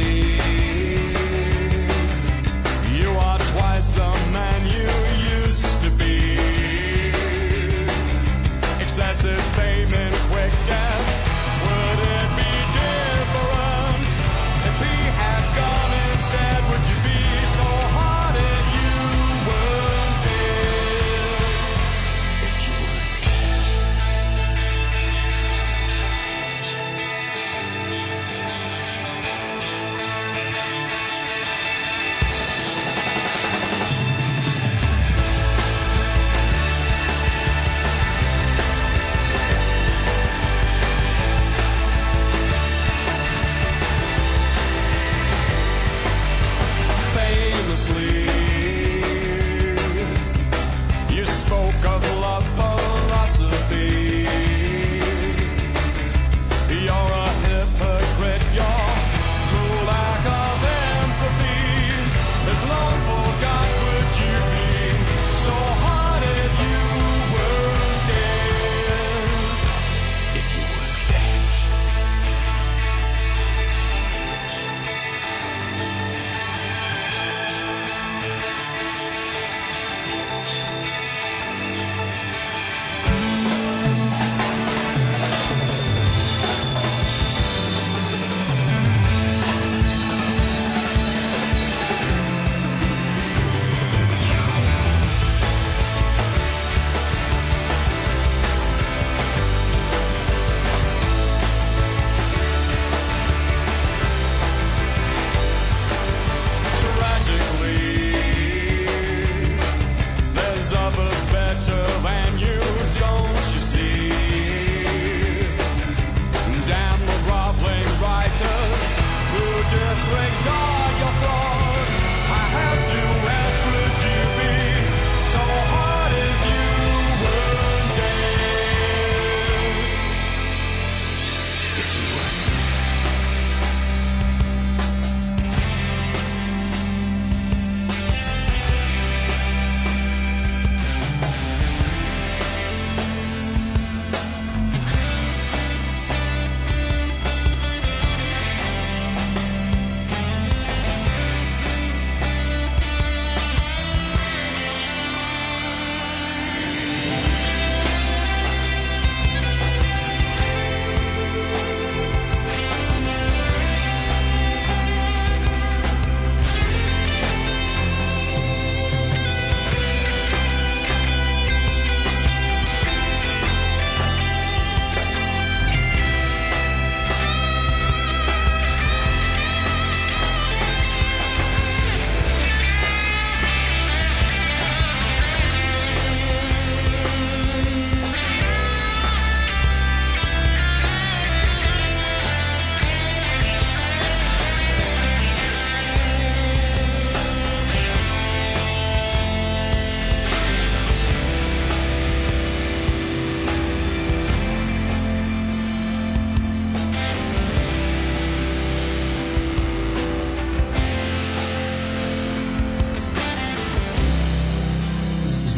You are twice the man you used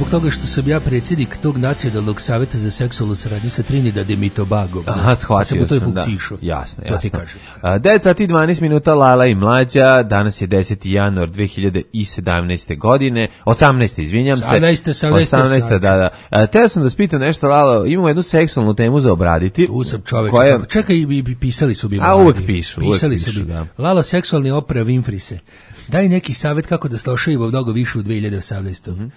zbog toga što sam ja predsjednik tog nacionalnog savjeta za seksualnu saradnju sa Trinidadom i Tobagom. Aha, shvatio sam, da. Jasno, jasno. To ti kažem. devet sati i dvanaest minuta, Lala i Mlađa. Danas je deseti januar dve hiljade sedamnaeste godine. osamnaeste, izvinjam se. osamnaeste, osamnaeste. osamnaeste, da, da. Teo sam da spitam nešto, Lala, imamo jednu seksualnu temu za obraditi. Tu sam čoveč. Koja... Čekaj, i pisali su bi. A, uvek pišu. Pisali uvek su pišu, bi. Da. Lalo, seksualni opera Winfrise. Daj neki savjet kako da slošaju mnogo više u dve hiljade osamnaeste. Mm-hmm.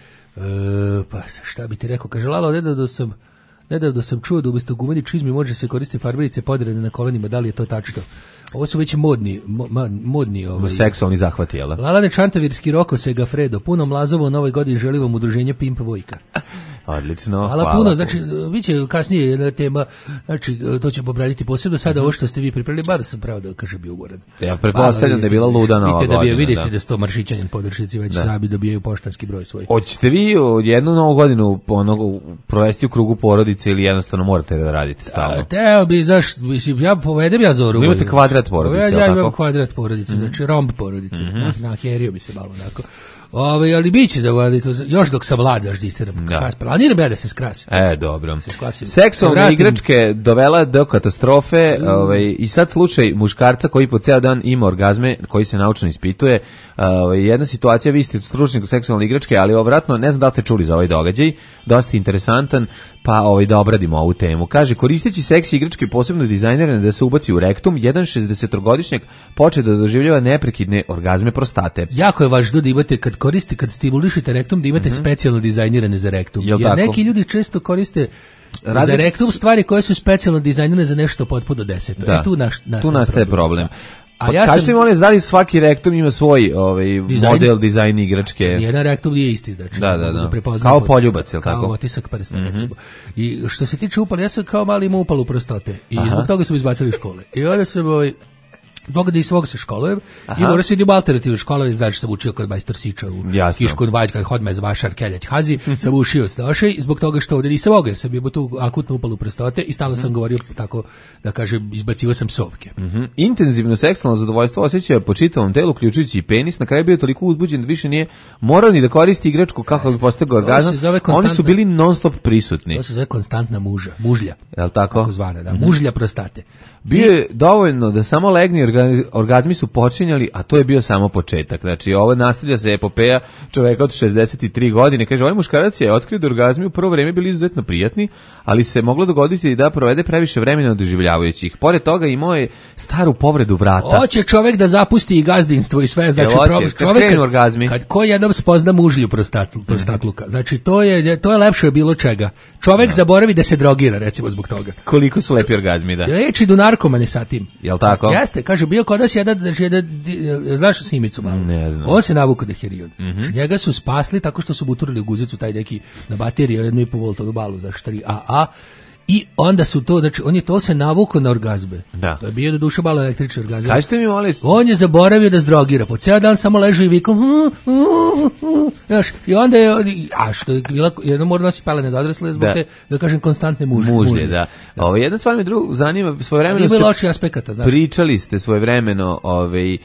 E, pa šta bi ti rekao? Kaže, Lalo, nedavno sam, nedavno sam čuo da umjesto gumeni čizmi može se koristiti farberice podirane na kolenima. Da li je to tačno? Ovo su već modni, mo, modni ovaj, seksualni zahvati, jel? Lalane Čantavirski Roko Segafredo, puno mlazovo u novoj godini želim vam udruženje Pimp Vojka. Odlično. Hvala, hvala puno, znači, bit će kasnije jedna tema, znači, to ćemo obraditi posebno, sada ovo što ste vi pripremili, bar sam pravo da kaže bio ugoran. Ja pretpostavljam da je bila luda nova godina. Da bi vidite da sto maršićanjen podršnici već sabi dobijaju poštanski broj svoj. Hoćete vi jednu novu godinu ono, provesti u krugu porodice ili jednostavno morate da radite stalno? Teo bi, znaš, mislim, ja povedem ja zoru. Imate kvadrat porodice, ja, ja imam kvadrat porodice, mm-hmm. znači romb porodice, mm-hmm. na, na herio bi se malo onako. Ove, ali biće za to, još dok sam mlad, još distiram. Da. Planiram ja da se skrasim. E, dobro. Seksualne igračke dovela do katastrofe, mm. ovaj, i sad slučaj muškarca koji po ceo dan ima orgazme, koji se naučno ispituje. Ovaj, jedna situacija, vi ste stručnik seksualne igračke, ali ovratno, ne znam da ste čuli za ovaj događaj, dosta interesantan, pa ovaj, da obradimo ovu temu. Kaže, koristeći seksi igračke posebno dizajnirane da se ubaci u rektum, jedan šezdesetogodišnjak počeo da doživljava neprekidne orgazme prostate. Jako je važno da imate kad koriste, kad stimulišete rektum, da imate mm-hmm. specijalno dizajnirane za rektum. Jel jer tako? Neki ljudi često koriste Različit... za rektum stvari koje su specijalno dizajnirane za nešto potpuno deseto. Da. E, tu, naš, nastaje, tu nastaje problem. Da. A pa ja kažete mi, da li svaki rektum ima svoj ovaj, dizajn? Model, dizajn igračke? Jedan rektum je isti, znači. Da, da, da. da kao poljubac, je li tako? Kao otisak prsta, mm-hmm. recimo. I što se tiče upala, ja sam kao mali imao upalu prostote. I Aha. zbog toga sam izbacili iz škole. I onda sam ovaj, zbog da i svog se školujem, i moram se idem u alternativnu školu, znači sam učio kod majstor Siča u Kiškun Vađka, hodme za vašar Keljać Hazi, sam učio s nošej, zbog toga što ovdje nisam mogao, sam imao tu akutnu upalu prostote i stalno sam govorio tako, da kažem, izbacivo sam sovke. Mm-hmm. Intenzivno seksualno zadovoljstvo osjećaja po čitavom telu, uključujući i penis, na kraju bio toliko uzbuđen da više nije morao ni da koristi igračku kako bi postigao orgazam. Oni su bili non stop prisutni. To se zove konstantna muža, mužlja. Jel tako? Tako zvana, da, mm-hmm. mužlja prostate. Bio je dovoljno da samo legne, orgazmi su počinjali, a to je bio samo početak. Znači, ovo nastavlja se epopeja čoveka od šezdeset tri godine. Kaže, ovaj muškarac je otkrio da orgazmi u prvo vreme bili izuzetno prijatni, ali se moglo dogoditi da provede previše vremena doživljavajući ih. Pored toga imao je staru povredu vrata. Hoće čovek da zapusti i gazdinstvo i sve. Znači, hoće, čovek kad, orgazmi. kad ko jednom spozna mužlju prostatlu, prostatluka. Znači, to je, to je lepše od bilo čega. Čovek no. zaboravi da se drogira, recimo, zbog toga. Koliko su lepi orgazmi, da. Reči do narkomane sa tim. Jel tako? Jeste, kaže, bio kod nas jedan, znači, jedan, znaš Simicu malo? Ne znam. On se navukao da heroin. Mm-hmm. Njega su spasli tako što su buturili u guzicu taj neki na bateriju jednu i po voltovu balu, znači tri A A. I onda su to, znači, on je to se navukao na orgazme. Da. To je bio do duše malo električni orgazam. Kažete mi, molim. On je zaboravio da zdrogira. Po ceo dan samo leži i vikom. Uh, uh, uh, znaš, i onda je, a što je bila, jedno mora nosi pelene za odrasle zbog da. te, da kažem, konstantne mužlje. Mužlje, da. da. Ovo, jedna stvar mi drugo zanima, svojevremeno ste... Ima loši aspekata, znaš. Pričali ste svojevremeno, ovaj,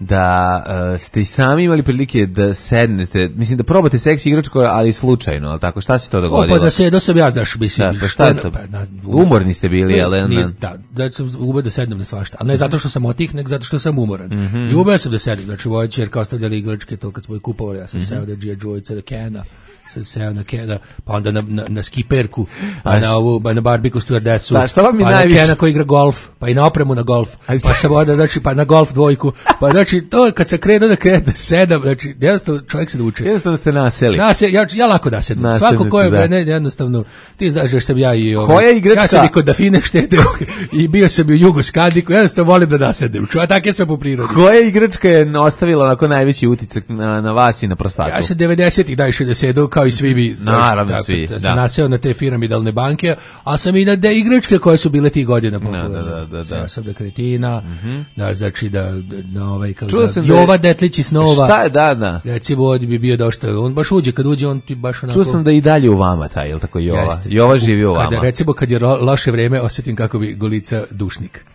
da uh, ste i sami imali prilike da sednete, mislim da probate seksi igračku, ali slučajno, ali tako, šta se to dogodilo? O, pa da se, da sam ja, znaš, mislim. Da, pa šta je to? Pa, na, umorni ste bili, ali... Niz, da, da sam umeo da sednem na svašta, ali ne zato što sam otih, nego zato što sam umoran. Mm-hmm. I umeo sam da sednem, znači moja čerka ostavljali igračke, to kad smo je kupovali, ja sam mm-hmm. seo da G I. Joe-ica, da Kena, sam seo na Kena, pa onda na, na, na skiperku, pa Aš, na ovu, pa na barbecue stewardesu, pa, šta vam pa najviše? na Kena koji igra golf, pa i na opremu na golf, pa sam onda, znači, pa na golf dvojku, pa znači, to kad se krenuo da krenuo da sedam, znači, jednostavno čovjek se da uči. Jednostavno ste naseli. Nase, ja, ja lako da sedem. Svako ko je, da. ne, jednostavno, ti znaš da sam ja i... Koja igračka? Ja sam i kod Dafine štedeo i bio sam i u Jugoskandiku, jednostavno volim da nasedem. Čuva, tako sam po prirodi. Koja igračka je ostavila onako najveći uticak na, na vas i na prostatu? Ja sam devedesetih najviše da sedu, kao i svi vi. Naravno, da, svi. Da, sam naseo na te piramidalne banke, a sam i na de igračke koje su bile tih godina. Da, da, da, da, da. Ja sam da Kretina, mm-hmm. da, znači da, na ovaj, kao da, Jova Detlić iz Snova. Šta je, da, da. Recimo, ovdje bi bio došta, on baš uđe, kad uđe, on ti baš onako... Čuo sam da i dalje u vama taj, je li tako Jova? Jeste. Jova živi u vama. Kada, recimo, kad je ro, loše vreme, osjetim kako bi Golica dušnik.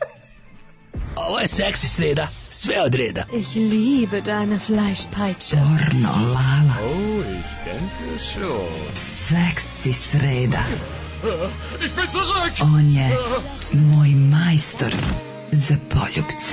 Ovo je seksi sreda, sve od reda. Ich liebe deine Fleischpeitsche. Porno, Lala. Oh, ich Seksi sreda. On je moj majstor za poljubce.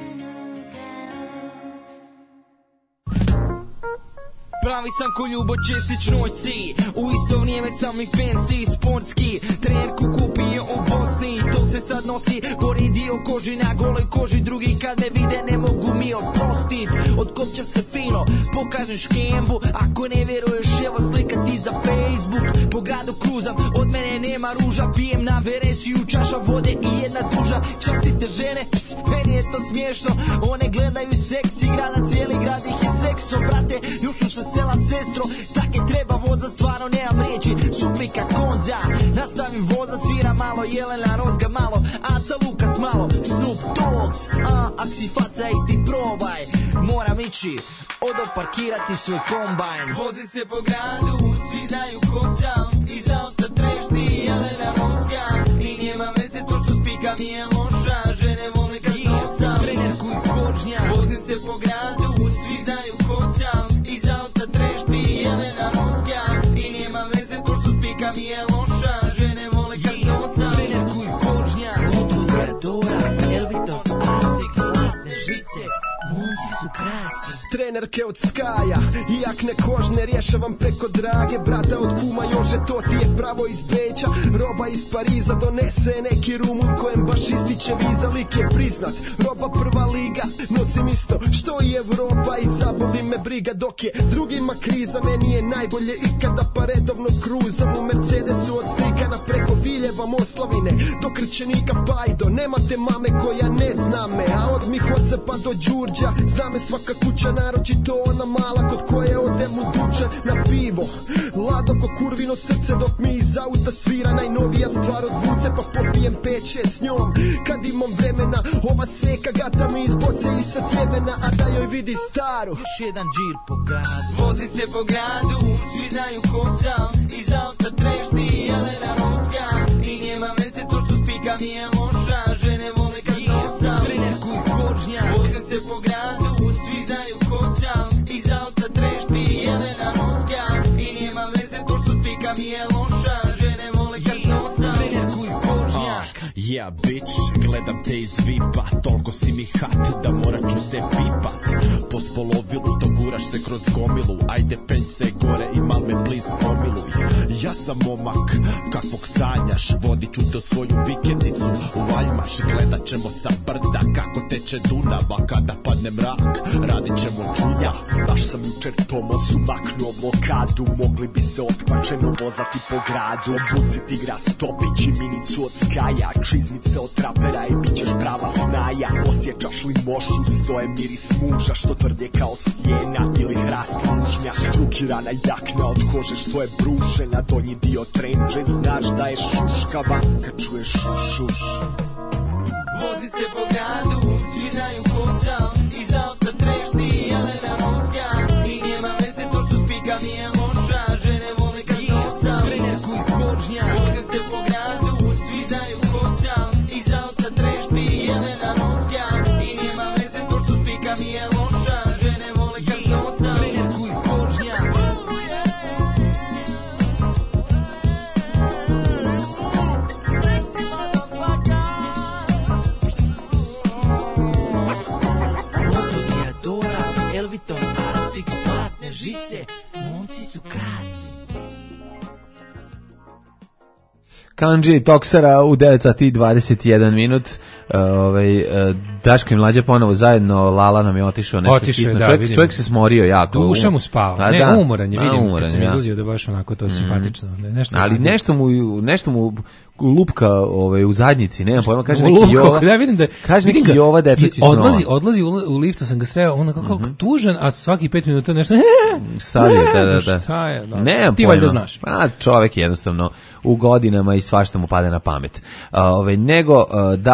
Pravi sam ko Ljubo Česić noći, u isto vrijeme sam i fancy sportski. Trenerku kupio u Bosni, to se sad nosi gori dio koži na goloj koži. Drugi kad me vide ne mogu mi oprostit. Otkopčam se fino, pokažem škembu. Ako ne vjeruješ evo slika ti za Facebook. Po gradu kruzam, od mene nema ruža. Pijem na veresiju čaša vode i jedna duža. Častite žene, ps, meni je to smiješno. One gledaju seks, igra na cijeli grad ih je sekso. Brate, još su se sela sestro, take treba voza, stvarno nemam riječi. Suplika konza, nastavim voza, svira malo Jelena Rozga, malo Aca Lukas, malo Snoop Dogs. A, ak si faca i ti probaj, moram ići odoparkirati svoj kombajn. Vozi se po gradu, svi znaju ko sam, iz auta trešti Jelena Rozga. I nema veze to što spika mi je loša, žene vole kad nosam trenerku i kočnja. Vozim se po gradu, svi znaju ko sam, iz auta trešti Jelena Rozga. I nema veze to što spika mi je loša, žene vole kad nosam trenerku i kočnja. Od Gradora, Elviton, Asik, zlatne žice, momci su krasni. Trenerke od Skaja i jakne kožne rješavam preko Drage. Brata od kuma Jože, to ti je pravo iz Beća. Roba iz Pariza donese neki Rumun kojem baš ističe viza. Lik je priznat, roba prva liga. Nosim isto što i Evropa i zaboli me briga. Dok je drugima kriza, meni je najbolje ikada pa redovno kruzam u Mercedesu od Strikana preko Viljeva Moslavine do Krčenika Pajdo. Nemate mame koja ne zna me, a od Mihoce pa do Đurđa zna me svaka kuća, naročito ona mala kod koje odem u dućan na pivo. Lado ko kurvino srce dok mi iz auta svira najnovija stvar od Vuce, pa popijem peće s njom kad imam vremena. Ova seka gata mi iz boce i sa tjemena, a da joj vidi staru. Još jedan džir po gradu, vozi se po gradu, svi znaju ko sam, iz auta trešti Jelena Rozga. I nema veze to što spika mi je loša, žene vole kad nosam trenerku i kočnja. Vozim se po gradu, svi znaju ko sam, iz auta trešti Jelena Rozga. I nema veze to što spika mi je loša, žene vole kad nosam trenerku i kočnja. Yeah, bitch, gledam te iz vipa, toliko si mi hat da morat ću se pipat. Po spolovilu doguraš se kroz gomilu, ajde penj se gore i mal me please pomiluj. Ja sam momak, kakvog sanjaš, vodit ću te svoju vikendicu u Valjmaš. Gledat ćemo sa brda kako teče Dunava, kada padne mrak, radit ćemo čuda. Baš sam jučer Tomosu maknuo blokadu, mogli bi se otpačeno vozati po gradu. Obuci tigra Stopić i minicu od Skaja, čizmice od trapera i bit ćeš prava snaja. Osjećaš li mošu, stoje miris muža, što tvrdje kao stijena ili hrast lužnja. Strukirana jakna od kože što je bružena, donji dio trenđe, znaš da je šuškava kad čuješ šuš šuš. Vozi se po gradu, svi znaju ko sam, iz auta trešti Jelena Rozga. I nema veze to što spika mi je loša, žene vole kad nosam trenerku i kočnja. Vozi se po gradu, svi znaju ko sam, iz auta trešti Jelena Rozga. I nema veze to što spika mi je loša, žene vole kad nosam trenerku i kočnja. Elviton, Asik, zlatne žice, momci su krasni. Kanđi Toksara u devet sati i dvadeset jedan minut. Uh, ovaj, uh, Daško i Mlađa ponovo zajedno, Lala nam je otišao nešto Otišao, hitno. da, čovjek, vidim. čovjek se smorio jako. Duša mu spava. A, ne, da. umoran je, vidim, A, umoran, kad sam ja. izlazio da baš onako to simpatično. Ne, nešto Ali radi. nešto mu, nešto mu lupka ovaj, u zadnjici, nemam pojma, kaže U neki lupka, Jova. ja vidim da, kaže vidim neki ga, Jova detlići snova. odlazi, odlazi u, u liftu, sam ga sreo, on kako mm-hmm. tužan, a svaki pet minuta nešto stavio, da, da, da. Šta je, da. Nemam Ti pojma. valjda znaš. A čovjek jednostavno u godinama i svašta mu pade na pamet. Ove, nego, Daško, ja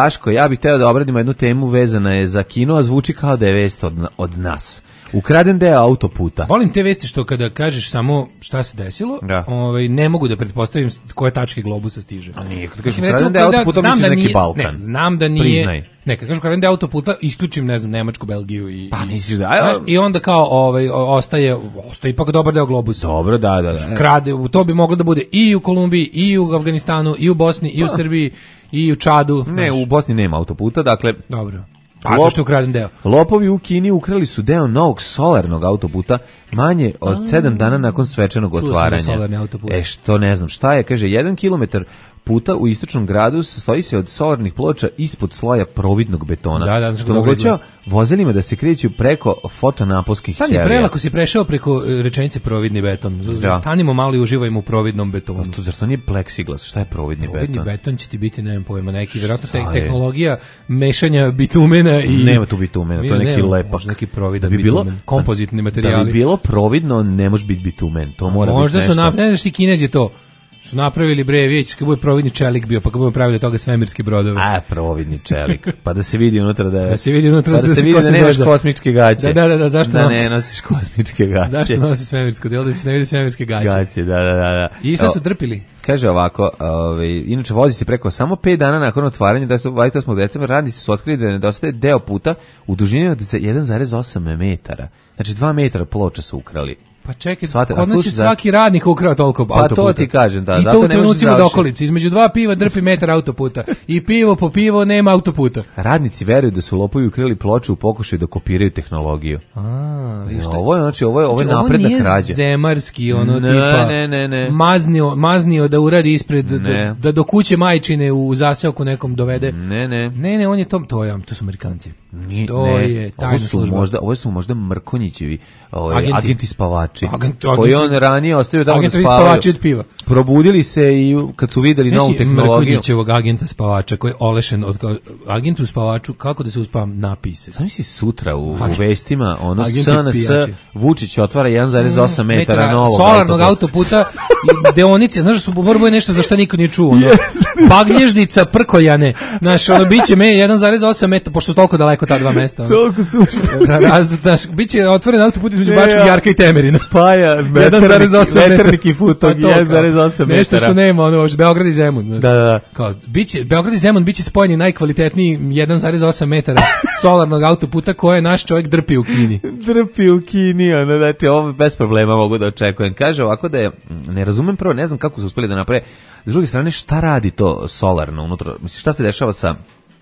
ja bih hteo da obradimo jednu temu vezana je za kino, a zvuči kao da je vest od, od nas. Ukraden deo autoputa. Volim te vesti što kada kažeš samo šta se desilo, da. ovaj, ne mogu da pretpostavim koje tačke globusa stiže. A nije, kada kažeš ukraden deo autoputa, mislim da neki nije, Balkan. Ne, znam da nije... Priznaj. Ne, kad kažu ukraden deo autoputa, isključim, ne znam, Nemačku, Belgiju i... Pa misliš da... Znaš, i onda kao ovaj, ostaje, ostaje ipak dobar deo globusa. Dobro, da, da. da. Krade, to bi moglo da bude i u Kolumbiji, i u Afganistanu, i u Bosni, i u Srbiji, i u Čadu. Ne, znaš. u Bosni nema autoputa, dakle... Dobro. A zašto ukraden deo? Lopovi u Kini ukrali su deo novog solarnog autoputa manje od sedam dana nakon svečanog otvaranja. Solarni autoput. E što ne znam, šta je, kaže, jedan kilometar puta u istočnom gradu sastoji se od solarnih ploča ispod sloja providnog betona. Da, da, što omogućava vozilima da se kreću preko fotonaponskih ćelija. Sad je prelako si prešao preko rečenice providni beton. Da. Stanimo malo i uživajmo u providnom betonu. To zašto nije pleksiglas? Šta je providni, providni beton? Providni beton će ti biti, nemam pojma, neki vjerojatno te, tehnologija mešanja bitumena i... Nema tu bitumena, to je neki nema, lepak. Neki providan da bi bitumen, bilo, kompozitni materijali. Da bi bilo providno, ne može biti bitumen. To mora možda biti nešto. Možda su, na, ne znaš ti Kinezi je to. Su napravili bre, vidjeti kad bude providni čelik bio, pa kad bude pravili toga svemirske brodove. A, providni čelik. Pa da se vidi unutra da je... Da se vidi unutra pa da, da se vidi da nemaš kosmičke gaće. Da, da, da, da zašto da nosi? ne nosiš kosmičke gaće. Zašto nosi svemirsko delo da se ne vidi svemirske gaće? Gaće, da, da, da. da. I šta su drpili? Kaže ovako, ovaj, inače vozi se preko samo pet dana nakon otvaranja, da su dvadeset osmog decembra radnici su otkrili da nedostaje deo puta u dužini od jedan zarez osam metara. Znači dva metra ploča su ukrali. Pa čekaj, Svate, kod nas je svaki radnik ukrao toliko pa autoputa. Pa to ti kažem, da. I to u trenucima do okolice. Između dva piva drpi metar autoputa. I pivo po pivo nema autoputa. Radnici veruju da su lopovi ukrali ploču u pokušaju da kopiraju tehnologiju. A, vidiš no, ovo je, znači, ovo je, ovo je znači, napredna krađa. Ovo nije zemarski, ono ne, tipa ne, ne, ne. Maznio, maznio da uradi ispred, da, da do kuće majčine u zaseoku nekom dovede. Ne, ne. Ne, ne, on je to, to, je, to su Amerikanci. Ni, to ne. je tajna ovo su služba. Možda, ovo su možda Mrkonjićevi ovaj, agenti. agenti spavači. Agenti, koji on ranije ostavio tamo da spavaju. Od piva. Probudili se i kad su videli Znaš novu tehnologiju. Mrkonjićevog agenta spavača koji je olešen od agent u spavaču, kako da se uspavam, napise. Znam si sutra u, u vestima, ono S N S, Vučić otvara jedan zarez osam metara, metara novog solarnog autoputa, deonice, znaš da su borboje nešto za što niko nije čuo. Ono. Yes. Pagnježnica, Prkojane, znaš, ono, biće me jedan zarez osam metara, pošto su toliko daleko ta dva mesta. Ono. Toliko su. Znaš, biće otvoren autoput između Bačkog Jarka i Temerina. Spaja, metarnik i futog, jedan zarez osam metara. Nešto što nema, ono, Beograd i Zemun. Da, da, da. Kao, biće, Beograd i Zemun biće spojeni najkvalitetniji jedan zarez osam metara solarnog autoputa koje naš čovjek drpi u Kini. Drpi u Kini, ono, znači, ovo bez problema mogu da očekujem. Kaže ovako da je, ne razumem prvo, ne znam kako su uspeli da naprave. S druge strane, šta radi to solarno unutra? Mislim, šta se dešava sa,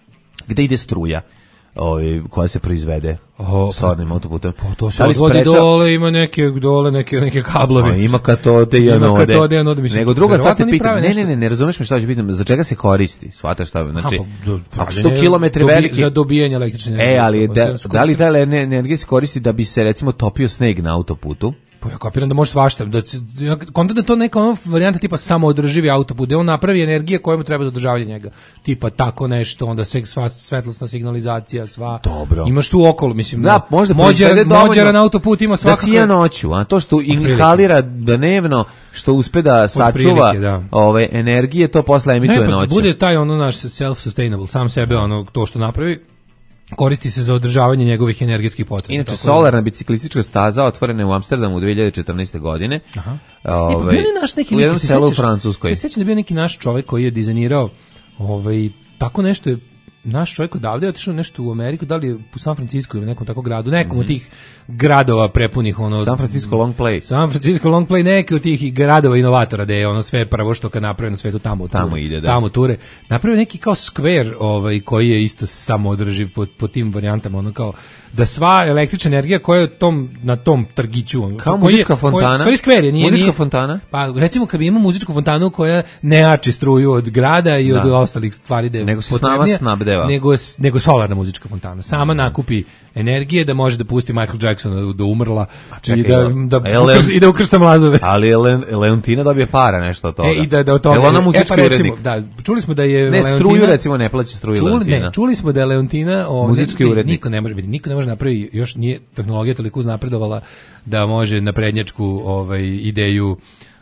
gde ide struja? Ovaj koja se proizvede oh, solarnim autoputem. Pa to se odvodi spreča... dole, ima neke dole neke neke kablove. A ima katode i anode. Ima katode i anode, mislim. Nego druga stvar te pitam, ne, ne, ne, ne razumeš me šta ću pitam, za čega se koristi? Shvataš šta, znači, ako sto kilometara veliki za dobijanje električne energije. E, ali da, da li ta energija se koristi da bi se recimo topio sneg na autoputu? Pa ja kapiram da može svašta. Da, ja kontam da to neka ono varijanta tipa samoodrživi autoput, da on napravi energije koje mu treba za održavanje njega. Tipa tako nešto, onda sve sva svetlosna signalizacija, sva. Dobro. Imaš tu okolo, mislim. Da, možda Mođer, mođeran autoput ima svakako. Da sija noću, a to što inhalira dnevno, što uspe da sačuva da. Ove energije, to posle emituje ne, pa noću. Bude taj ono naš self-sustainable, sam sebe ono to što napravi. Koristi se za održavanje njegovih energetskih potreba. Inače, solarna da... biciklistička staza otvorena je u Amsterdamu u dve hiljade četrnaeste. godine. Aha. Ove, e, pa bio je naš neki u jednom selu u Francuskoj. Ja se sjećam da bio neki naš čovjek koji je dizajnirao ovaj, tako nešto je naš čovjek odavde je otišao nešto u Ameriku, da li u San Francisco ili nekom tako gradu, nekom mm-hmm. od tih gradova prepunih ono San Francisco Long Play. San Francisco Long Play, neki od tih gradova inovatora da je ono sve prvo što kad napravi na svetu tamo ture. Tamo ide, da. Tamo ture. Napravio neki kao skver, ovaj koji je isto samoodrživ po, po tim varijantama, ono kao da sva električna energija koja je tom na tom trgiću ono, kao muzička fontana. Stvari skver je, nije muzička nije, fontana. Pa recimo kad bi imao muzičku fontanu koja ne jači struju od grada i da. Od ostalih stvari da je nego se sama snabdeva. Nego nego solarna muzička fontana. Sama nakupi energije da može da pusti Michael Jacksona do umrla čekaj, i da da Elen, i da ukršta mlazove. Ali Elen, Leontina dobije para nešto od toga. E, i da da od toga. Ona muzički e, pa urednik. Da, čuli smo da je ne, Leontina. Ne struju recimo ne plaća struju čuli, Leontina. Ne, čuli smo da je Leontina o muzički ne, urednik. Niko ne može biti, niko ne može napraviti, još nije tehnologija toliko uznapredovala da može na prednjačku ovaj ideju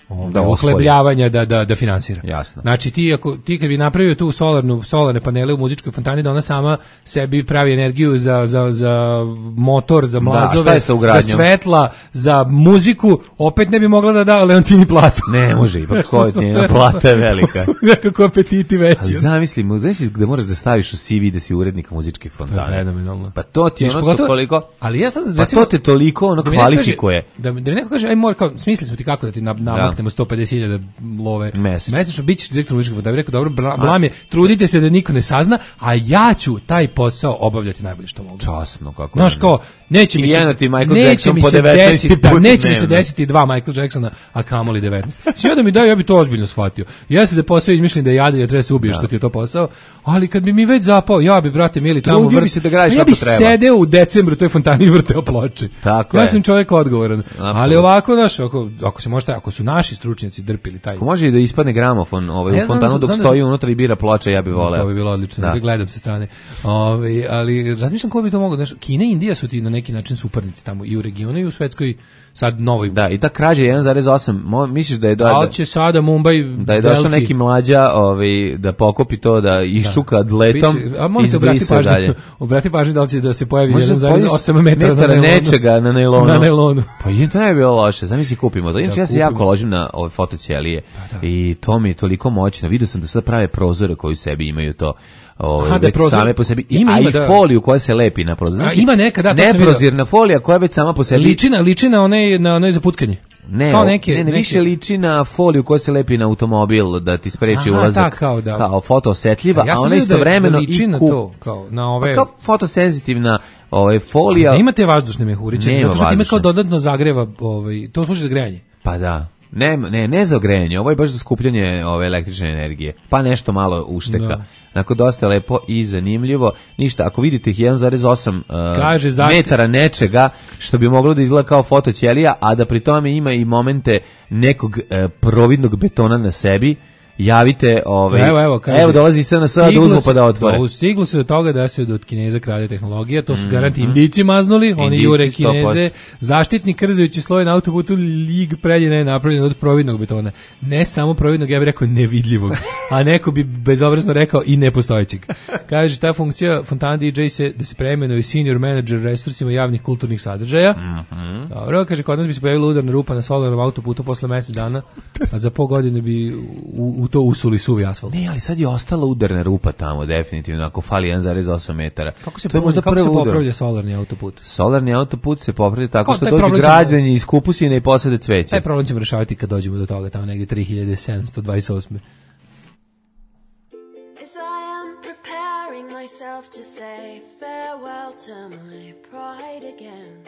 Da, uhlebljavanja da, da, da finansira. Jasno. Znači ti, ako, ti kad bi napravio tu solarnu, solarne panele u muzičkoj fontani da ona sama sebi pravi energiju za, za, za motor, za mlazove, da, za svetla, za muziku, opet ne bi mogla da da Leontini platu. Ne može, ipak ko je njena plata je velika. Nekako apetiti veći. Ali zamisli, zamisli da moraš da staviš u C V da si urednik muzičke fontane. To je fenomenalno. Pa to ti je ono to koliko... Ali ja sad, pa recimo, to te toliko ono da kvalifikuje. Da mi neko kaže, aj mora, kao, smislili smo ti kako da ti namaknemo sto pedeset hiljada love mesečno. Mesečno bit ćeš direktor muzičke fontane. Da bi rekao, dobro, blam je, trudite se da niko ne sazna, a ja ću taj posao obavljati najbolje što mogu. Časno, kako. Znaš kao, neće mi se, neće mi se desiti, da, neće mi se desiti dva Michael Jacksona, a kamoli devetnaest. Sve da mi daju, ja bi to ozbiljno shvatio. Ja se da posao izmišljam da je jadan, ja treba se ubiješ što ti je to posao, ali kad bi mi već zapao, ja bi, brate mili, tamo vrt, bi se da gradiš ja bi sedeo u decembru u toj fontani i vrteo ploče. Tako ja je. sam čovjek odgovoran. Absolutno. Ali ovako, znaš, ako, ako se može, ako su naši stručnjaci drpili taj... Ako može i da ispadne gramofon ovaj, u fontanu dok stoji unutra i bira ploče, ja bih voleo. To bi bilo odlično, da gledam sa strane. Ove, ali razmišljam ko bi to mogao, znaš, Kina i Indija su ti na neki način suparnici tamo i u regionu i u svetskoj sad novoj. Da, i ta krađa jedan zarez osam, misliš da je da će sada Mumbai da je došao neki mlađa, ovaj da pokopi to, da iščuka da. Adletom i izbrisi dalje. Obrati pažnju da li će da se pojavi jedan zarez osam metara na nailonu. Nečega na nailonu. Na nailonu. Pa je to ne bi bilo loše. Zamisli kupimo to. Inače da, ja se jako ložim na ove fotoćelije da, da. I to mi je toliko moćno. Vidio sam da sada prave prozore koji u sebi imaju to. Ove, već prozor, same po sebi ima, a ima, i da. Foliju koja se lepi na prozor. Znači, ima neka, da, neprozirna folija koja već sama po sebi liči na, liči na onaj, na onaj za puckanje. Ne, kao neke, ne, ne, neke... više liči na foliju koja se lepi na automobil da ti spreči Aha, ulazak. Ta, kao, da. Kao fotoosetljiva, a, ja a ona istovremeno da liči i na to, kao na ove... Pa kao fotosenzitivna ovaj, folija. Ne imate vazdušne mehuriće, zato što ima kao dodatno zagreva, ovaj, to služi za grejanje. Pa da. Ne, ne, ne za grejanje, ovo je baš za skupljanje ove električne energije. Pa nešto malo ušteka. Da. Onako dosta lepo i zanimljivo. Ništa, ako vidite ih jedan zarez osam uh, metara nečega što bi moglo da izgleda kao fotoćelija, a da pri tome ima i momente nekog uh, providnog betona na sebi, javite, ovaj, evo, evo, kaže, evo dolazi sve na sada da uzmu pa da otvore. Do, stiglo se do toga da se od Kineza krade tehnologija, to su mm, garanti Indici maznuli, oni Indici, jure Kineze, zaštitni krzajući sloj na autoputu lig prednje je napravljen od providnog betona. Ne samo providnog, ja bih rekao nevidljivog, a neko bi bezobrazno rekao i nepostojećeg. Kaže, ta funkcija fontana D J se, da se preimenuje senior manager resursima javnih kulturnih sadržaja. Mm -hmm. Dobro, kaže, kod nas bi se pojavila udarna rupa na solarnom autoputu posle mesec dana, a za pol godine bi u, u to usuli suvi asfalt. Ne, ali sad je ostala udarna rupa tamo, definitivno, ako fali jedan zarez osam metara. Kako se, to je možda kako se popravlja solarni autoput? Solarni autoput se popravlja tako što dođu građani iz Kupusine i posade cveće. Taj problem ćemo rešavati kad dođemo do toga, tamo negdje tri hiljade sedamsto dvadeset osme. As I am preparing myself to say farewell to my pride again,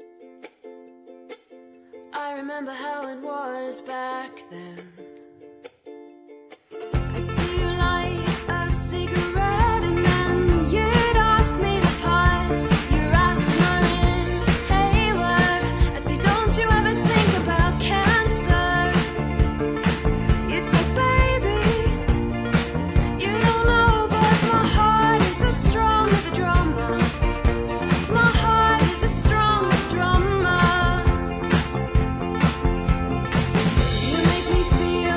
I remember how it was back then. I'd see you light a cigarette and then you'd ask me to pass your asthma inhaler. I'd say, don't you ever think about cancer? You'd say, baby, you don't know, but my heart is as strong as a drummer. My heart is as strong as a drummer. You make me feel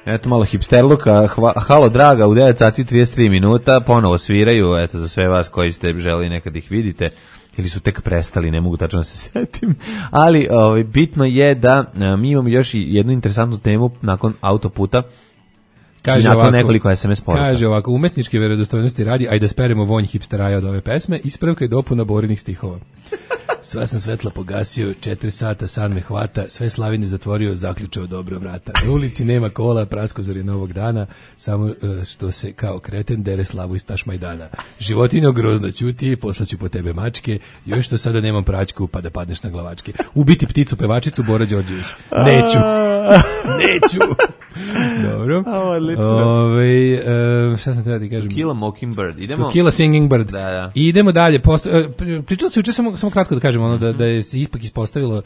Eto malo hipsterluka, hva, halo draga, u devet sati i trideset tri minuta, ponovo sviraju, eto za sve vas koji ste želi nekad ih vidite, ili su tek prestali, ne mogu tačno da se setim, ali ovaj, bitno je da a, mi imamo još i jednu interesantnu temu nakon autoputa, kaže i nakon ovako, nekoliko es em es poruka. Kaže ovako, umetničke verodostojnosti radi, ajde da speremo vonj hipsteraja od ove pesme, ispravka i dopuna Borinih stihova. Sva sam svetla pogasio, četiri sata, san me hvata, sve slavine zatvorio, zaključao dobro vrata. Na ulici nema kola, praskozori novog dana, samo uh, što se kao kreten dere slavu iz Tašmajdana. Životinjo grozno ćuti, poslaću po tebe mačke, još što sada nemam praćku, pa da padneš na glavačke. Ubiti pticu pevačicu, Bora Đorđević. Neću. Neću. Dobro. Ove, uh, šta sam treba ti kažem? To Kill a Mockingbird. Idemo. To Kill a Singing Bird. Da, da. I idemo dalje. Posto, uh, pričalo se juče, samo, samo kratko da kažem, ono, da, da je se ipak ispostavilo,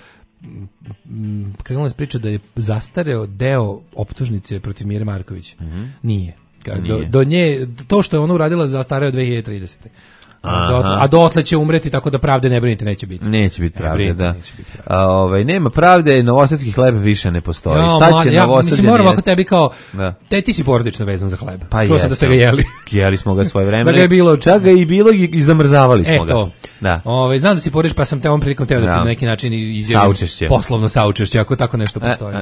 m, krenula se priča da je zastareo deo optužnice protiv Mire Marković. Mm-hmm. Nije. Ka, do, Nije. do nje, to što je ona uradila zastareo dve hiljade tridesete. Dotle, a dotle će umreti, tako da pravde ne brinite, neće biti. Neće biti pravde, brinite, da. Neće biti pravde. A, ovaj, nema pravde, novosadski hleb više ne postoji. Ja, Šta mlad, će ja, Novosađan mislim, moram jesti? ako tebi kao, da. te, ti si porodično vezan za hleb. Pa čuo sam da ste ga jeli. Jeli smo ga svoje vremena. Da ga je bilo. Čak ga i bilo i zamrzavali smo e, ga. To. Da. Ove, znam da si porodiš, pa sam te ovom prilikom teo da, da ti na neki način izjavim saučešće. Poslovno saučešće, ako tako nešto postoji.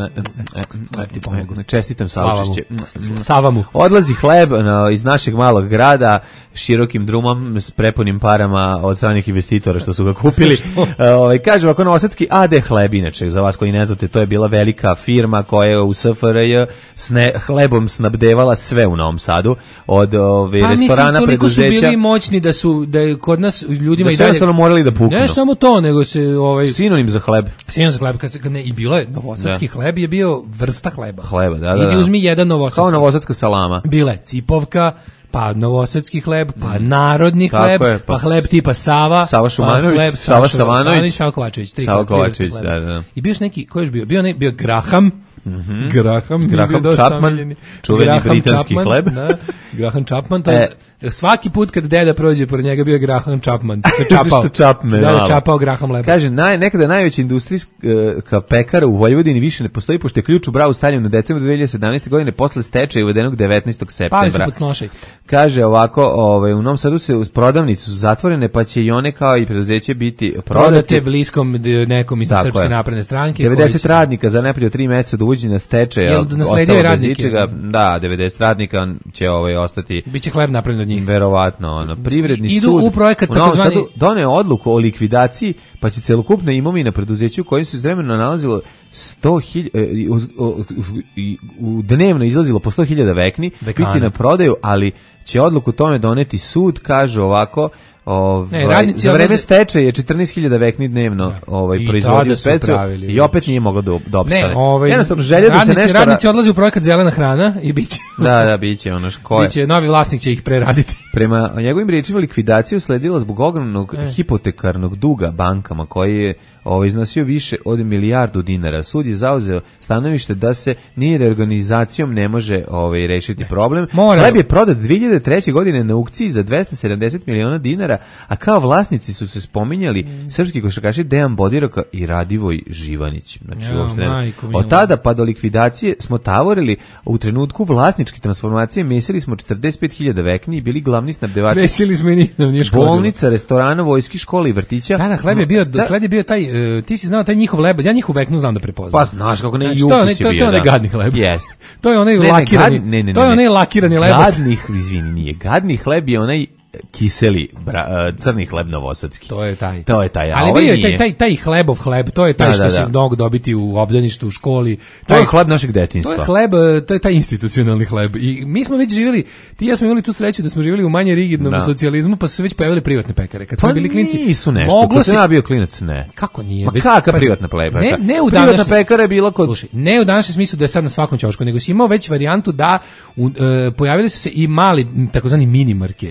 Ti pomogu. Čestitam saučešće. Sava mu. Odlazi hleb no, iz našeg malog grada širokim drumom s prepunim parama od stranih investitora što su ga kupili. Ovaj kaže ovako novosadski A D Hleb, inače za vas koji ne znate, to je bila velika firma koja je u S F R J sne, hlebom snabdevala sve u Novom Sadu, od ove pa, restorana, mislim, preduzeća. Su bili moćni da su da je kod nas ljudima da i dalje jednostavno morali da puknu. Ne samo to, nego se ovaj sinonim za hleb. Sinonim za hleb, kad se ne i bilo je novosadski da. Hleb je bio vrsta hleba. Hleba, da, da. Idi uzmi jedan novosadski. Kao novosadska salama. Bila je cipovka, pa novosadski hleb, pa narodni hleb, je, pa, pa hleb tipa Sava, Sava Šumanović, pa hleb, Sava Savanović, Sava Kovačević, tri Sava Kovačević, da, da. I bio još neki, ko je bio? Bio ne, bio Graham. Mm-hmm. Graham, Graham Chapman, čuveni Graham britanski Chapman, hleb. Da, Graham Chapman, to e. svaki put kad deda prođe pored njega bio je Graham Chapman. Čapao. Čapme, da, da, čapao Graham leba. Kaže, naj, nekada najveća industrijska pekara u Vojvodini više ne postoji, pošto je ključ u bravu stavljen u decembru dve hiljade sedamnaeste. godine posle stečaja uvedenog devetnaestog septembra. Pali su pod snošaj. Kaže ovako, ovaj, u Novom Sadu se uz prodavnicu su zatvorene, pa će i one kao i preduzeće biti prodate. Prodate bliskom nekom iz Srpske napredne stranke. devedeset radnika za najprije tri meseca do uvođenja stečaja. Jel nasledio radnike? Da, devedeset radnika će ovaj ostati. Biće hleb napravljen od njih. Verovatno, ono. Privredni Idu sud u projekat u Novom takozvani Sadu doneo odluku o likvidaciji, pa će celokupna imovina preduzeća u kojoj se vremenno nalazilo sto hiljada u dnevno izlazilo po sto hiljada vekni, biti na prodaju, ali će odluku tome doneti sud, kaže ovako. Ovaj, ne, za vreme stečaja je četrnaest hiljada vekni dnevno ovaj, proizvodio specu i opet nije moglo da, da opstane. Ne, ovaj, jednostavno želja da se nešto... Radnici odlaze u projekat Zelena hrana i biće. Da, da, biće ono škoje. Biće, novi vlasnik će ih preraditi. Prema njegovim riječima likvidacija usledila zbog ogromnog e. hipotekarnog duga bankama koji je ovaj, iznosio više od milijardu dinara. Sud je zauzeo stanovište da se ni reorganizacijom ne može ovaj, rešiti problem. Hleb je prodat dve hiljade treće. godine na aukciji za dvesta sedamdeset miliona dinara, a kao vlasnici su se spominjali mm. srpski košarkaši Dejan Bodiroka i Radivoj Živanić. Znači, ja, majko, od tada pa do likvidacije smo tavorili, u trenutku vlasničke transformacije mesili smo četrdeset pet hiljada vekni i bili glavni snabdevači. Mesili smo i njih, nije bolnica, restorana, vojski, škole i vrtića. Da, na hleb je bio, da. Hleb je bio taj, uh, ti si znao taj njihov leb, ja njihov veknu znam da prepoznam. Pa znaš kako ne, znači, i ukus je bio. To je onaj gadni hleb. Jeste. To je onaj ne, lakirani, ne, ne, ne, to je onaj lakirani lebac. Gadnih, izvini, nije. Gadni hleb je onaj kiseli bra, uh, crni hleb novosadski. To je taj. To je taj. Ali bio je taj, taj, taj hlebov hleb, to je taj da, što da, da. se mogu dobiti u obdaništu, u školi. Taj, to je hleb našeg detinjstva. To je hleb, to je taj institucionalni hleb. I mi smo već živjeli, ti i ja smo imali tu sreću da smo živjeli u manje rigidnom da. socijalizmu, pa su se već pojavili privatne pekare. Kad smo pa bili klinci, nisu nešto. Moglo kad se ja bio klinac, ne. Kako nije? Ma kakva privatna pekara? Ne, ne u privatna pekara je bila kod... Slušaj, ne u današnjem smislu da je sad na svakom ćošku, nego si imao već varijantu da u, uh, pojavili su se i mali takozvani mini marketi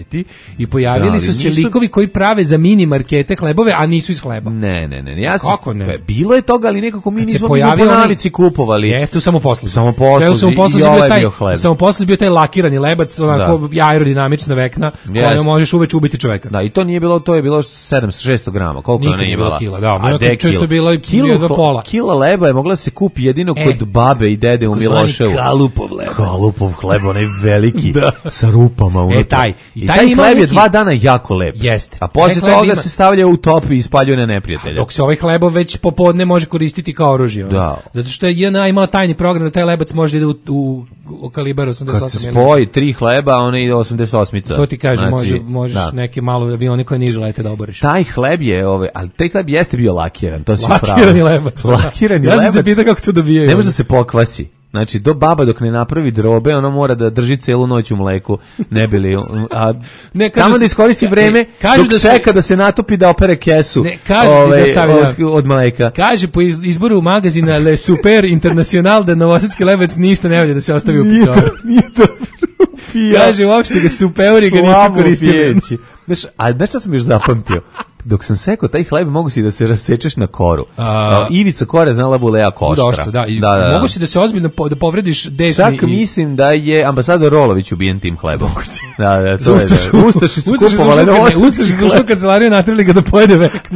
I pojavili Da, ali su se nisu- likovi koji prave za mini markete hlebove, a nisu iz hleba. Ne, ne, ne. Ja sam, Kako ne? Bilo je toga, ali nekako mi Kad se nismo, mi smo pojavio po onaj- navici kupovali. Jeste u samoposluzi. U samoposluzi Sve u samoposluzi i bio ovaj taj, bio hleb. u samoposluzi bio taj lakirani lebac, onako aerodinamična vekna, kojom Jeste. možeš uveče ubiti čoveka. Da, i to nije bilo, to je bilo sedamsto šesto grama. Koliko Nikad ona nije imala? bilo kila, da, A bilo je de često kilo? bilo i Kilu jedva hla- pola. Kila leba je mogla se kupi jedino E, kod babe i dede u takozvani Miloševu. kalupov lebac. Kalupov hleb, onaj veliki, Da. sa rupama unutra. E, taj. I I taj taj, ima hleb je neki- dva dana jako lep. Jeste. A posle Taj hleb toga ima- se stavlja u top i ispaljuje na neprijatelja. Dok se ovaj hlebov već popodne može koristiti kao oružje. ono. Da. Zato što je J N A imala tajni program da taj lebac može da ide u, u, u kalibar osamdeset Kad osam se milimetara. spoji tri hleba, ona ide osamdeset osam. To ti kaže, Znači, može, možeš da. neke malo avione koje niže lete da oboriš. Taj hleb je, ovaj, ali taj hleb jeste bio lakiran, to si Lakirani upravo. lebac. Lakirani Ja sam lebac. se pitao kako to dobijaju. Ne može da se pokvasi. Znači, do baba dok ne napravi drobe, ona mora da drži celu noć u mleku, ne bi li, a Ne, kažu tamo se- da iskoristi ka- vreme ne, kažu dok da se- čeka da se natopi da opere kesu Ne, kaže ti da ovaj, stavi, od, da. od mleka. Kaže po iz- izboru magazina Le Super International da novosadski lebac ništa ne valja da se ostavi u Nije pisoaru. do- nije dobro pija. Kaže uopšte ga superi ga nisu Slabo koristili. pijeći. Znaš, a znaš šta sam još zapamtio? Dok sam sekao taj hleb, mogu si da se rasečeš na koru. A- Ivica Kore znala Buleja Koštra. Došta, da. I mogu si da se ozbiljno po, da povrediš desni. Čak i- mislim da je ambasador Rolović ubijen tim hlebom. Da, da, Za to je, Ustašu. da. Ustaši su Ustaši kupovali ušli- novosadski ne, Ustaši su ušli u hleb. kancelariju, natrali ga da pojede vekno.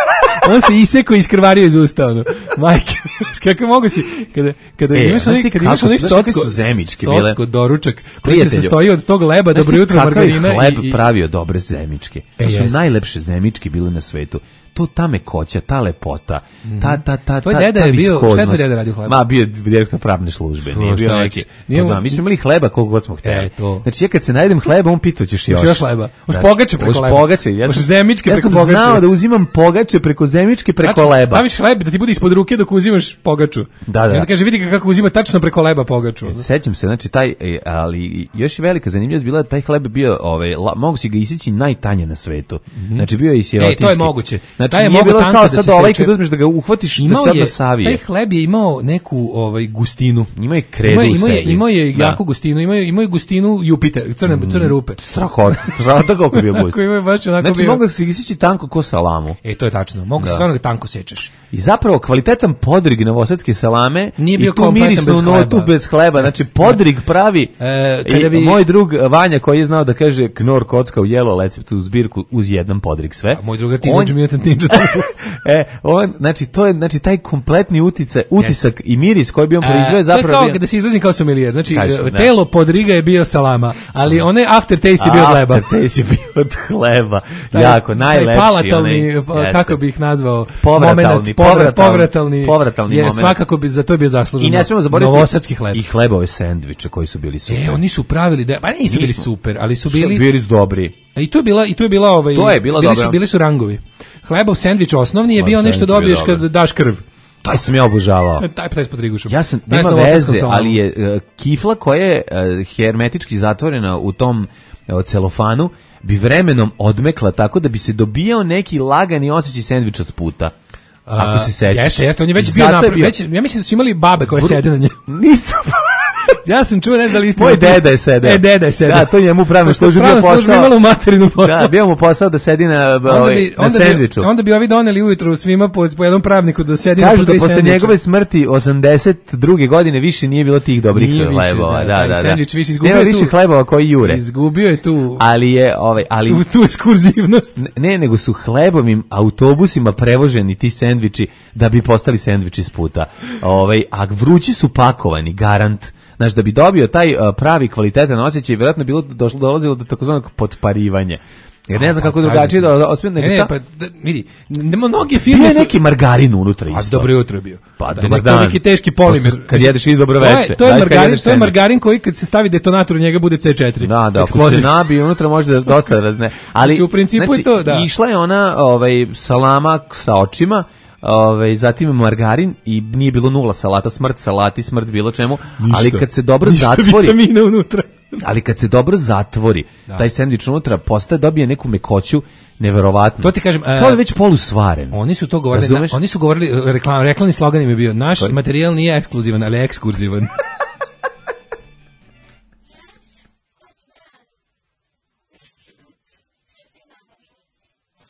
On se isekao i iskrvario iz usta, ono. Majke, mi, znaš kako mogu si, kada, kada E, imaš znaš onaj, ti kada imaš kako onaj su- znaš kakve socko, su zemičke bile? socko doručak, koji se Prijatelju, sastoji od tog leba, znaš ti dobro jutro, kakav je margarina hleb i... i pravio dobre zemičke. To E, su jeste. najlepše zemičke bile na svetu. To ta mekoća, ta lepota, ta ta ta Tvoj ta, deda ta je bio- šta je tvoj viskoznost. deda radio u hlebu? Ma bio je direktor pravne službe, To, nije bio šta neki. će? Nije Pa mu- da, mi smo imali hleba koliko god smo hteli. E, to. Znači ja kad se najedem hleba, on pita hoćeš još. Hoćeš još hleba? Hoćeš Da. pogače preko Hoćeš leba? pogače, ja Hoćeš sam zemičke ja preko sam pogače? znao da uzimam pogače preko zemičke preko Tačno, leba. Staviš hleb da ti bude ispod ruke dok uzimaš pogaču. Da, da. I onda kaže, vidi ga kako uzima tačno preko leba pogaču. Sećam se, znači taj, e, ali još je velika zanimljivost bila da taj hleb bio, ovaj, la, mogu si ga isići najtanje na svetu. Znači bio je i sirotinski. E, to je moguće. Znači Taj je nije mogao bilo tanko kao da sad se ovaj seče. kad uzmeš da ga uhvatiš da Imao se odmah je, savije. taj hleb je imao neku ovaj gustinu. Ima je kredu Imao je- u imao je, sebi. imao je Da. jako gustinu, imao je, imao je gustinu Jupiter, crne, crne rupe. Strahot, strahota koliko je bio gust. Ako ima baš onako Znači bio. mogu se isići tanko ko salamu. E, to je tačno. Mogu se Da. stvarno ga tanko sečeš. I zapravo kvalitetan podrig novosadske salame Nije bio i tu kompletan mirisnu bez notu hleba. bez hleba. Znači podrig pravi. E, I kada bi- moj drug Vanja koji je znao da kaže knor kocka u jelo receptu u zbirku uz jedan podrig sve. Moj drugar Teenage Mutant Ninja Turtles. E, on, znači to je znači taj kompletni uticaj, utisak i miris koji bi on proizveo E, to je zapravo kao bio- kada se izlazim kao sommelier. Znači, Kažem, e, da. telo podriga je bio salama, ali onaj aftertaste je bio od leba. Aftertaste je bio od hleba. Taj- jako, najlepši. Taj palatalni, onaj, pa, jeste. kako bih nazvao, Povratalni, momenat, povra- povratalni, povratalni, povratalni je moment. svakako bi za to je bio zaslužen. I ne smemo zaboraviti novosadski hleb. i hlebove sendviče koji su bili super. E, oni su pravili da, pa nisu bili Nismo. super, ali su Su bili bili su dobri. A I tu je bila i tu je bila ovaj To je bila bili dobra. su bili su rangovi. Hlebov sendvič osnovni je Ma, bio nešto sendvič je bio dobiješ kad dobar. daš krv. Taj sam ja obožavao. Taj pa pod rigušom. Ja sam, Taj s nema novosadskom veze, salamom. ali je e, kifla koja je e, hermetički zatvorena u tom e, celofanu bi vremenom odmekla tako da bi se dobijao neki lagani osjećaj sendviča s puta. Ako se sećaš. Jeste, jeste, on je već I bio zato je napravljen. bio- Već, ja mislim da su imali babe koje Vru- sede na njemu. Nisu. Ja sam čuo, ne znam da li istina. Moj deda je sedeo. E, deda je sedeo. Da, to njemu u pravnoj Pošto službi bio pravna služba posao. imala u materinu posao. Da, bio mu posao da sedi na, Onda ovaj, bi, na onda, bi, sendviču. onda bi ovi doneli ujutru svima po, po jednom pravniku da sedi na Kažu po da tri posle sendviča. njegove smrti osamdeset druge godine više nije bilo tih dobrih Nije više, hlebova. da, Da, taj da, da. sendvič više izgubio Nema je više tu- hlebova koji jure. Izgubio je tu, Ali je, ovaj, ali tu, tu ekskurzivnost. ne, nego su hlebovim autobusima prevoženi ti sendviči da bi postali sendviči s puta. Ovaj, a vrući su pakovani, garant. Znaš, da bi dobio taj uh, pravi kvalitetan osjećaj, vjerojatno bilo došlo dolazilo do takozvanog potparivanja. Jer ne znam kako drugačije da ospijem Ne, nego ne, ta... pa da, vidi, nema mnoge Bio firme je su... neki margarin unutra A isto. dobro jutro je bio. Pa, Da, dobar neki- to je dan. neki teški polimer. Pošto kad jedeš i dobro To je- veče. To je, Znaš kad margarin, jedeš to je sendvič. margarin koji kad se stavi detonator u njega bude C četiri. Da, da, ako se Eksploziv. nabije unutra može da dosta razne. Ali Znači, u principu znači, je to, da. Išla je ona, ovaj salama sa očima, ovaj zatim margarin i nije bilo nula salata, smrt salati, smrt bilo čemu, Ništa. ali kad se dobro Ništa zatvori, vitamina unutra. ali kad se dobro zatvori, Da. taj sendvič unutra postaje dobije neku mekoću neverovatno. To ti kažem, e, kao da je već polusvaren. Oni su to govorili, Razumeš? na, oni su govorili, reklam, reklamni slogan im je bio, naš Koji? materijal nije ekskluzivan, ali je ekskurzivan.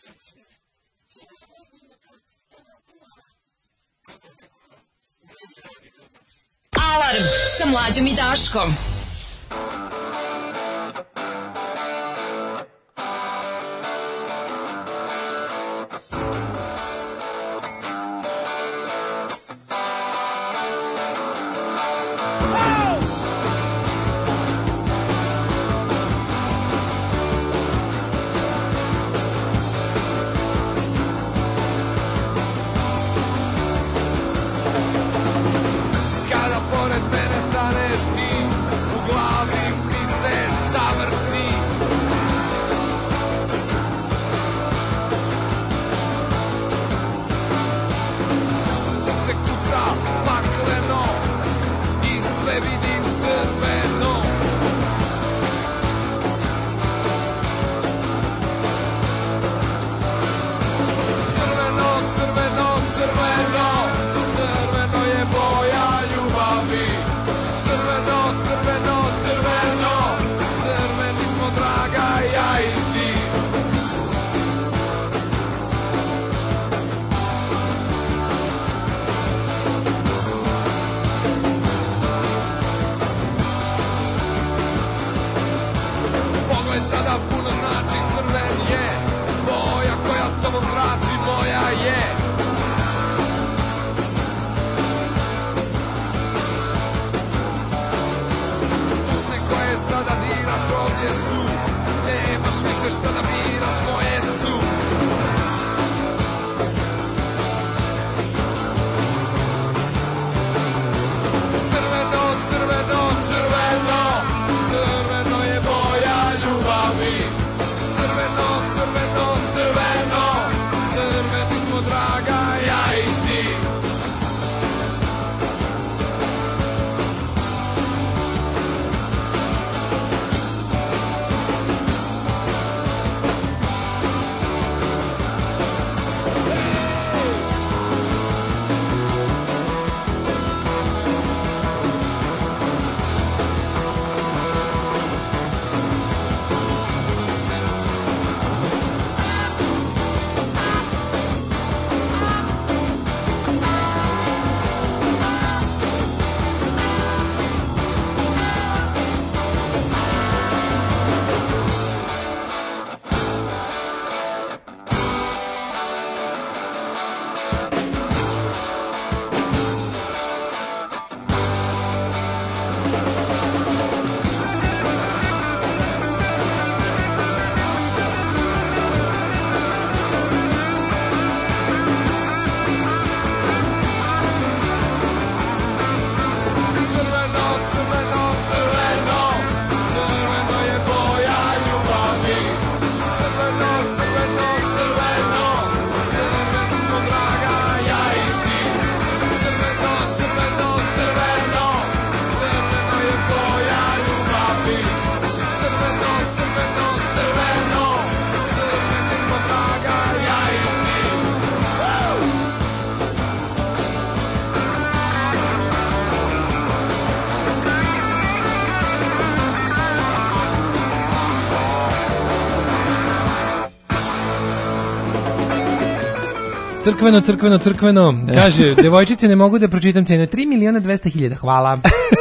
Alarm sa Mlađom i Daškom. Crkveno, crkveno, crkveno. Kaže, devojčice ne mogu da pročitam cenu. tri miliona dvesta hiljada, hvala.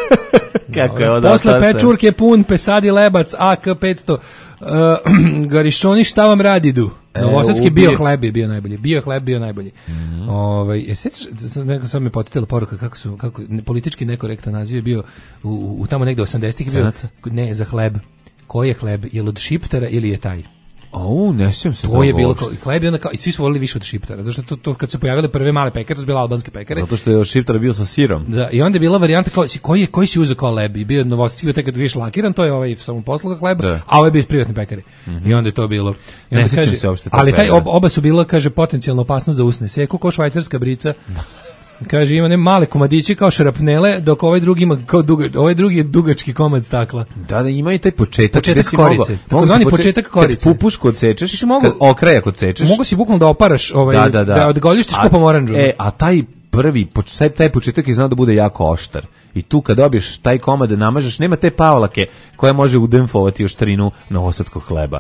Kako je ovo? Posle pečurke pun, pesadi lebac, A K petsto. Uh, Garišoni, šta vam radi du? Novosadski bio hleb je bio najbolji. Bio hleb bio najbolji. Mm-hmm. Ovaj, je sećaš, neko sam me podsjetila poruka kako su kako politički nekorektan naziv je bio u, u tamo negde osamdesetih bio. Ne, za hleb. Koji je hleb? Je li od Šiptara ili je taj? O, ne sjećam se. To je bilo kao hleb i onda kao i svi su volili više od Šiptara. Zašto to, to kad se pojavile prve male pekare, to su bile albanske pekare. Zato što je od Šiptara bio sa sirom. Da, i onda je bila varijanta kao koji je koji si uzeo kao hleb i bio novosadski, bio tek kad vidiš lakiran, to je ovaj samoposluga hleb, da. A ovaj je bio iz privatne pekare. Mm-hmm. I onda je to bilo. I onda ne kaže, se uopšte. Ali taj ob, oba su bila, kaže, potencijalno opasno za usne. Seku kao švajcarska brica. Kaže, ima ne male komadiće kao šarapnele, dok ovaj drugi ima kao duga, ovaj drugi je dugački komad stakla. Da, da, ima i taj početak. Početak korice. Tako zvani početak korice. Kad pupušku odsečeš, kad okraja kod sečeš. Mogu si bukvalno da oparaš, ovaj, da, da, da. da odgoljištiš kupom oranđu. E, a taj prvi, taj početak je znao da bude jako oštar. I tu kad dobiješ taj komad da namažeš, nema te pavlake koja može udemfovati oštrinu novosadskog hleba.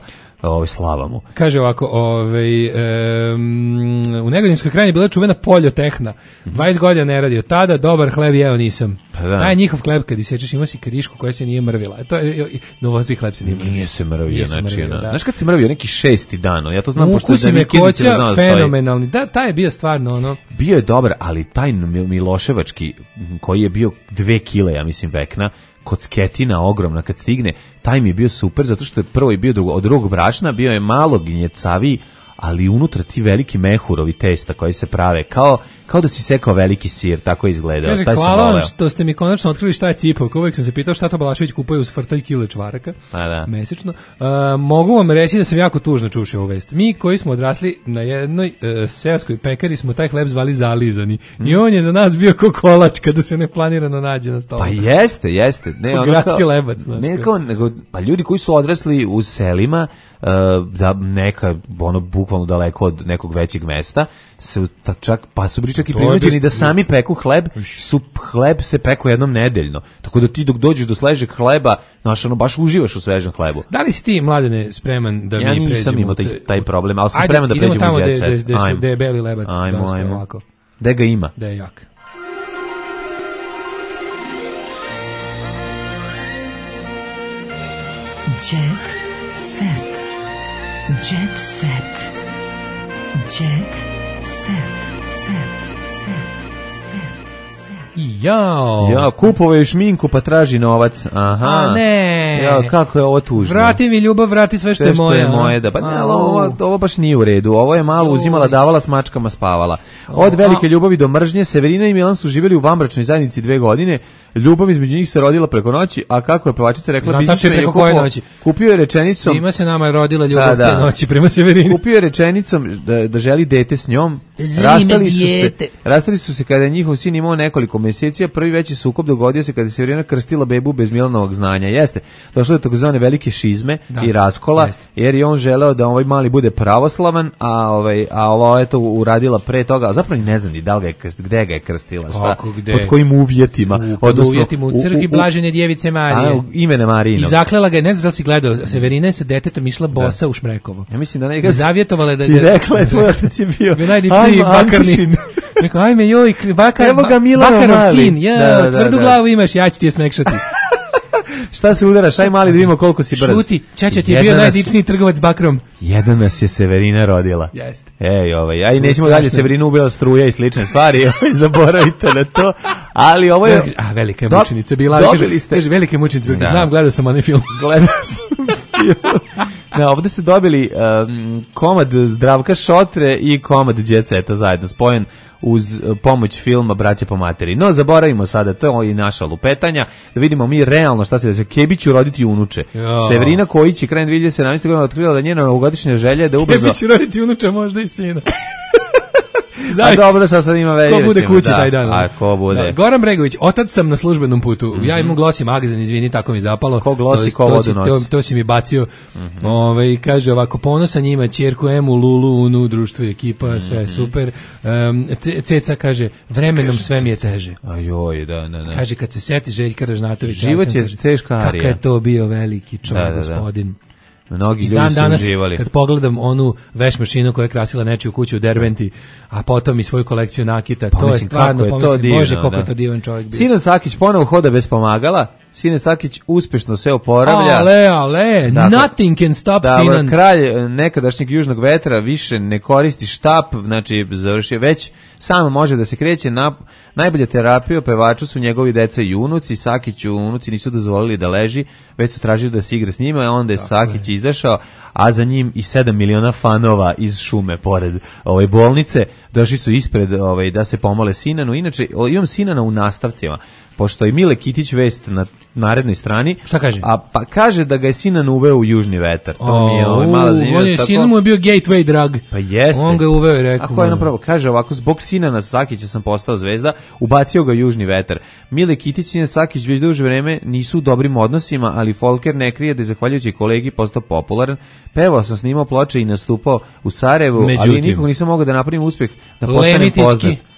ovaj slava mu. Kaže ovako, ovaj, um, u Negodinskoj krajini je bila čuvena poljotehna. dvadeset godina ne radi od tada, dobar hleb jeo nisam. Pa da. Taj njihov hleb kad isečeš ima si krišku koja se nije mrvila. To je novozi hleb se nije mrvio. Nije se mrvio, Nije se znači, mrvio, ono, da. znaš kad se mrvio, neki šesti dan, ja to znam, pošto Ukus da i Mikidica mekoća znao da stoji. fenomenalni. Da, taj je bio stvarno ono. Bio je dobar, ali taj Miloševački, koji je bio dve kile, ja mislim, vekna, kocketina ogromna kad stigne, taj mi je bio super, zato što je prvo i bio drugo, od drugog brašna, bio je malo gnjecaviji, ali unutra ti veliki mehurovi testa koji se prave, kao, kao da si sekao veliki sir, tako je izgledao. Kaže, Taj sam hvala vam voleo. što ste mi konačno otkrili šta je cipavka. Uvijek sam se pitao šta to Balašević kupuje uz frtalj kile čvaraka A da. mesečno. Uh, mogu vam reći da sam jako tužno čušio ovu vest. Mi koji smo odrasli na jednoj uh, seoskoj pekari smo taj hleb zvali zalizani. Mm. I on je za nas bio ko kolač kada se neplanirano nađe na stolu. Pa jeste, jeste. Ne, Ko ono gradski kao- lebac, znaš, Ne, kao. kao, nego, pa ljudi koji su odrasli u selima, uh, da neka, ono, bukvalno daleko od nekog većeg mesta, su ta, čak, pa su bili čak i To je prinuđeni bez- da sami peku hleb, su hleb se peku jednom nedeljno. Tako da ti dok dođeš do svežeg hleba, znaš, ono, baš uživaš u svežem hlebu. Da li si ti, Mladene, spreman da Ja mi pređemo? nisam imao taj, taj problem, ali sam Ajde, spreman da idemo pređemo u tamo jet gde- set. gde- gde su- Ajmo. gde je beli lebac Ajmo, dosta ajmo. ovako. Gde ga ima? Da je jak. Jet set. Jet set. Jet set. Set. Jao. Ja, kupovao je šminku pa traži novac. Aha. A ne. Ja, kako je ovo tužno. Vrati mi ljubav, vrati sve što Sve je što moje. je a? moje, da. Pa ne, ali Au. ovo, ovo baš nije u redu. Ovo je malo Joj. uzimala, davala s mačkama, spavala. Od O, velike a- ljubavi do mržnje, Severina i Milan su živjeli u vanbračnoj zajednici dve godine. Ljubav između njih se rodila preko noći, a kako je pevačica rekla, Znam tačno biznismen je preko koje kupio- noći. kupio je rečenicom... Svima se nama je rodila ljubav Da, da. te noći prema Severini. Kupio je rečenicom da, da želi dete s njom. Želi Rastali me su, se, dijete. rastali su se kada je njihov sin imao nekoliko meseci, a prvi veći sukob dogodio se kada je Severina krstila bebu bez Milanovog znanja. Jeste, došlo je do takozvane velike šizme Da, i raskola, jeste. jer je on želeo da ovaj mali bude pravoslavan, a ovaj a ovo je to uradila pre toga, a zapravo ni ne znam ni da li ga je krst, gde ga je krstila, šta, Kako, gde? pod kojim uvjetima, U- pod uvjetima u crkvi Blažene djevice Marije. A, u imene Marijino. I zaklela ga je, ne znam da li si gledao, Severina je sa detetom išla bosa u Šmrekovo. Ja mislim da ne I zavjetovala je da I rekla je, tvoj otac je bio Bio najdičniji ajmo, bakarni. Ankušin. Rekao, ajme joj, kri- bakar, Evo ga Milano Bakarov mali. sin, ja, Da, da, tvrdu da. glavu imaš, ja ću ti je smekšati. Šta se udaraš, aj mali da vidimo koliko si brz. Šuti, Čača ti je Jedna bio nas- najdičniji trgovac bakrom. Jedan nas je Severina rodila. Jeste. Ej, ovaj, aj nećemo Strašno. dalje, Severinu ubila struja i slične stvari, ovaj, zaboravite na to. Ali ovo je... A, velika je Do- mučenica bila. Dobili Kaže, ste... kaže, velika je mučenica bila. Da. Znam, gledao sam onaj film. Gledao sam film. Da, ovdje ste dobili um, komad Zdravka Šotre i komad Jet Seta zajedno, spojen uz uh, pomoć filma Braće po materi. No, zaboravimo sada, to je i naša lupetanja, da vidimo mi realno šta se desi. Kebi će roditi unuče. Jo. Severina Kojić je krajem dve hiljade sedamnaeste. godine otkrila da njena novogodišnja želja je da ubrzo... Kebi će roditi unuča, možda i sina. A Zavisi. dobro, sad sad ima već. Ko bude kući da, taj dan. A ko bude. Da, Goran Bregović, otac sam na službenom putu. Ja imam glosi magazin, izvini, tako mi je zapalo. Ko glosi, To- ko to vodu si- nosi. To, to si mi bacio. Ovaj, kaže ovako, ponosa njima, ćerku Emu, Lulu, Unu, društvo i ekipa, sve je super. Um, Te- Ceca kaže, vremenom sve mi je teže. Ajoj, da, da, da. Kaže, kad se seti Željka Ražnatovića. Život je kaže, teška arija. Kakav je to bio veliki čovjek, Da, da, da. gospodin. Mnogi I ljudi dan su danas, uživali. kad pogledam onu veš mašinu koja je krasila nečiju kuću u Derventi, a potom i svoju kolekciju nakita, to je Mislim, stvarno, kako je to pomislim, divno, bože, koliko da. je to divan čovjek bio. Sinan Sakić ponovo hoda bez pomagala. Sinan Sakić uspešno se oporavlja. Ale, ale, Dakle, nothing can stop da, Sinan. kralj e, nekadašnjeg južnog vetra više ne koristi štap, znači završio već sam može da se kreće. Na, najbolja terapija pevaču su njegovi deca i unuci. Sakiću unuci nisu dozvolili da leži, već su tražili da se igra s njima, a onda je Sakić izašao, a za njim i sedam miliona fanova iz šume pored ove bolnice. Došli su ispred ovaj, da se pomole Sinanu. Inače, o, imam Sinana u nastavcima, pošto je Mile Kitić vest na narednoj strani. Šta kaže? A pa kaže da ga je Sinan uveo u južni vetar. To mi je ovaj, mala O, zanimljiva. on je, tako- Sinan mu je bio gateway drug. Pa jeste. On ga je uveo i rekao. Ako je mu, napravo, kaže ovako, zbog Sinana Sakića sam postao zvezda, ubacio ga južni vetar. Mile Kitić i Sinan Sakić već duže vreme nisu u dobrim odnosima, ali Folker ne krije da je zahvaljujući kolegi postao popularan. Pevao sam, snimao ploče i nastupao u Sarajevu, ali Međutim, nikog nisam mogao da napravim uspeh da postanem Lemitički. poznat.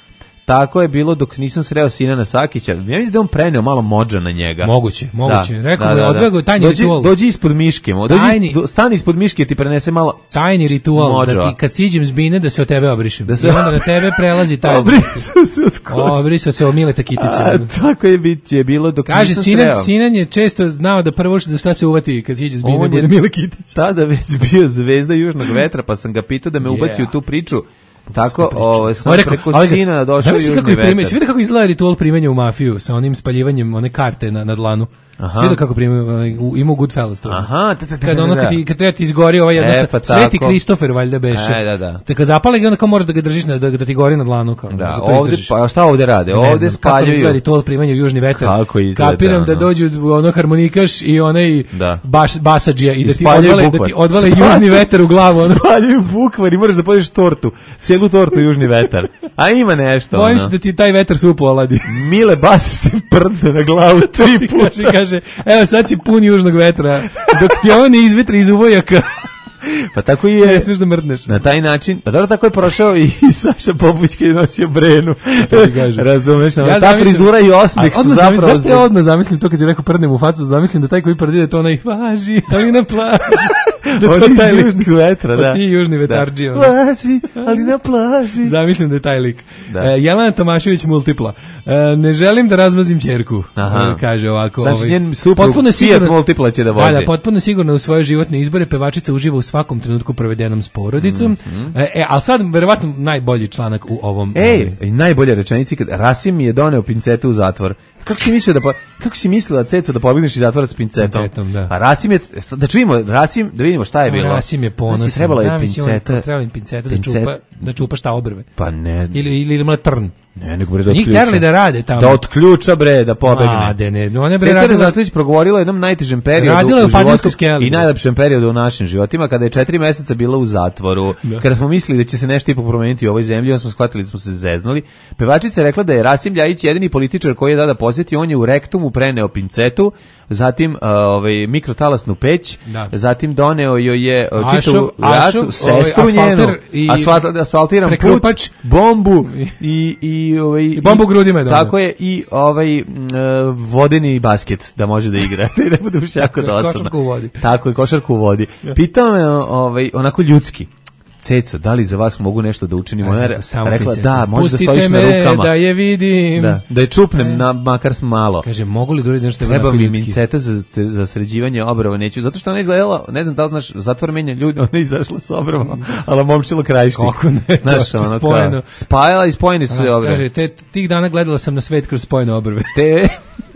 Tako je bilo dok nisam sreo Sinana Sakića. Ja mislim da je on preneo malo modža na njega. Moguće, moguće. Da, Rekao da, mu je, da, da. odvego tajni dođi, ritual. Dođi ispod miške, mo, dođi, Tajni- do, stani ispod miške ti prenese malo Tajni ritual, modža. da ti kad siđem s bine da se od tebe obrišem. Da se- I onda na tebe prelazi taj. Obrisao se od kosti. Obrisao se o Mileta Kitića. A, tako je, bit, je bilo dok Kaže, nisam Sinan, sreo. Sinan je često znao da prvo što za šta se uvati kad siđe s bine On bude je Mile Kitić. tada već bio zvezda južnog vetra, pa sam ga pitao da me ubaci Yeah. u tu priču. Tako, ovaj, sam On rekao, preko ali ga- Sinana došao zamisli južni kako je primio, vetar. si vidio kako izgleda ritual primanja u mafiju sa onim spaljivanjem one karte na, na dlanu. Aha. Si vidio kako primaju, onaj, u- ima u Goodfellas to. Aha, da, da, da, Kad ono da, kad, da. ti, kad treba ti izgori ovaj jedno E, sa- pa Sveti tako. Kristofer valjda beše. E, da, da. Te kad zapale ga onda kao možeš da ga držiš na, da, da ti gori na dlanu kao. Da, možda to ovde, izdržiš. pa šta ovde rade? Ne Ovde znam, kako izgleda spaljuju. ritual primanja u južni vetar. Kako izgleda, Kapiram da ono. dođu ono harmonikaš i onaj Da. baš basadžija i da ti spaljuju odvale, da bukvar. ti odvale Spaljuju- južni vetar u glavu. Ono. Spaljuju bukvar i moraš da poješ tortu. Cijelu tortu južni vetar. A ima nešto. Bojim ono. se da ti taj vetar supu oladi. Mile Bas ti prdne na glavu tri Ti puta. kaže, kaže, evo sad si pun južnog vetra, dok ti ovo ne izvetri iz uvojaka, Pa tako i je. ne smiješ da mrdneš. Na taj način, pa dobro, tako je prošao i Saša Popović kad je nosio Brenu. To ti kažem. Razumeš, ono, Ja ta zamislim- frizura i A osmeh su odmah zapravo... zamislim, zašto ja zbog- odmah zamislim to kad si rekao prdnem u facu, zamislim da taj koji prdi da je to onaj važi, ali na plaži. Da On to iz taj lik. južnog vetra, Pa da. ti južni Da. vetarđi, ono. Važi, ali na plaži. Zamišljam da je taj lik. Da. E, Jelena Tomašević multipla. E, ne želim da razmazim ćerku. Aha. E, kaže ovako. Znači, ovaj, njen suprug potpuno je Fiat sigurno- multipla će da vozi. Da, da, potpuno sigurno u svoje životne izbore pevačica uživa u svakom trenutku provedenom s porodicom. Mhm. E, e, ali sad, verovatno, najbolji članak u ovom... Ej, i najbolja rečenica kad Rasim mi je doneo pincetu u zatvor. Kako si mislio da po, kako si mislila Ceco da pobegneš iz zatvora s pincetom? Pincetom, da. A Rasim je da čujemo Rasim, da vidimo šta je bilo. Rasim je ponosan. Znači, trebala je Zamisli, on- pinceta. Trebala im pinceta da Pincet- čupa, da čupa šta obrve. Pa ne. Ili, ili imala trn. Ne, nego bre da Njih otključa. terali da rade tamo. Da otključa bre, da pobegne. A, de ne, ona je bre Cetar radila- Zatović progovorila o jednom najtežem periodu Radila je u životu Padinskoj skeli. i najlepšem periodu u našim životima, kada je četiri meseca bila u zatvoru, Da. kada smo mislili da će se nešto ipak promeniti u ovoj zemlji, onda smo shvatili da smo se zeznuli. Pevačica je rekla da je Rasim Ljajić jedini političar koji je tada posjetio, on je u rektumu preneo pincetu, zatim uh, ovaj mikrotalasnu peć, Da. zatim doneo joj je uh, Ašov- čitavu Ašov, jasu, sestru ovaj, njenu, asfalter i asfalt, asfaltiran put, prekrupač. bombu i i ovaj I bombu u grudima je doneo. tako je i ovaj m, e, vodeni basket da može da igra. Da ne bude baš jako dosadno. Košarku u vodi. Tako je, košarku u vodi. Pitao me ovaj onako ljudski. Ceco, da li za vas mogu nešto da učinim? Ona je Samo rekla pinceta. da, može da Pustite stojiš na me rukama. da je vidim. Da, da je čupnem na makar s malo. Kaže, mogu li da uradim nešto Treba onako mi ljudski? minceta za, za sređivanje obrova, neću, zato što ona izgledala, ne znam da li znaš, zatvor menja ljudi, ona je izašla s obrvom, ali momčilo krajišnik. Kako ne, Znaš, čoveče, ono spojeno. kao, spajala i spojeni su se A, obrve. kaže, te, tih dana gledala sam na svet kroz spojene obrve. Te...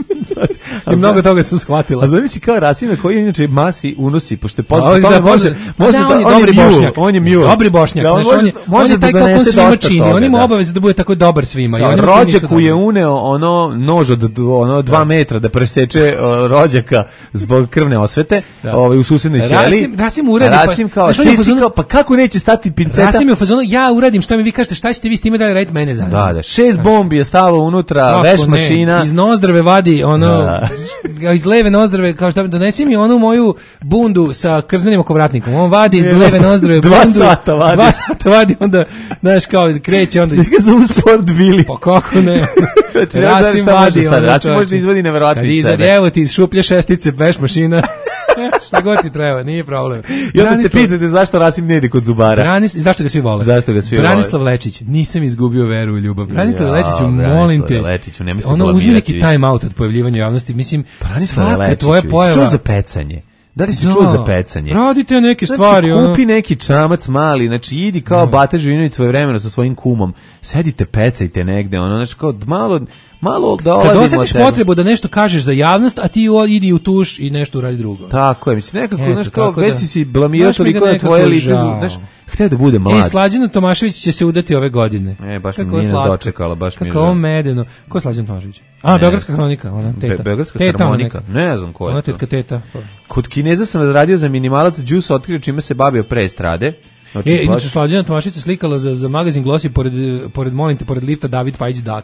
I mnogo toga sam shvatila. A zamisli kao Rasime koji je inače masi unosi, pošto je A, poznat, da, da, može, da, može da, da, on je dobri mule, bošnjak. on je mule. Dobri bošnjak, Da, on znaš, on je, može on je da taj kako on donese svima dosta čini, toga, on ima da. obavezu da bude tako dobar svima. I onima koji nisu Rođaku je dobri. uneo ono nož od ono dva metra da preseče uh, rođaka zbog krvne osvete, Da. ovaj u susednoj ćeli. Rasim- Rasim uradi, A pa- Rasim kao, znaš, on je u cici fazonu- kao, pa kako neće stati pinceta? Rasim je u fazonu, ja uradim šta mi vi kažete, šta ćete vi s time dalje raditi, mene zanima. Da, da, šest bombi je stalo unutra, Kako veš ne, mašina. iz nozdrave vadi ono Da. iz leve nozdrave kao šta donesi mi onu moju bundu sa krzanim okovratnikom. On vadi iz leve nozdrave Dva bundu. sata vadi. Dva sata vadi onda znaš kao kreće onda iz Ga zovu Sport Bili. pa kako ne. Znači, ne znam Rasim šta može vadi staviti. onda. Rasim može da čovječe. izvadi neverovatno Kad iz iza sebe. evo ti iz šuplje šestice veš mašina. Šta god ti treba, nije problem. I onda se Branislav- pitate zašto Rasim ne ide kod zubara. Branis, zašto ga svi vole? Zašto ga svi vole? Branislav Lečić, nisam izgubio veru u ljubav. Branislav Ja, Lečiću, Branislave molim te. Lečiću, nemoj se ono, uzmi blamirati neki više. time out od pojavljivanja u javnosti. Mislim, Branislave svaka Lečiću, tvoja jesi pojava... čuo za pecanje? Da li si Da. čuo za pecanje? Radite neke Znači, stvari, ono. kupi neki čamac mali, znači idi kao Bata Živinović svojevremeno sa svojim kumom, sedite, pecajte negde, ono, znači kao malo, malo da Kad oladimo osjetiš tebe. potrebu da nešto kažeš za javnost, a ti o- idi u tuš i nešto uradi drugo. Tako je, mislim, nekako, Eto, znaš, kao, tako već da. si si blamirao Baš mi ga toliko na nekako tvoje lice, žao. znaš, htio da bude E, mlad. Slađana Tomašević će se udati ove godine. E, baš mi Kako nije nas slatko. dočekala, baš mi je Kako žao. ovo medeno. Ko je Slađana Tomašević? A, Ne. Beogradska hronika, ona Be- teta. Beogradska Teta, ona harmonika, neka. ne znam ko je Ona to. tetka teta. Kod Kineza sam razradio za minimalac, Juice otkrio čime se bavio pre estrade. Znači, E, baš- inače Slađana Tomašević se slikala za, za magazin Glossy pored, pored, molim te, pored lifta David Pajić Daka.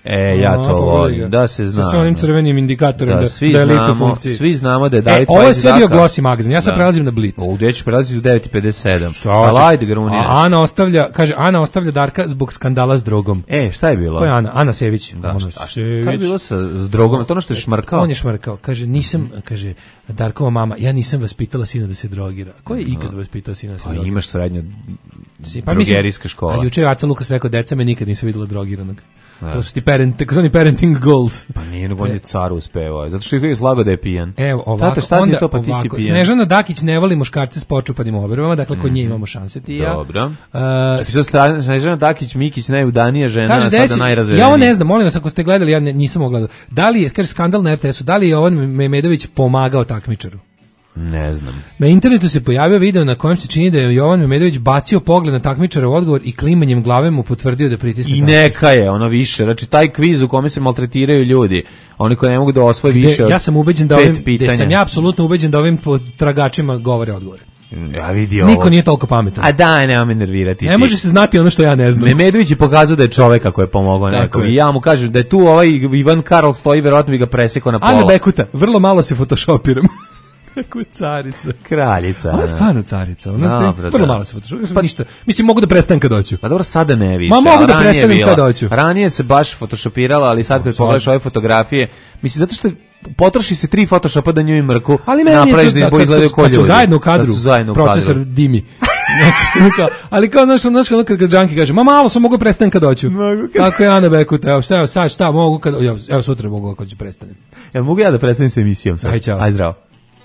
E, ja to A, volim, da se zna. Sa sve onim crvenim indikatorem da, da, svi da je lift u znamo, funkciji. Svi znamo da je David e, ovo je Pajz sve bio Daka. Glossy magazin, ja sad Da. prelazim na Blitz. U gde ću prelaziti u devet i pedeset sedam. Šta Ali hoćeš? ajde, gruni A nešto. Ana ostavlja, kaže, Ana ostavlja Darka zbog skandala s drogom. E, šta je bilo? Ko je Ana? Ana Sević. Da, Ona šta, Sević. šta je bilo sa, s drogom? To ono što je šmrkao? On je šmrkao. Kaže, nisam, kaže, Darkova mama, ja nisam vaspitala sina da se drogira. Ko je ikad vaspitao sina da se Pa drogira? imaš srednja Pa mislim, drogerijska škola. A juče je Aca Lukas rekao, deca me nikad nisu vidjela drogiranog. Da. To su ti parent, takozvani parenting goals. Pa nije, nego on je car uspevao. Zato što je slago da je pijan. Evo, ovako, Tata, šta ti onda je to, pa ti si ovako, pijan? Snežana Dakić ne voli muškarce s počupanim obrvama, dakle, kod nje imamo šanse ti i ja. Dobro. Uh, Čekaj, sad Snežana Dakić, Mikić, najudanija žena, Kaže, sada desi, najrazvedenija. ja ovo ne znam, molim vas, ako ste gledali, ja ne, nisam mogla. Da li je, kaže, skandal na er te esu, da li je Jovan Memedović pomagao takmičaru? Ne znam. Na internetu se pojavio video na kojem se čini da je Jovan Memedović bacio pogled na takmičara u odgovor i klimanjem glave mu potvrdio da pritisne. I takmičar. neka je, ono više. Znači, taj kviz u kome se maltretiraju ljudi, oni koji ne mogu da osvoje Gde, više od ja sam ubeđen da pet ovim, pitanja. da sam ja apsolutno ubeđen da ovim tragačima govore odgovore. Ja vidi ovo. Niko nije toliko pametan. A daj, nema me nervirati. Ne ti. može se znati ono što ja ne znam. Memedović je pokazao da je čovek ako je pomogao Tako nekom. je. I ja mu kažem da je tu ovaj Ivan Karl stoji, verovatno bi ga presekao na pola. Ana Bekuta, vrlo malo se photoshopiram. Kako je carica. Kraljica. Ona je stvarno carica. Ona Dobro, vrlo da. malo se photoshopiram. Pa ništa. Mislim, mogu da prestanem kad doću. Pa dobro, sada ne više. Ma mogu a da ranije prestanem bila. kad doću. Ranije se baš photoshopirala, ali sad kad sad. pogledaš ove fotografije, mislim, zato što potroši se tri photoshopa da nju i mrku, Ali meni je napraviš to da da, izbog kad, izgledaju kad, ko kad su ljudi. zajedno u kadru, Kad su zajedno u procesor kadru. dimi. Znači, kao, ali kao, znaš, znaš, ono kad, kad Džanki kaže, ma malo sam mogu prestanem kad doću. Tako je Ana Bekuta, evo, šta, evo, sad, šta, mogu kad, evo, evo sutra mogu kad ću prestanem. Jel mogu ja da prestanem sa emisijom sad? Aj, čao. Aj, zdravo.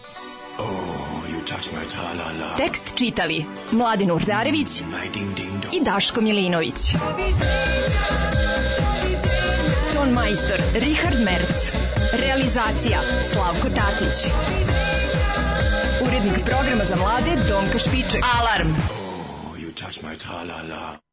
Tekst čitali Mladin Urdarević i Daško Milinović. Ton majstor Richard Merc. Realizacija Slavko Tatić. Urednik programa za mlade Donka Špiček. Alarm! You touch my tra-la-la.